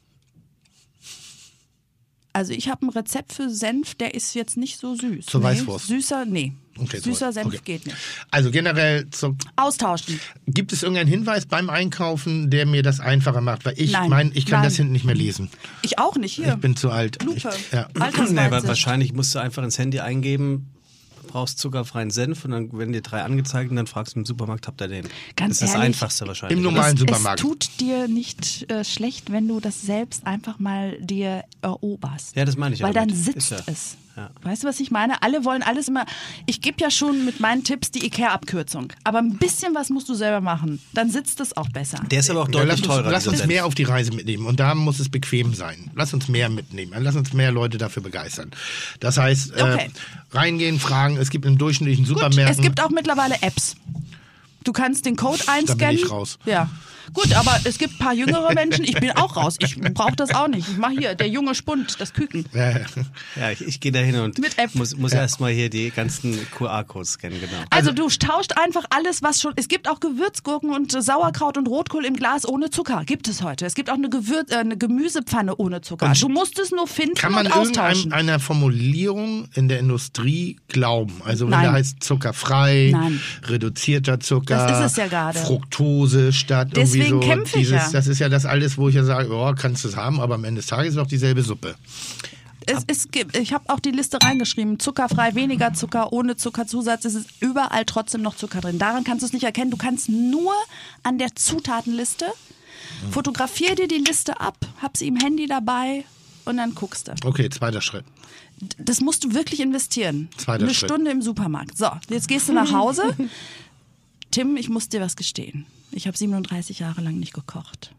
Also ich habe ein Rezept für Senf, der ist jetzt nicht so süß. Zur nee. Weißwurst? Süßer, nee. Okay, Süßer so- Senf okay. geht nicht. Also generell, zu, Austauschen. gibt es irgendeinen Hinweis beim Einkaufen, der mir das einfacher macht? Weil ich Nein. meine, ich kann Nein. das hinten nicht mehr lesen. Ich auch nicht hier. Ich bin zu alt. Lupe. Ich, ja. Nee, aber Altersweize. wahrscheinlich musst du einfach ins Handy eingeben, brauchst zuckerfreien Senf und dann werden dir drei angezeigt und dann fragst du im Supermarkt, habt ihr den? Ganz das ist das ehrlich, Einfachste wahrscheinlich. im normalen es, Supermarkt. Es tut dir nicht äh, schlecht, wenn du das selbst einfach mal dir eroberst. Ja, das meine ich Weil damit. dann sitzt Ist ja- es. ja. Weißt du, was ich meine? Alle wollen alles immer. Ich gebe ja schon mit meinen Tipps die Ikea-Abkürzung. Aber ein bisschen was musst du selber machen. Dann sitzt es auch besser. Der ist aber auch Ja, deutlich lass uns, teurer. lass dieser uns Senf. mehr auf die Reise mitnehmen und da muss es bequem sein. Lass uns mehr mitnehmen. Lass uns mehr Leute dafür begeistern. Das heißt, Okay. äh, reingehen, fragen. Es gibt im durchschnittlichen Gut, Supermärkten. es gibt auch mittlerweile Apps. Du kannst den Code einscannen. Da bin ich raus. Ja. Gut, aber es gibt ein paar jüngere Menschen. Ich bin auch raus. Ich brauche das auch nicht. Ich mache hier der junge Spund, das Küken. Ja, ich, ich gehe da hin und Mit App. muss, muss erstmal hier die ganzen Q R-Codes scannen, genau. Also du tauscht einfach alles, was schon. Es gibt auch Gewürzgurken und äh, Sauerkraut und Rotkohl im Glas ohne Zucker. Gibt es heute. Es gibt auch eine, Gewür äh, eine Gemüsepfanne ohne Zucker. Und du musst es nur finden Kann man und austauschen. irgendeiner Formulierung in der Industrie glauben? Also wenn Nein. da heißt zuckerfrei, Nein. reduzierter Zucker, Das ist es ja gerade. Fructose statt Deswegen irgendwie so. kämpfe ich dieses, ja. Das ist ja das alles, wo ich ja sage, oh, kannst du es haben, aber am Ende des Tages ist es doch dieselbe Suppe. Es, es gibt, ich habe auch die Liste reingeschrieben. Zuckerfrei, weniger Zucker, ohne Zuckerzusatz. Es ist überall trotzdem noch Zucker drin. Daran kannst du es nicht erkennen. Du kannst nur an der Zutatenliste. Fotografier dir die Liste ab, hab sie im Handy dabei und dann guckst du. Okay, zweiter Schritt. Das musst du wirklich investieren. Zweiter Eine Schritt. Stunde im Supermarkt. So, jetzt gehst du nach Hause. Tim, ich muss dir was gestehen. Ich habe siebenunddreißig Jahre lang nicht gekocht.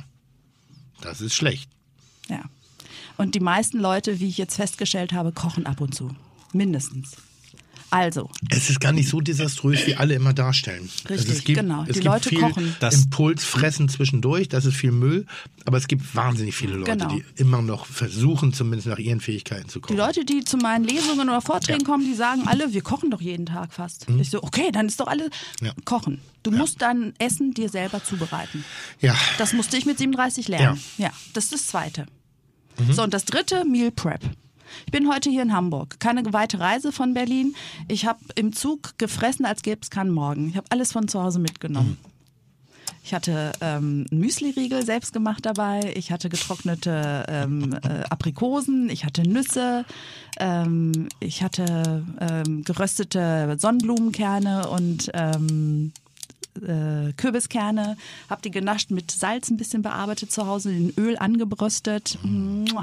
Das ist schlecht. Ja. Und die meisten Leute, wie ich jetzt festgestellt habe, kochen ab und zu. Mindestens. Also, Es ist gar nicht so desaströs, wie alle immer darstellen. Richtig, also es gibt, genau. Es Die gibt Leute viel kochen. Das- Impulsfressen zwischendurch, das ist viel Müll, aber es gibt wahnsinnig viele Leute, Genau. die immer noch versuchen, zumindest nach ihren Fähigkeiten zu die kochen. Leute, die zu meinen Lesungen oder Vorträgen Ja. kommen, die sagen alle, wir kochen doch jeden Tag fast. Ich so, okay, dann ist doch alles Ja. kochen. Du musst dann Essen dir selber zubereiten. Ja, Das musste ich mit siebenunddreißig lernen. Ja, das ist das Zweite. Mhm. So, und das dritte, Meal Prep. Ich bin heute hier in Hamburg. Keine weite Reise von Berlin. Ich habe im Zug gefressen, als gäbe es keinen Morgen. Ich habe alles von zu Hause mitgenommen. Mhm. Ich hatte ähm, Müsli-Riegel selbst gemacht dabei. Ich hatte getrocknete ähm, äh, Aprikosen. Ich hatte Nüsse. Ähm, ich hatte ähm, geröstete Sonnenblumenkerne und ähm, äh, Kürbiskerne. Hab die genascht, mit Salz ein bisschen bearbeitet zu Hause, in Öl angebröstet. Mua.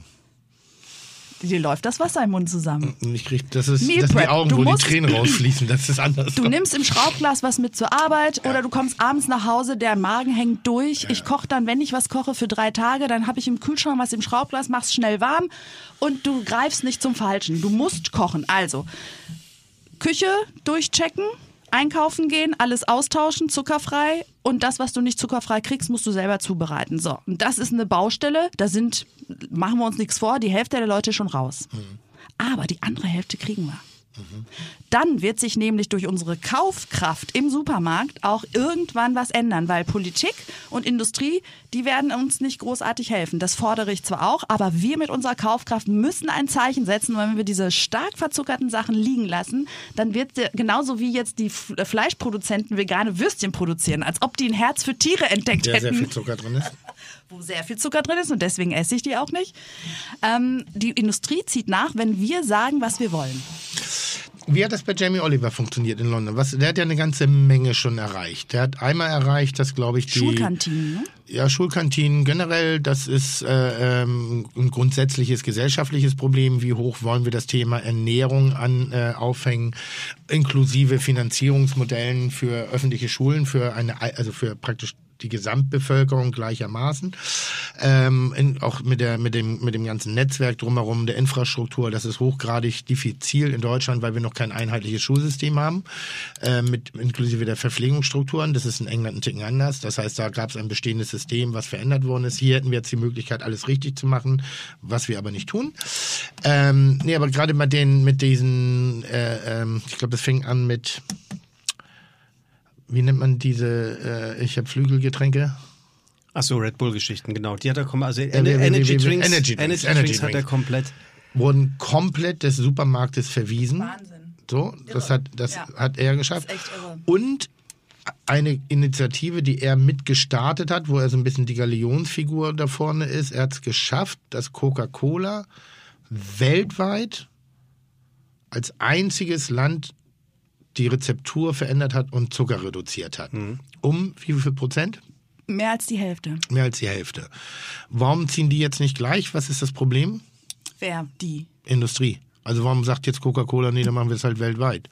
Dir läuft das Wasser im Mund zusammen. Ich krieg, das ist, Meal das sind die Prep. Augen, Du wo musst- die Tränen rausfließen. Das ist anders. Du nimmst im Schraubglas was mit zur Arbeit oder du kommst abends nach Hause, der Magen hängt durch. Ich koche dann, wenn ich was koche, für drei Tage, dann habe ich im Kühlschrank was im Schraubglas, mach's schnell warm und du greifst nicht zum Falschen. Du musst kochen. Also, Küche durchchecken, einkaufen gehen, alles austauschen, zuckerfrei und das, was du nicht zuckerfrei kriegst, musst du selber zubereiten. So, und das ist eine Baustelle, da sind, machen wir uns nichts vor, die Hälfte der Leute schon raus. Mhm. Aber die andere Hälfte kriegen wir. Mhm. Dann wird sich nämlich durch unsere Kaufkraft im Supermarkt auch irgendwann was ändern, weil Politik und Industrie, die werden uns nicht großartig helfen. Das fordere ich zwar auch, aber wir mit unserer Kaufkraft müssen ein Zeichen setzen, weil wenn wir diese stark verzuckerten Sachen liegen lassen, dann wird genauso wie jetzt die Fleischproduzenten vegane Würstchen produzieren, als ob die ein Herz für Tiere entdeckt Ja, hätten. sehr viel Zucker drin ist. Wo sehr viel Zucker drin ist und deswegen esse ich die auch nicht. Ähm, die Industrie zieht nach, wenn wir sagen, was wir wollen. Wie hat das bei Jamie Oliver funktioniert in London? Was, der hat ja eine ganze Menge schon erreicht. Der hat einmal erreicht, dass, glaube ich, die... Schulkantinen, ne? Ja, Schulkantinen generell, das ist äh, ähm, ein grundsätzliches gesellschaftliches Problem. Wie hoch wollen wir das Thema Ernährung an äh, aufhängen, inklusive Finanzierungsmodellen für öffentliche Schulen, für eine, also für praktisch die Gesamtbevölkerung gleichermaßen. Ähm, in, auch mit der mit dem mit dem ganzen Netzwerk drumherum, der Infrastruktur, das ist hochgradig diffizil in Deutschland, weil wir noch kein einheitliches Schulsystem haben, äh, mit inklusive der Verpflegungsstrukturen. Das ist in England ein Ticken anders. Das heißt, da gab es ein bestehendes System, was verändert worden ist. Hier hätten wir jetzt die Möglichkeit, alles richtig zu machen, was wir aber nicht tun. Ähm, nee, aber gerade bei den mit diesen, äh, ähm, ich glaube, das fing an mit, wie nennt man diese, äh, ich habe Flügelgetränke? Ach so, Red Bull-Geschichten, genau. Die hat er komplett, also wie- Energy, wie- wie- Drinks, wie- Energy Energy Drinks, Drinks, Energy Energy Drinks hat er Drinks. komplett. Wurden komplett des Supermarktes verwiesen. Wahnsinn. So, das hat, das Ja. hat er geschafft. Das ist echt irre. Und eine Initiative, die er mitgestartet hat, wo er so ein bisschen die Galionsfigur da vorne ist. Er hat es geschafft, dass Coca-Cola weltweit als einziges Land die Rezeptur verändert hat und Zucker reduziert hat. Mhm. Um wie viel Prozent? Mehr als die Hälfte. Mehr als die Hälfte. Warum ziehen die jetzt nicht gleich? Was ist das Problem? Wer? Die. Industrie. Also warum sagt jetzt Coca-Cola, nee, dann machen wir es halt weltweit?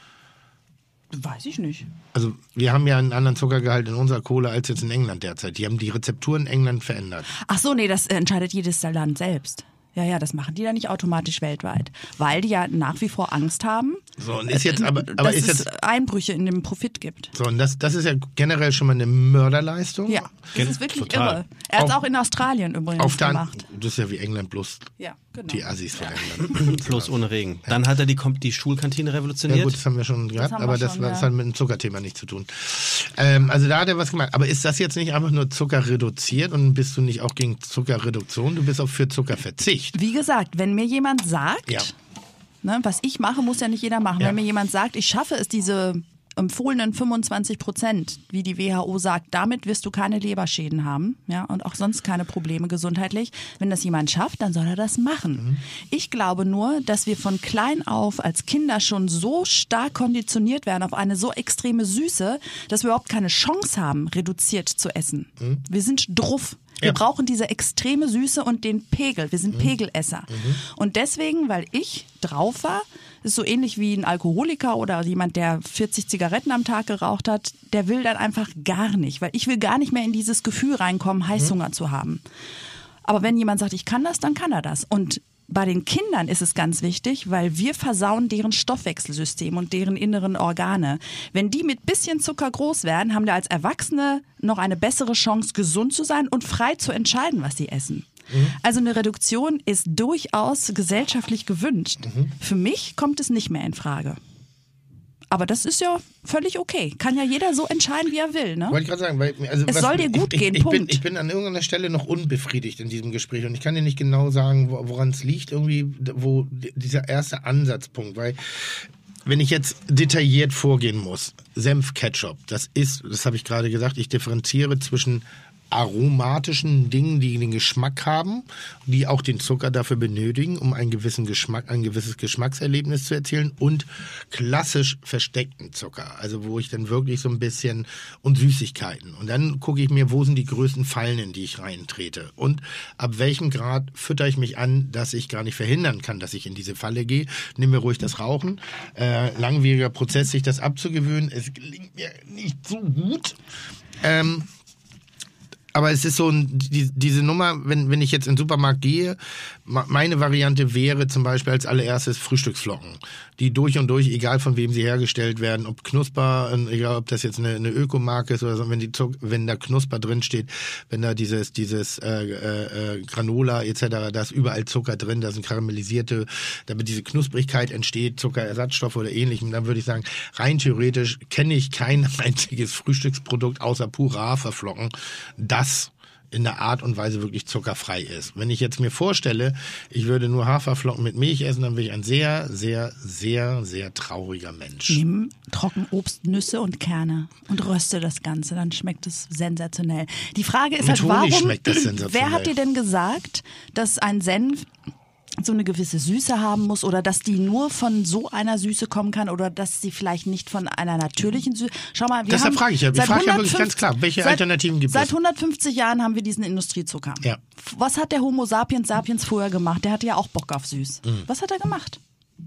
Weiß ich nicht. Also wir haben ja einen anderen Zuckergehalt in unserer Cola als jetzt in England derzeit. Die haben die Rezeptur in England verändert. Ach so, nee, das entscheidet jedes Land selbst. Ja, ja, das machen die dann nicht automatisch weltweit, weil die ja nach wie vor Angst haben, So, und ist jetzt aber, aber dass ist es jetzt, Einbrüche in dem Profit gibt. so, und das, das ist ja generell schon mal eine Mörderleistung. Ja, das ist wirklich Total. irre. Er hat es Auf- auch in Australien übrigens Auf der, gemacht. das ist ja wie England plus Ja, genau. die Assis von England. Plus ohne Regen. Dann hat er die, Kom- die Schulkantine revolutioniert. Ja gut, das haben wir schon gehabt, haben wir aber das, schon, war- das ja. hat mit dem Zuckerthema nichts zu tun. Ähm, also da hat er was gemacht. Aber ist das jetzt nicht einfach nur Zucker reduziert und bist du nicht auch gegen Zuckerreduktion? Du bist auch für Zuckerverzicht. Wie gesagt, wenn mir jemand sagt, Ja. ne, was ich mache, muss ja nicht jeder machen. Ja. Wenn mir jemand sagt, ich schaffe es, diese empfohlenen fünfundzwanzig Prozent, wie die W H O sagt, damit wirst du keine Leberschäden haben, ja, und auch sonst keine Probleme gesundheitlich. Wenn das jemand schafft, dann soll er das machen. Mhm. Ich glaube nur, dass wir von klein auf als Kinder schon so stark konditioniert werden auf eine so extreme Süße, dass wir überhaupt keine Chance haben, reduziert zu essen. Mhm. Wir sind druff. Wir Ja. brauchen diese extreme Süße und den Pegel. Wir sind Pegelesser. Und deswegen, weil ich drauf war, ist so ähnlich wie ein Alkoholiker oder jemand, der vierzig Zigaretten am Tag geraucht hat, der will dann einfach gar nicht, weil ich will gar nicht mehr in dieses Gefühl reinkommen, Heißhunger zu haben. Aber wenn jemand sagt, ich kann das, dann kann er das. Und bei den Kindern ist es ganz wichtig, weil wir versauen deren Stoffwechselsystem und deren inneren Organe. Wenn die mit bisschen Zucker groß werden, haben wir als Erwachsene noch eine bessere Chance, gesund zu sein und frei zu entscheiden, was sie essen. Mhm. Also eine Reduktion ist durchaus gesellschaftlich gewünscht. Mhm. Für mich kommt es nicht mehr in Frage. Aber das ist ja völlig okay. Kann ja jeder so entscheiden, wie er will, ne? Wollte ich gerade sagen, weil also Es was, soll dir gut ich, gehen, ich, ich Punkt. Bin, ich bin an irgendeiner Stelle noch unbefriedigt in diesem Gespräch und ich kann dir nicht genau sagen, wo- woran es liegt, irgendwie, wo dieser erste Ansatzpunkt, weil wenn ich jetzt detailliert vorgehen muss, Senf, Ketchup, das ist, das habe ich gerade gesagt, ich differenziere zwischen aromatischen Dingen, die den Geschmack haben, die auch den Zucker dafür benötigen, um einen gewissen Geschmack, ein gewisses Geschmackserlebnis zu erzielen, und klassisch versteckten Zucker, also wo ich dann wirklich so ein bisschen, und Süßigkeiten. Und dann gucke ich mir, wo sind die größten Fallen, in die ich reintrete und ab welchem Grad fütter ich mich an, dass ich gar nicht verhindern kann, dass ich in diese Falle gehe. Nimm mir ruhig das Rauchen. Äh, langwieriger Prozess, sich das abzugewöhnen. Es gelingt mir nicht so gut. Ähm, Aber es ist so ein, die, diese Nummer, wenn, wenn ich jetzt in den Supermarkt gehe, meine Variante wäre zum Beispiel als allererstes Frühstücksflocken, die durch und durch, egal von wem sie hergestellt werden, ob Knusper, egal ob das jetzt eine, eine Ökomarke ist oder so, wenn die Zuck, wenn da Knusper drin steht, wenn da dieses dieses äh, äh, Granola et cetera, da ist überall Zucker drin, da sind karamellisierte, damit diese Knusprigkeit entsteht, Zuckerersatzstoffe oder ähnlichem, dann würde ich sagen, rein theoretisch kenne ich kein einziges Frühstücksprodukt außer pure Haferflocken, das in der Art und Weise wirklich zuckerfrei ist. Wenn ich jetzt mir vorstelle, ich würde nur Haferflocken mit Milch essen, dann wäre ich ein sehr, sehr, sehr, sehr trauriger Mensch. Nimm Trockenobst, Nüsse und Kerne und röste das Ganze, dann schmeckt es sensationell. Die Frage ist Mit halt, Honig warum, schmeckt das sensationell. wer hat dir denn gesagt, dass ein Senf so eine gewisse Süße haben muss oder dass die nur von so einer Süße kommen kann oder dass sie vielleicht nicht von einer natürlichen Süße. Schau mal, wir Deshalb haben frage ich ja, ich seit frage ja wirklich hundertfünfzig ganz klar, welche seit, Alternativen gibt seit es? hundertfünfzig Jahren haben wir diesen Industriezucker. Ja. Was hat der Homo sapiens sapiens vorher gemacht? Der hatte ja auch Bock auf süß. Mhm. Was hat er gemacht?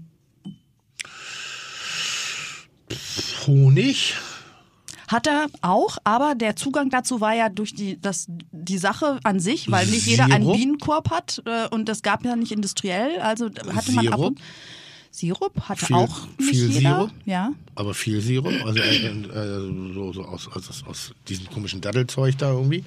Honig? Hat er auch, aber der Zugang dazu war ja durch die, das, die Sache an sich, weil nicht jeder einen Sirup? Bienenkorb hat äh, und das gab ja nicht industriell, also hatte man ab Sirup? und Sirup hatte Viel- auch nicht viel jeder. Sirup? Ja. Aber viel Sirup, also äh, äh, so, so aus, aus, aus diesem komischen Dattelzeug da irgendwie.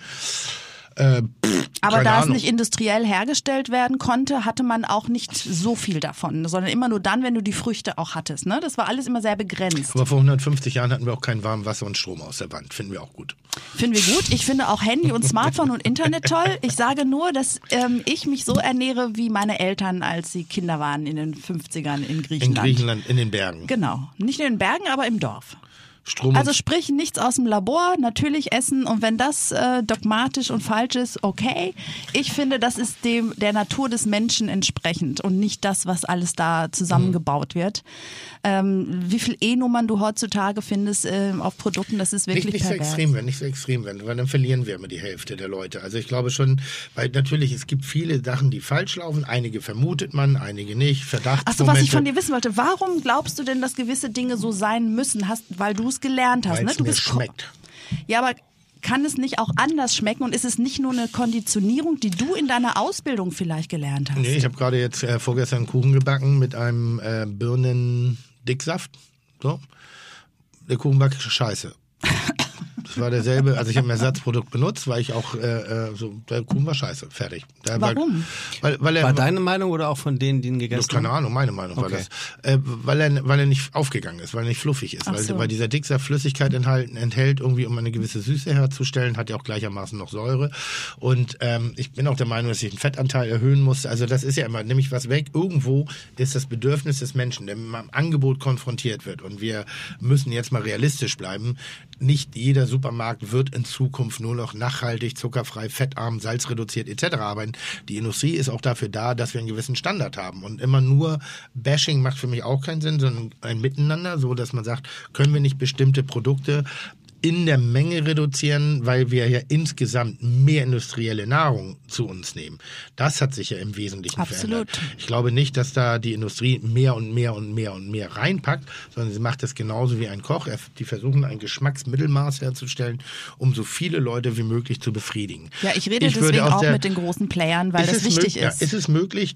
Äh, pff, Aber keine da es Ahnung. nicht industriell hergestellt werden konnte, hatte man auch nicht so viel davon, sondern immer nur dann, wenn du die Früchte auch hattest. Ne? Das war alles immer sehr begrenzt. Aber vor hundertfünfzig Jahren hatten wir auch kein warmes Wasser und Strom aus der Wand. Finden wir auch gut. Finden wir gut. Ich finde auch Handy und Smartphone und Internet toll. Ich sage nur, dass ähm, ich mich so ernähre wie meine Eltern, als sie Kinder waren in den fünfzigern in In Griechenland. Griechenland, in den Bergen. Genau. Nicht in den Bergen, aber im Dorf. Strom Also und sprich, nichts aus dem Labor, natürlich essen und wenn das äh, dogmatisch und falsch ist, okay. Ich finde, das ist dem der Natur des Menschen entsprechend und nicht das, was alles da zusammengebaut wird. Ähm, wie viel E-Nummern du heutzutage findest äh, auf Produkten, das ist wirklich Nicht, nicht so pervers. extrem werden, nicht so extrem werden, weil dann verlieren wir immer die Hälfte der Leute. Also ich glaube schon, weil natürlich, es gibt viele Sachen, die falsch laufen. Einige vermutet man, einige nicht. Verdachtsmomente. Achso, was ich von dir wissen wollte, warum glaubst du denn, dass gewisse Dinge so sein müssen, hast, weil du es gelernt hast? Weil Ne? es Du mir bist Ko- schmeckt. Ja, aber kann es nicht auch anders schmecken und ist es nicht nur eine Konditionierung, die du in deiner Ausbildung vielleicht gelernt hast? Nee, ich habe gerade jetzt äh, vorgestern einen Kuchen gebacken mit einem äh, Birnendicksaft. So. Der Kuchen war scheiße. Das war derselbe, also ich habe ein Ersatzprodukt benutzt, weil ich auch, äh, so, der Kuchen war scheiße, fertig. Der Warum? War, weil, weil er, War deine Meinung oder auch von denen, die ihn Das gegessen ist keine haben? Ahnung, meine Meinung war Okay. das. Äh, weil, er, weil er nicht aufgegangen ist, weil er nicht fluffig ist. Ach Weil, so. weil dieser Dicksaft Flüssigkeit enthalten, enthält, irgendwie um eine gewisse Süße herzustellen, hat ja auch gleichermaßen noch Säure. Und ähm, ich bin auch der Meinung, dass ich den Fettanteil erhöhen musste. Also das ist ja immer, nehme ich was weg. Irgendwo ist das Bedürfnis des Menschen, der mit einem Angebot konfrontiert wird. Und wir müssen jetzt mal realistisch bleiben. Nicht jeder Supermarkt wird in Zukunft nur noch nachhaltig, zuckerfrei, fettarm, salzreduziert et cetera arbeiten. Die Industrie ist auch dafür da, dass wir einen gewissen Standard haben. Und immer nur Bashing macht für mich auch keinen Sinn, sondern ein Miteinander, so dass man sagt, können wir nicht bestimmte Produkte in der Menge reduzieren, weil wir ja insgesamt mehr industrielle Nahrung zu uns nehmen. Das hat sich ja im Wesentlichen Absolut. verändert. Ich glaube nicht, dass da die Industrie mehr und mehr und mehr und mehr reinpackt, sondern sie macht das genauso wie ein Koch. Die versuchen ein Geschmacksmittelmaß herzustellen, um so viele Leute wie möglich zu befriedigen. Ja, ich rede Ich würde deswegen aus auch der- mit den großen Playern, weil Ist das es wichtig mög- ja, ist. ist es möglich,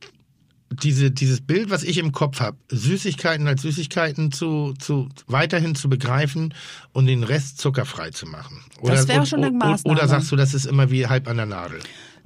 diese, dieses Bild, was ich im Kopf habe, Süßigkeiten als Süßigkeiten zu, zu weiterhin zu begreifen und den Rest zuckerfrei zu machen? Oder, Das wäre und- schon eine und- Maßnahme. Oder sagst du, das ist immer wie halb an der Nadel?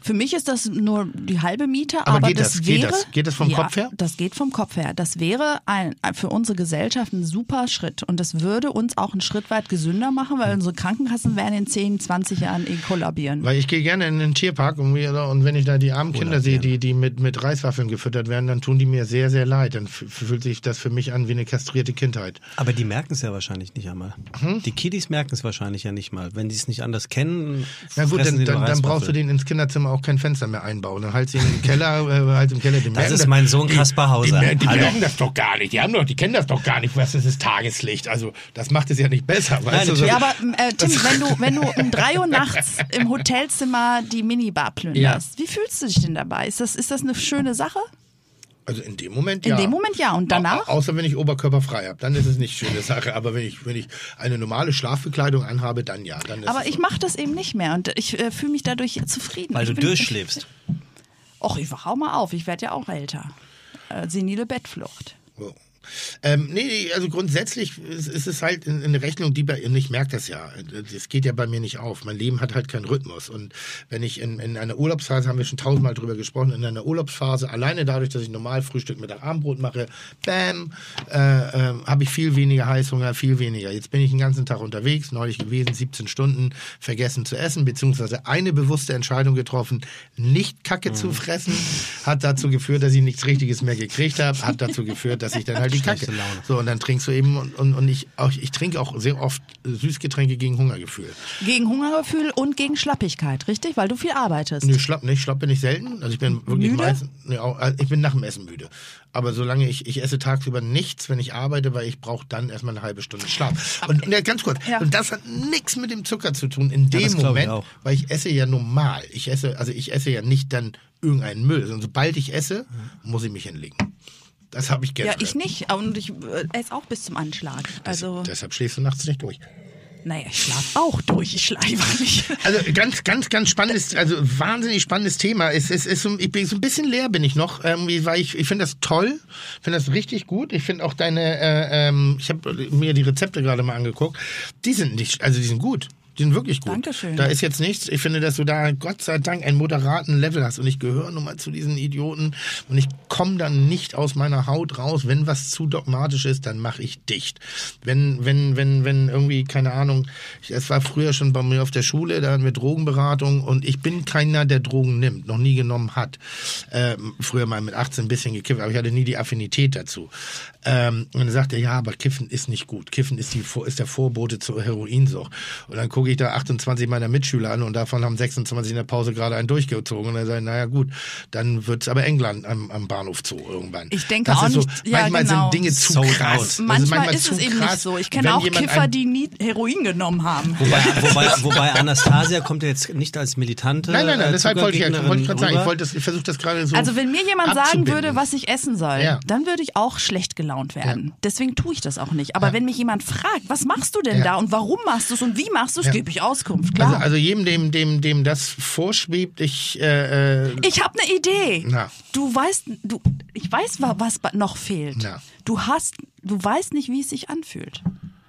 Für mich ist das nur die halbe Miete, Aber aber, geht das, das? Geht wäre... das? Geht das vom ja, Kopf her? Das geht vom Kopf her. Das wäre ein, für unsere Gesellschaft ein super Schritt und das würde uns auch einen Schritt weit gesünder machen, weil unsere Krankenkassen werden in zehn, zwanzig Jahren eh kollabieren. Weil ich gehe gerne in den Tierpark und, mir, und wenn ich da die armen Kinder sehe, die, die mit, mit Reiswaffeln gefüttert werden, dann tun die mir sehr, sehr leid. Dann f- fühlt sich das für mich an wie eine kastrierte Kindheit. Aber die merken es ja wahrscheinlich nicht einmal. Hm? Die Kiddies merken es wahrscheinlich ja nicht mal. Wenn die es nicht anders kennen, Na gut, fressen dann, die dann, nur dann brauchst du Reiswaffeln. den ins Kinderzimmer auch kein Fenster mehr einbauen. Dann halt sie in den Keller, äh, halt im Keller. Die Das merken ist mein Sohn die- Kaspar Hauser. Die, die, die Hallo. merken das doch gar nicht. Die haben doch, die kennen das doch gar nicht, was das ist Tageslicht. Also das macht es ja nicht besser, weißt du? So, Ja, aber äh, Tim, wenn du, wenn du um drei Uhr nachts im Hotelzimmer die Minibar plünderst, wie fühlst du dich denn dabei? Ist das, ist das eine schöne Sache? also in dem Moment In ja. dem Moment ja. Und danach? Au- außer wenn ich oberkörperfrei habe, dann ist es nicht schöne Sache. Aber wenn ich, wenn ich eine normale Schlafbekleidung anhabe, dann ja. Dann ist Aber es ich so. mache das eben nicht mehr und ich äh, fühle mich dadurch zufrieden. Weil ich du bin- durchschläfst. Och, ich wach auch mal auf. Ich werde ja auch älter. Äh, senile Bettflucht. So. Ähm, nee, nee, also grundsätzlich ist, ist es halt eine Rechnung, die bei, und ich merke das ja, das geht ja bei mir nicht auf. Mein Leben hat halt keinen Rhythmus. Und wenn ich in, in einer Urlaubsphase, haben wir schon tausendmal drüber gesprochen, in einer Urlaubsphase, alleine dadurch, dass ich normal Frühstück, Mittag, Abendbrot mache, bam, äh, äh, habe ich viel weniger Heißhunger, viel weniger. Jetzt bin ich den ganzen Tag unterwegs, neulich gewesen, siebzehn Stunden, vergessen zu essen, beziehungsweise eine bewusste Entscheidung getroffen, nicht Kacke zu fressen, hat dazu geführt, dass ich nichts Richtiges mehr gekriegt habe, hat dazu geführt, dass ich dann halt die Kacke. Laune. So, und dann trinkst du eben, und, und, und ich, auch, ich trinke auch sehr oft Süßgetränke gegen Hungergefühl. Gegen Hungergefühl und gegen Schlappigkeit, richtig? Weil du viel arbeitest. Nee, schlapp nicht, schlapp bin ich selten. Also ich bin wirklich Müde? meistens, nee, auch, also ich bin nach dem Essen müde. Aber solange ich, ich esse tagsüber nichts, wenn ich arbeite, weil ich brauche dann erstmal eine halbe Stunde Schlaf. Und, und ja, ganz kurz, Ja. und das hat nichts mit dem Zucker zu tun in dem das glaub ich Moment, auch. weil ich esse ja normal. Ich esse, also ich esse ja nicht dann irgendeinen Müll, sondern sobald ich esse, muss ich mich hinlegen. Das habe ich gerne. Ja, ich nicht. Und ich äh, esse auch bis zum Anschlag. Also, Deshalb schläfst du nachts nicht durch. naja, ich schlafe auch durch. Ich schlafe einfach nicht. Also ganz, ganz, ganz spannendes, also wahnsinnig spannendes Thema. Es, es, es, so, ich bin so ein bisschen leer bin ich noch, irgendwie, weil ich, ich finde das toll, finde das richtig gut. Ich finde auch deine, äh, ähm, ich habe mir die Rezepte gerade mal angeguckt. Die sind nicht, also die sind gut. Die sind wirklich gut. Dankeschön. Da ist jetzt nichts. Ich finde, dass du da Gott sei Dank einen moderaten Level hast. Und ich gehöre nun mal zu diesen Idioten. Und ich komme dann nicht aus meiner Haut raus. Wenn was zu dogmatisch ist, dann mache ich dicht. Wenn, wenn, wenn, wenn irgendwie, keine Ahnung, ich, es war früher schon bei mir auf der Schule, da hatten wir Drogenberatung. Und ich bin keiner, der Drogen nimmt, noch nie genommen hat. Ähm, früher mal mit achtzehn ein bisschen gekifft, aber ich hatte nie die Affinität dazu. Ähm, und dann sagte er, ja, aber Kiffen ist nicht gut. Kiffen ist, die, ist der Vorbote zur Heroinsucht. Und dann gucke ich da achtundzwanzig meiner Mitschüler an und davon haben sechsundzwanzig in der Pause gerade einen durchgezogen. Und er sagt, naja gut, dann wird's aber England am, am Bahnhof Zoo irgendwann. Ich denke das auch ist so, nicht- ja, manchmal genau. sind Dinge zu Sold krass. out. Das Manchmal ist zu es eben krass, nicht so. Ich kenne wenn auch jemand Kiffer, ein- die nie Heroin genommen haben. Wobei, wobei, wobei Anastasia kommt ja jetzt nicht als militante Nein, nein, nein, äh, deshalb wollte ich, ja- wollte ich gerade sagen, ich, rüber. wollte das- ich versuche das gerade so Also wenn mir jemand sagen abzubinden. würde, was ich essen soll, Ja. dann würde ich auch schlecht gelaunt werden. Deswegen tue ich das auch nicht. Aber wenn mich jemand fragt, was machst du denn Ja. da und warum machst du es und wie machst du es, Ja. gebe ich Auskunft. Klar. Also, also jedem, dem, dem, dem das vorschwebt, ich, äh, äh, Ich habe eine Idee. Na. Du weißt, du, ich weiß, wa- was ba- noch fehlt. Na. Du hast, du weißt nicht, wie es sich anfühlt.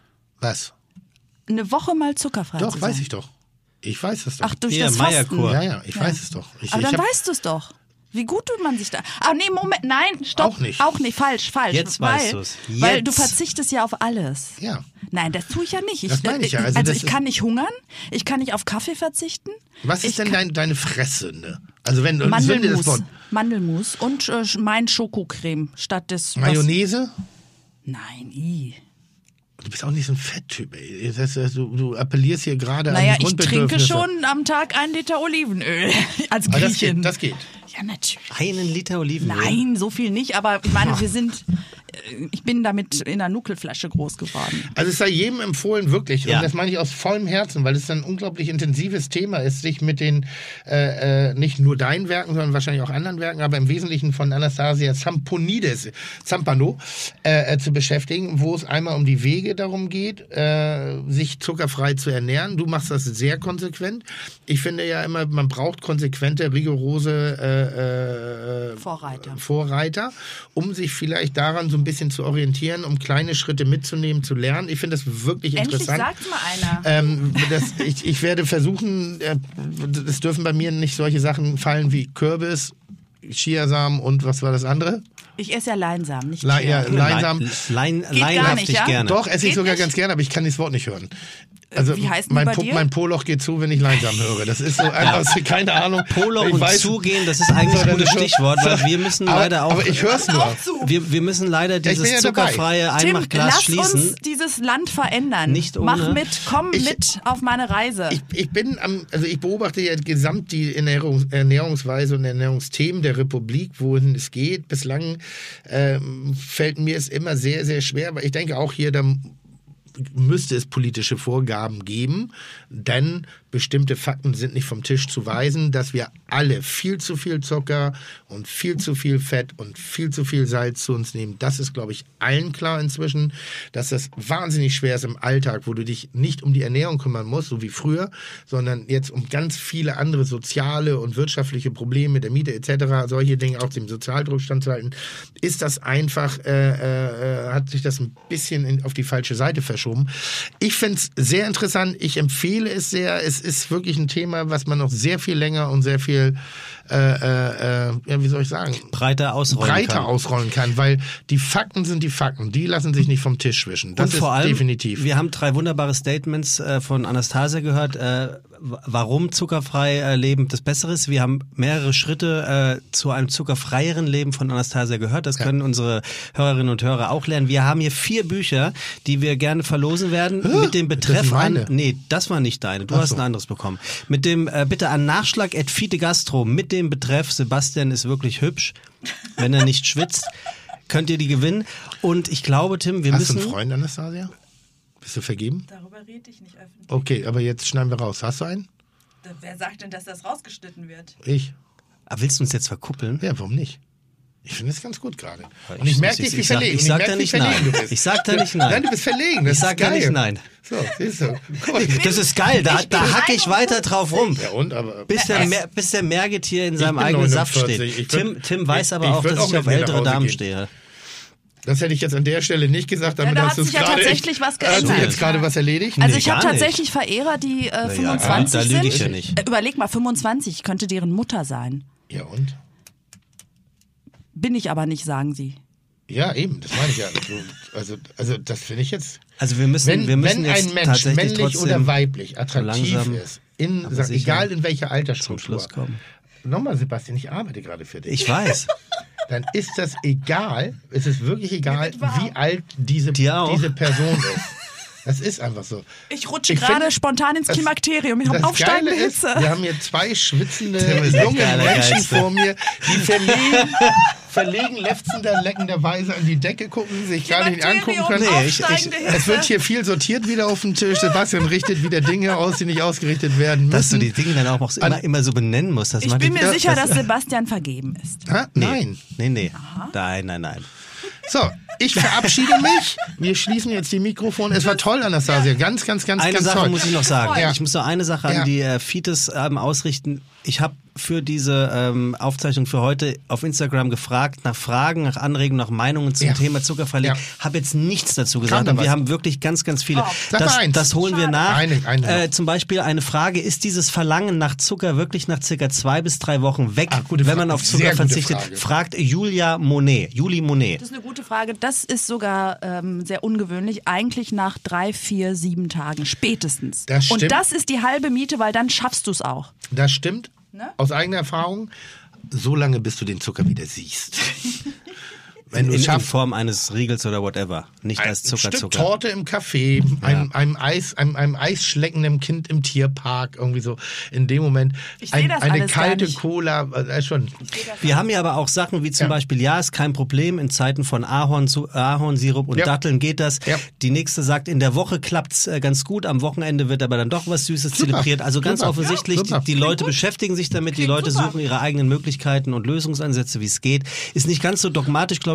was? Eine Woche mal zuckerfrei Doch, zu weiß sein. ich doch. Ich weiß es doch. Ach, durch Hier, das Fasten. Meierkur. ja, ja, ich weiß es doch. Ich, Aber ich dann hab- weißt du es doch. Wie gut tut man sich da? Ah, nee, Moment, nein, stopp. Auch nicht. Auch nicht, falsch, falsch. Jetzt weil, weißt du's. Weil du Jetzt. verzichtest ja auf alles. Ja. Nein, das tue ich ja nicht. Das meine ich ja. Also, Also das ich ist- kann nicht hungern, ich kann nicht auf Kaffee verzichten. Was ist ich denn kann- dein, deine Fresssünde? Also wenn Sünde Mandelmus. das Wort Mandelmus und äh, mein Schokocreme statt des... was- Mayonnaise? Nein, i. Du bist auch nicht so ein Fetttyp, ey. Das heißt, du, du appellierst hier gerade Naja, an die ich trinke Grundbedürfnisse. schon am Tag einen Liter Olivenöl als Aber das Griechin. geht, das geht. Ja, natürlich. Einen Liter Olivenöl. Nein, so viel nicht, aber ich meine, wir sind, äh, ich bin damit in einer Nuckelflasche groß geworden. Also es sei jedem empfohlen, wirklich, Ja. und das meine ich aus vollem Herzen, weil es ein unglaublich intensives Thema ist, sich mit den, äh, äh, nicht nur deinen Werken, sondern wahrscheinlich auch anderen Werken, aber im Wesentlichen von Anastasia Zamponides, Zampano, äh, äh, zu beschäftigen, wo es einmal um die Wege darum geht, äh, sich zuckerfrei zu ernähren. Du machst das sehr konsequent. Ich finde ja immer, man braucht konsequente, rigorose äh, äh, Vorreiter. Vorreiter, um sich vielleicht daran so ein bisschen zu orientieren, um kleine Schritte mitzunehmen, zu lernen. Ich finde das wirklich Endlich interessant. sagt's mal einer. Ähm, das, ich, ich werde versuchen, äh, es dürfen bei mir nicht solche Sachen fallen wie Kürbis, Chiasamen und was war das andere? Ich esse ja Leinsamen, nicht La, ja, Chia. Leinsamen. Lein, gar leinhaftig nicht, ja? gerne. Doch, esse ich Geht sogar nicht? ganz gerne, aber ich kann das Wort nicht hören. Also Wie heißt denn mein, die bei po, dir? mein Poloch geht zu, wenn ich Leinsamen höre. Das ist so einfach, keine Ahnung. Polo Ich und weiß- zugehen, das ist eigentlich ein So, das gutes ist so- Stichwort, weil wir müssen aber, leider auch, aber ich höre es nur. wir, wir müssen leider ich bin dieses ja dabei. zuckerfreie Tim, Einmachglas lass schließen. uns dieses Land verändern. Nicht ohne. Mach mit, komm Ich- mit auf meine Reise. Ich, ich bin am, also ich beobachte ja gesamt die Ernährungs, Ernährungsweise und Ernährungsthemen der Republik, wohin es geht. Bislang ähm, fällt mir es immer sehr, sehr schwer, weil ich denke auch hier, da müsste es politische Vorgaben geben, denn bestimmte Fakten sind nicht vom Tisch zu weisen, dass wir alle viel zu viel Zucker und viel zu viel Fett und viel zu viel Salz zu uns nehmen. Das ist, glaube ich, allen klar inzwischen, dass das wahnsinnig schwer ist im Alltag, wo du dich nicht um die Ernährung kümmern musst, so wie früher, sondern jetzt um ganz viele andere soziale und wirtschaftliche Probleme der Miete et cetera, solche Dinge auch dem Sozialdruck standzuhalten, ist das einfach, äh, äh, hat sich das ein bisschen in, auf die falsche Seite verschoben. Ich finde es sehr interessant, ich empfehle es sehr, es ist wirklich ein Thema, was man noch sehr viel länger und sehr viel, äh, äh, ja, wie soll ich sagen, breiter ausrollen breiter kann. ausrollen kann, weil die Fakten sind die Fakten, die lassen sich nicht vom Tisch wischen. Das Und vor ist allem, definitiv. wir haben drei wunderbare Statements äh, von Anastasia gehört, äh, w- warum zuckerfrei äh, Leben das Bessere ist. Wir haben mehrere Schritte äh, zu einem zuckerfreieren Leben von Anastasia gehört. Das können unsere Hörerinnen und Hörer auch lernen. Wir haben hier vier Bücher, die wir gerne verlosen werden, mit dem das Betreff sind meine. an... Nee, das war nicht deine. Du Ach hast so. ein anderes bekommen. Mit dem, äh, bitte an Nachschlag at Fide Gastro, mit dem Betreff Sebastian ist wirklich hübsch, wenn er nicht schwitzt, könnt ihr die gewinnen. Und ich glaube, Tim, wir Hast müssen... du einen Freund, Anastasia? Bist du vergeben? Darüber rede ich nicht öffentlich. Okay, aber jetzt schneiden wir raus. Hast du einen? Wer sagt denn, dass das rausgeschnitten wird? Ich. Ah, willst du uns jetzt verkuppeln? Ja, warum nicht? Ich finde es ganz gut gerade. Ich- Und ich merke ich- dich, wie ich sag- verlegen. ich sag Und da merk, nicht wie verlegen nein. du bist. Ich sag da nicht nein. Nein, du bist verlegen. Das Ich sag ist da geil. nicht nein. So, siehst du. Guck mal. Das ist geil, da, Ich da bin hacke ich weiter drauf rum. Ja, und, aber. Bis der, Mer, bis der Mergetier in seinem bin eigenen Saft neunundvierzig. steht. Ich würd- Tim, Tim weiß ich- aber ich auch, würd dass auch ich mit auf mir nach ältere Hause Damen gehen. stehe. Das hätte ich jetzt an der Stelle nicht gesagt, damit Ja, da hast hat du es sich ja gerade. tatsächlich was Hat sich geändert. jetzt gerade was erledigt? Also Nee, ich habe gar nicht. tatsächlich Verehrer, die äh, ja, fünfundzwanzig da lüge sind. ich ja nicht. Äh, Überleg mal, fünfundzwanzig könnte deren Mutter sein. Ja, und? Bin ich aber nicht, sagen sie. Ja, eben, das meine ich ja. Also, also das finde ich jetzt. Also wir müssen, Wenn, wir müssen wenn jetzt ein Mensch, tatsächlich männlich trotzdem oder weiblich, attraktiv langsam, ist, in, aber sag, sicher egal in welcher zum Altersstruktur. Schluss kommen. Nochmal, Sebastian, ich arbeite gerade für dich. Ich weiß. Dann ist das egal, es ist wirklich egal, wie alt diese, Dir auch. diese Person ist. Das ist einfach so. Ich rutsche Ich gerade finde, spontan ins das- Klimakterium. Ich habe Das aufsteigende Geile ist, Hitze. wir haben hier zwei schwitzende Tim ist der junge geile Menschen Geilste. vor mir, die verlegen, verlegen lefzender, leckenderweise an die Decke gucken, sich gar nicht angucken können. Nee, ich- aufsteigende Es Hitze. wird hier viel sortiert wieder auf dem Tisch. Sebastian richtet wieder Dinge aus, die nicht ausgerichtet werden Dass du müssen. die Dinge dann auch noch immer, immer so benennen musst. Das Ich macht bin die- mir sicher, das- dass Sebastian vergeben ist. Ha? Nee. Nein. Nee, nee. Nein, nein, nein. So, ich verabschiede mich. Wir schließen jetzt die Mikrofone. Es war toll, Anastasia. Ganz, ganz, ganz, Eine ganz Sache toll. muss ich noch sagen. Ja. Ich muss noch eine Sache Ja. an die äh, Fites ähm, ausrichten. Ich habe für diese ähm, Aufzeichnung für heute auf Instagram gefragt nach Fragen, nach Anregungen, nach Meinungen zum Ja. Thema Zuckerfrei. Ja. Habe jetzt nichts dazu gesagt. da Und wir was? haben wirklich ganz, ganz viele. Sag Das, mal eins. das holen wir nach. Eine- eine noch. äh, zum Beispiel eine Frage: Ist dieses Verlangen nach Zucker wirklich nach circa zwei bis drei Wochen weg, Ah, gute wenn man Frage. auf Sehr Zucker gute verzichtet? Frage. Fragt Julia Monet. Julie Monet. Das ist eine gute Frage. Das ist sogar ähm, sehr ungewöhnlich. Eigentlich nach drei, vier, sieben Tagen spätestens. Das stimmt. Und das ist die halbe Miete, weil dann schaffst du es auch. Das stimmt. Ne? Aus eigener Erfahrung. So lange, bis du den Zucker wieder siehst. Wenn In, du in, es in schaffst, Form eines Riegels oder whatever. Nicht als ein Zucker, Stück Zucker. Torte im Café, einem, einem Eis, einem, einem eisschleckenden Kind im Tierpark, irgendwie so in dem Moment. Ich seh Ein, das eine alles gar kalte nicht. Cola, äh, schon. Wir haben ja aber auch Sachen wie zum Ja. Beispiel, ja, ist kein Problem, in Zeiten von Ahorn, Ahornsirup und Ja. Datteln geht das. Ja. Die nächste sagt, in der Woche klappt's äh, ganz gut, am Wochenende wird aber dann doch was Süßes Super. zelebriert. Also ganz Super. offensichtlich, Ja, super. die, die Leute beschäftigen sich damit, die Leute suchen ihre eigenen Möglichkeiten und Lösungsansätze, wie es geht. Ist nicht ganz so dogmatisch, glaube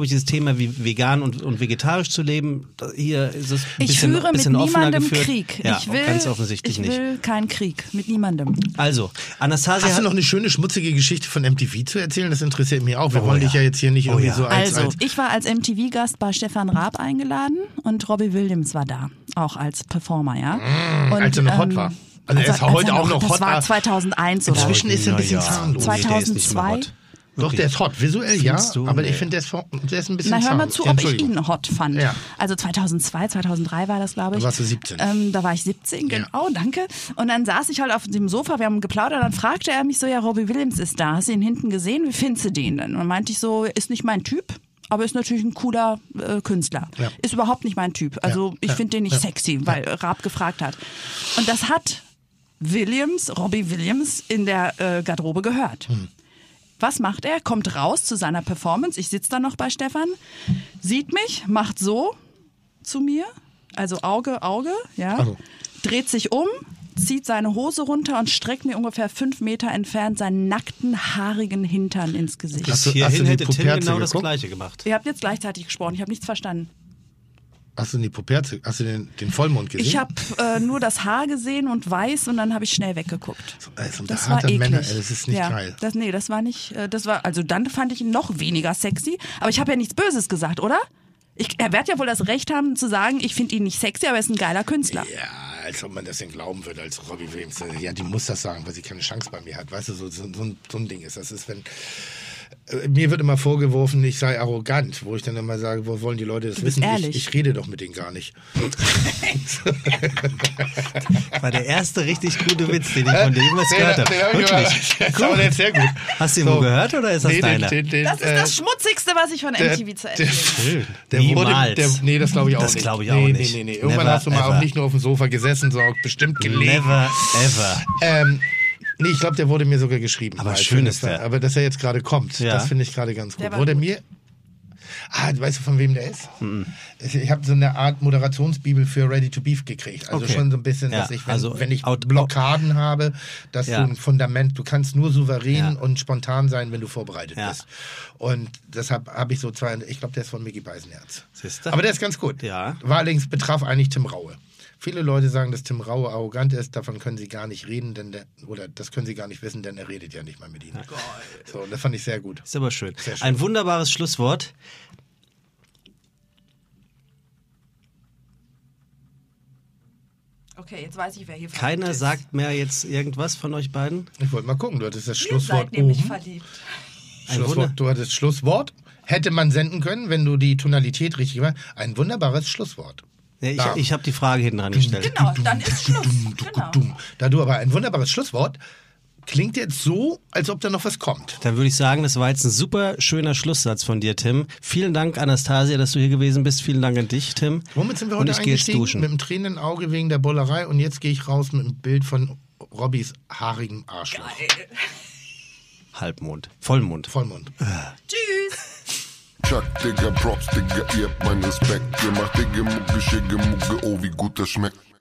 glaube ich, dieses Thema wie vegan und, und vegetarisch zu leben, hier ist es ein Ich bisschen, führe mit bisschen offener niemandem geführt. Krieg. Ja, ich will, ganz offensichtlich ich nicht. will keinen Krieg mit niemandem. Also, Anastasia Hast du hat... noch eine schöne, schmutzige Geschichte von M T V zu erzählen? Das interessiert mich auch. Wir Oh wollen ja. dich ja jetzt hier nicht Oh irgendwie ja. so als... Also, als ich war als M T V-Gast bei Stefan Raab eingeladen und Robbie Williams war da, auch als Performer, ja. Und, als er noch hot war. Also er ist heute er auch noch das hot. war aber zweitausendeins oder Inzwischen ist er ein bisschen Na ja. zahnlos. Nee, der ist nicht mehr zweitausendzwei. hot. Doch, der ist hot. Visuell ja, Findest du? aber Nee. ich finde, der, ist vor- der ist ein bisschen Na, hör mal zahnlos. zu, Ja, ob ich Entschuldigung. ihn hot fand. Ja. Also zweitausendzwei, zweitausenddrei war das, glaube ich. Da warst du siebzehn. Ähm, da war ich siebzehn, Ja. genau, danke. Und dann saß ich halt auf dem Sofa, wir haben geplaudert, dann fragte er mich so, ja, Robbie Williams ist da, hast du ihn hinten gesehen, wie findest du den denn? Und dann meinte ich so, ist nicht mein Typ, aber ist natürlich ein cooler äh, Künstler. Ja. Ist überhaupt nicht mein Typ. Also Ja. ich Ja. finde den nicht Ja. sexy, weil Raab gefragt hat. Und das hat Williams, Robbie Williams in der äh, Garderobe gehört. Hm. Was macht er? Kommt raus zu seiner Performance. Ich sitze da noch bei Stefan, sieht mich, macht so zu mir, also Auge, Auge, ja, Also. dreht sich um, zieht seine Hose runter und streckt mir ungefähr fünf Meter entfernt seinen nackten, haarigen Hintern ins Gesicht. Hast du- hast Hierhin du die hätte Tim Puperze genau das geguckt? Gleiche gemacht. Ihr habt jetzt gleichzeitig gesprochen, ich habe nichts verstanden. Hast du die Puperze, hast du den, den Vollmond gesehen? Ich habe äh, nur das Haar gesehen und weiß und dann habe ich schnell weggeguckt. Also, Das der war harte eklig. Männer, ey, das ist nicht ja, geil. Das, nee, das war nicht, äh, das war, also dann fand ich ihn noch weniger sexy. Aber ich habe ja nichts Böses gesagt, oder? Ich, er wird ja wohl das Recht haben zu sagen, ich finde ihn nicht sexy, aber er ist ein geiler Künstler. Ja, als ob man das denn glauben würde als Robbie Williams. Ja, die muss das sagen, weil sie keine Chance bei mir hat. Weißt du, so, so, so, ein, so ein Ding ist. Das ist, wenn. Äh, Mir wird immer vorgeworfen, ich sei arrogant, wo ich dann immer sage, wo wollen die Leute das Du bist wissen? ehrlich. Ich, ich rede doch mit denen gar nicht. War der erste richtig gute Witz, den ich von dir jemals gehört habe. Wirklich. Das war jetzt sehr gut. Hast du ihn wo gehört oder ist das Nee, den- deiner? den- den, Das ist äh, das Schmutzigste, was ich von der- M T V zu erzählen habe. Schön. Der wurde, Niemals. der, nee, das glaube ich auch Das nicht. glaube ich nee, auch nee, nicht. Nee, nee, Irgendwann Never, hast du mal ever. auch nicht nur auf dem Sofa gesessen, sondern auch bestimmt gelegen. Never ever. Ähm, nee, ich glaube, der wurde mir sogar geschrieben. Aber Mal schön für- ist der. Aber dass er jetzt gerade kommt, Ja. das finde ich gerade ganz gut. Der war Wurde gut. mir... Ah, weißt du, von wem der ist? Ich, ich habe so eine Art Moderationsbibel für Ready to Beef gekriegt. Also Okay. schon so ein bisschen, Ja, dass ich, wenn, also wenn ich out- Blockaden habe, dass Ja. du ein Fundament, du kannst nur souverän Ja. und spontan sein, wenn du vorbereitet Ja. bist. Und deshalb habe ich so zwei, ich glaube, der ist von Micky Beisenherz. Siehste? Aber der ist ganz gut. Ja. War allerdings, betraf eigentlich Tim Raue. Viele Leute sagen, dass Tim Raue arrogant ist, davon können sie gar nicht reden, denn der, oder das können sie gar nicht wissen, denn er redet ja nicht mal mit ihnen. So, und das fand ich sehr gut. Ist aber schön. Sehr schön. Ein wunderbares Schlusswort. Okay, jetzt weiß ich, wer hier verliebt Keiner ist. sagt mehr jetzt irgendwas von euch beiden. Ich wollte mal gucken, du hattest das Ihr Schlusswort seid nämlich oben. verliebt. Ein Schlusswort, Wunder- du hattest Schlusswort. Hätte man senden können, wenn du die Tonalität richtig war. Ein wunderbares Schlusswort. Ja, ich Ja. ich habe die Frage hinten dran gestellt. Genau, dann ist Schluss. Genau. Dumm. Da du aber ein wunderbares Schlusswort, klingt jetzt so, als ob da noch was kommt. Dann würde ich sagen, das war jetzt ein super schöner Schlusssatz von dir, Tim. Vielen Dank, Anastasia, dass du hier gewesen bist. Vielen Dank an dich, Tim. Womit sind wir Und heute ich gehe jetzt eingestiegen? duschen. Mit einem tränenden Auge wegen der Bollerei und jetzt gehe ich raus mit einem Bild von Robbys haarigem Arschloch. Halbmond. Vollmond. Vollmond. Tschüss. Chuck, Digga, Props, Digga, ihr habt meinen Respekt. Ihr macht Digga, Mucke, Schicke, Mucke, oh, wie gut das schmeckt.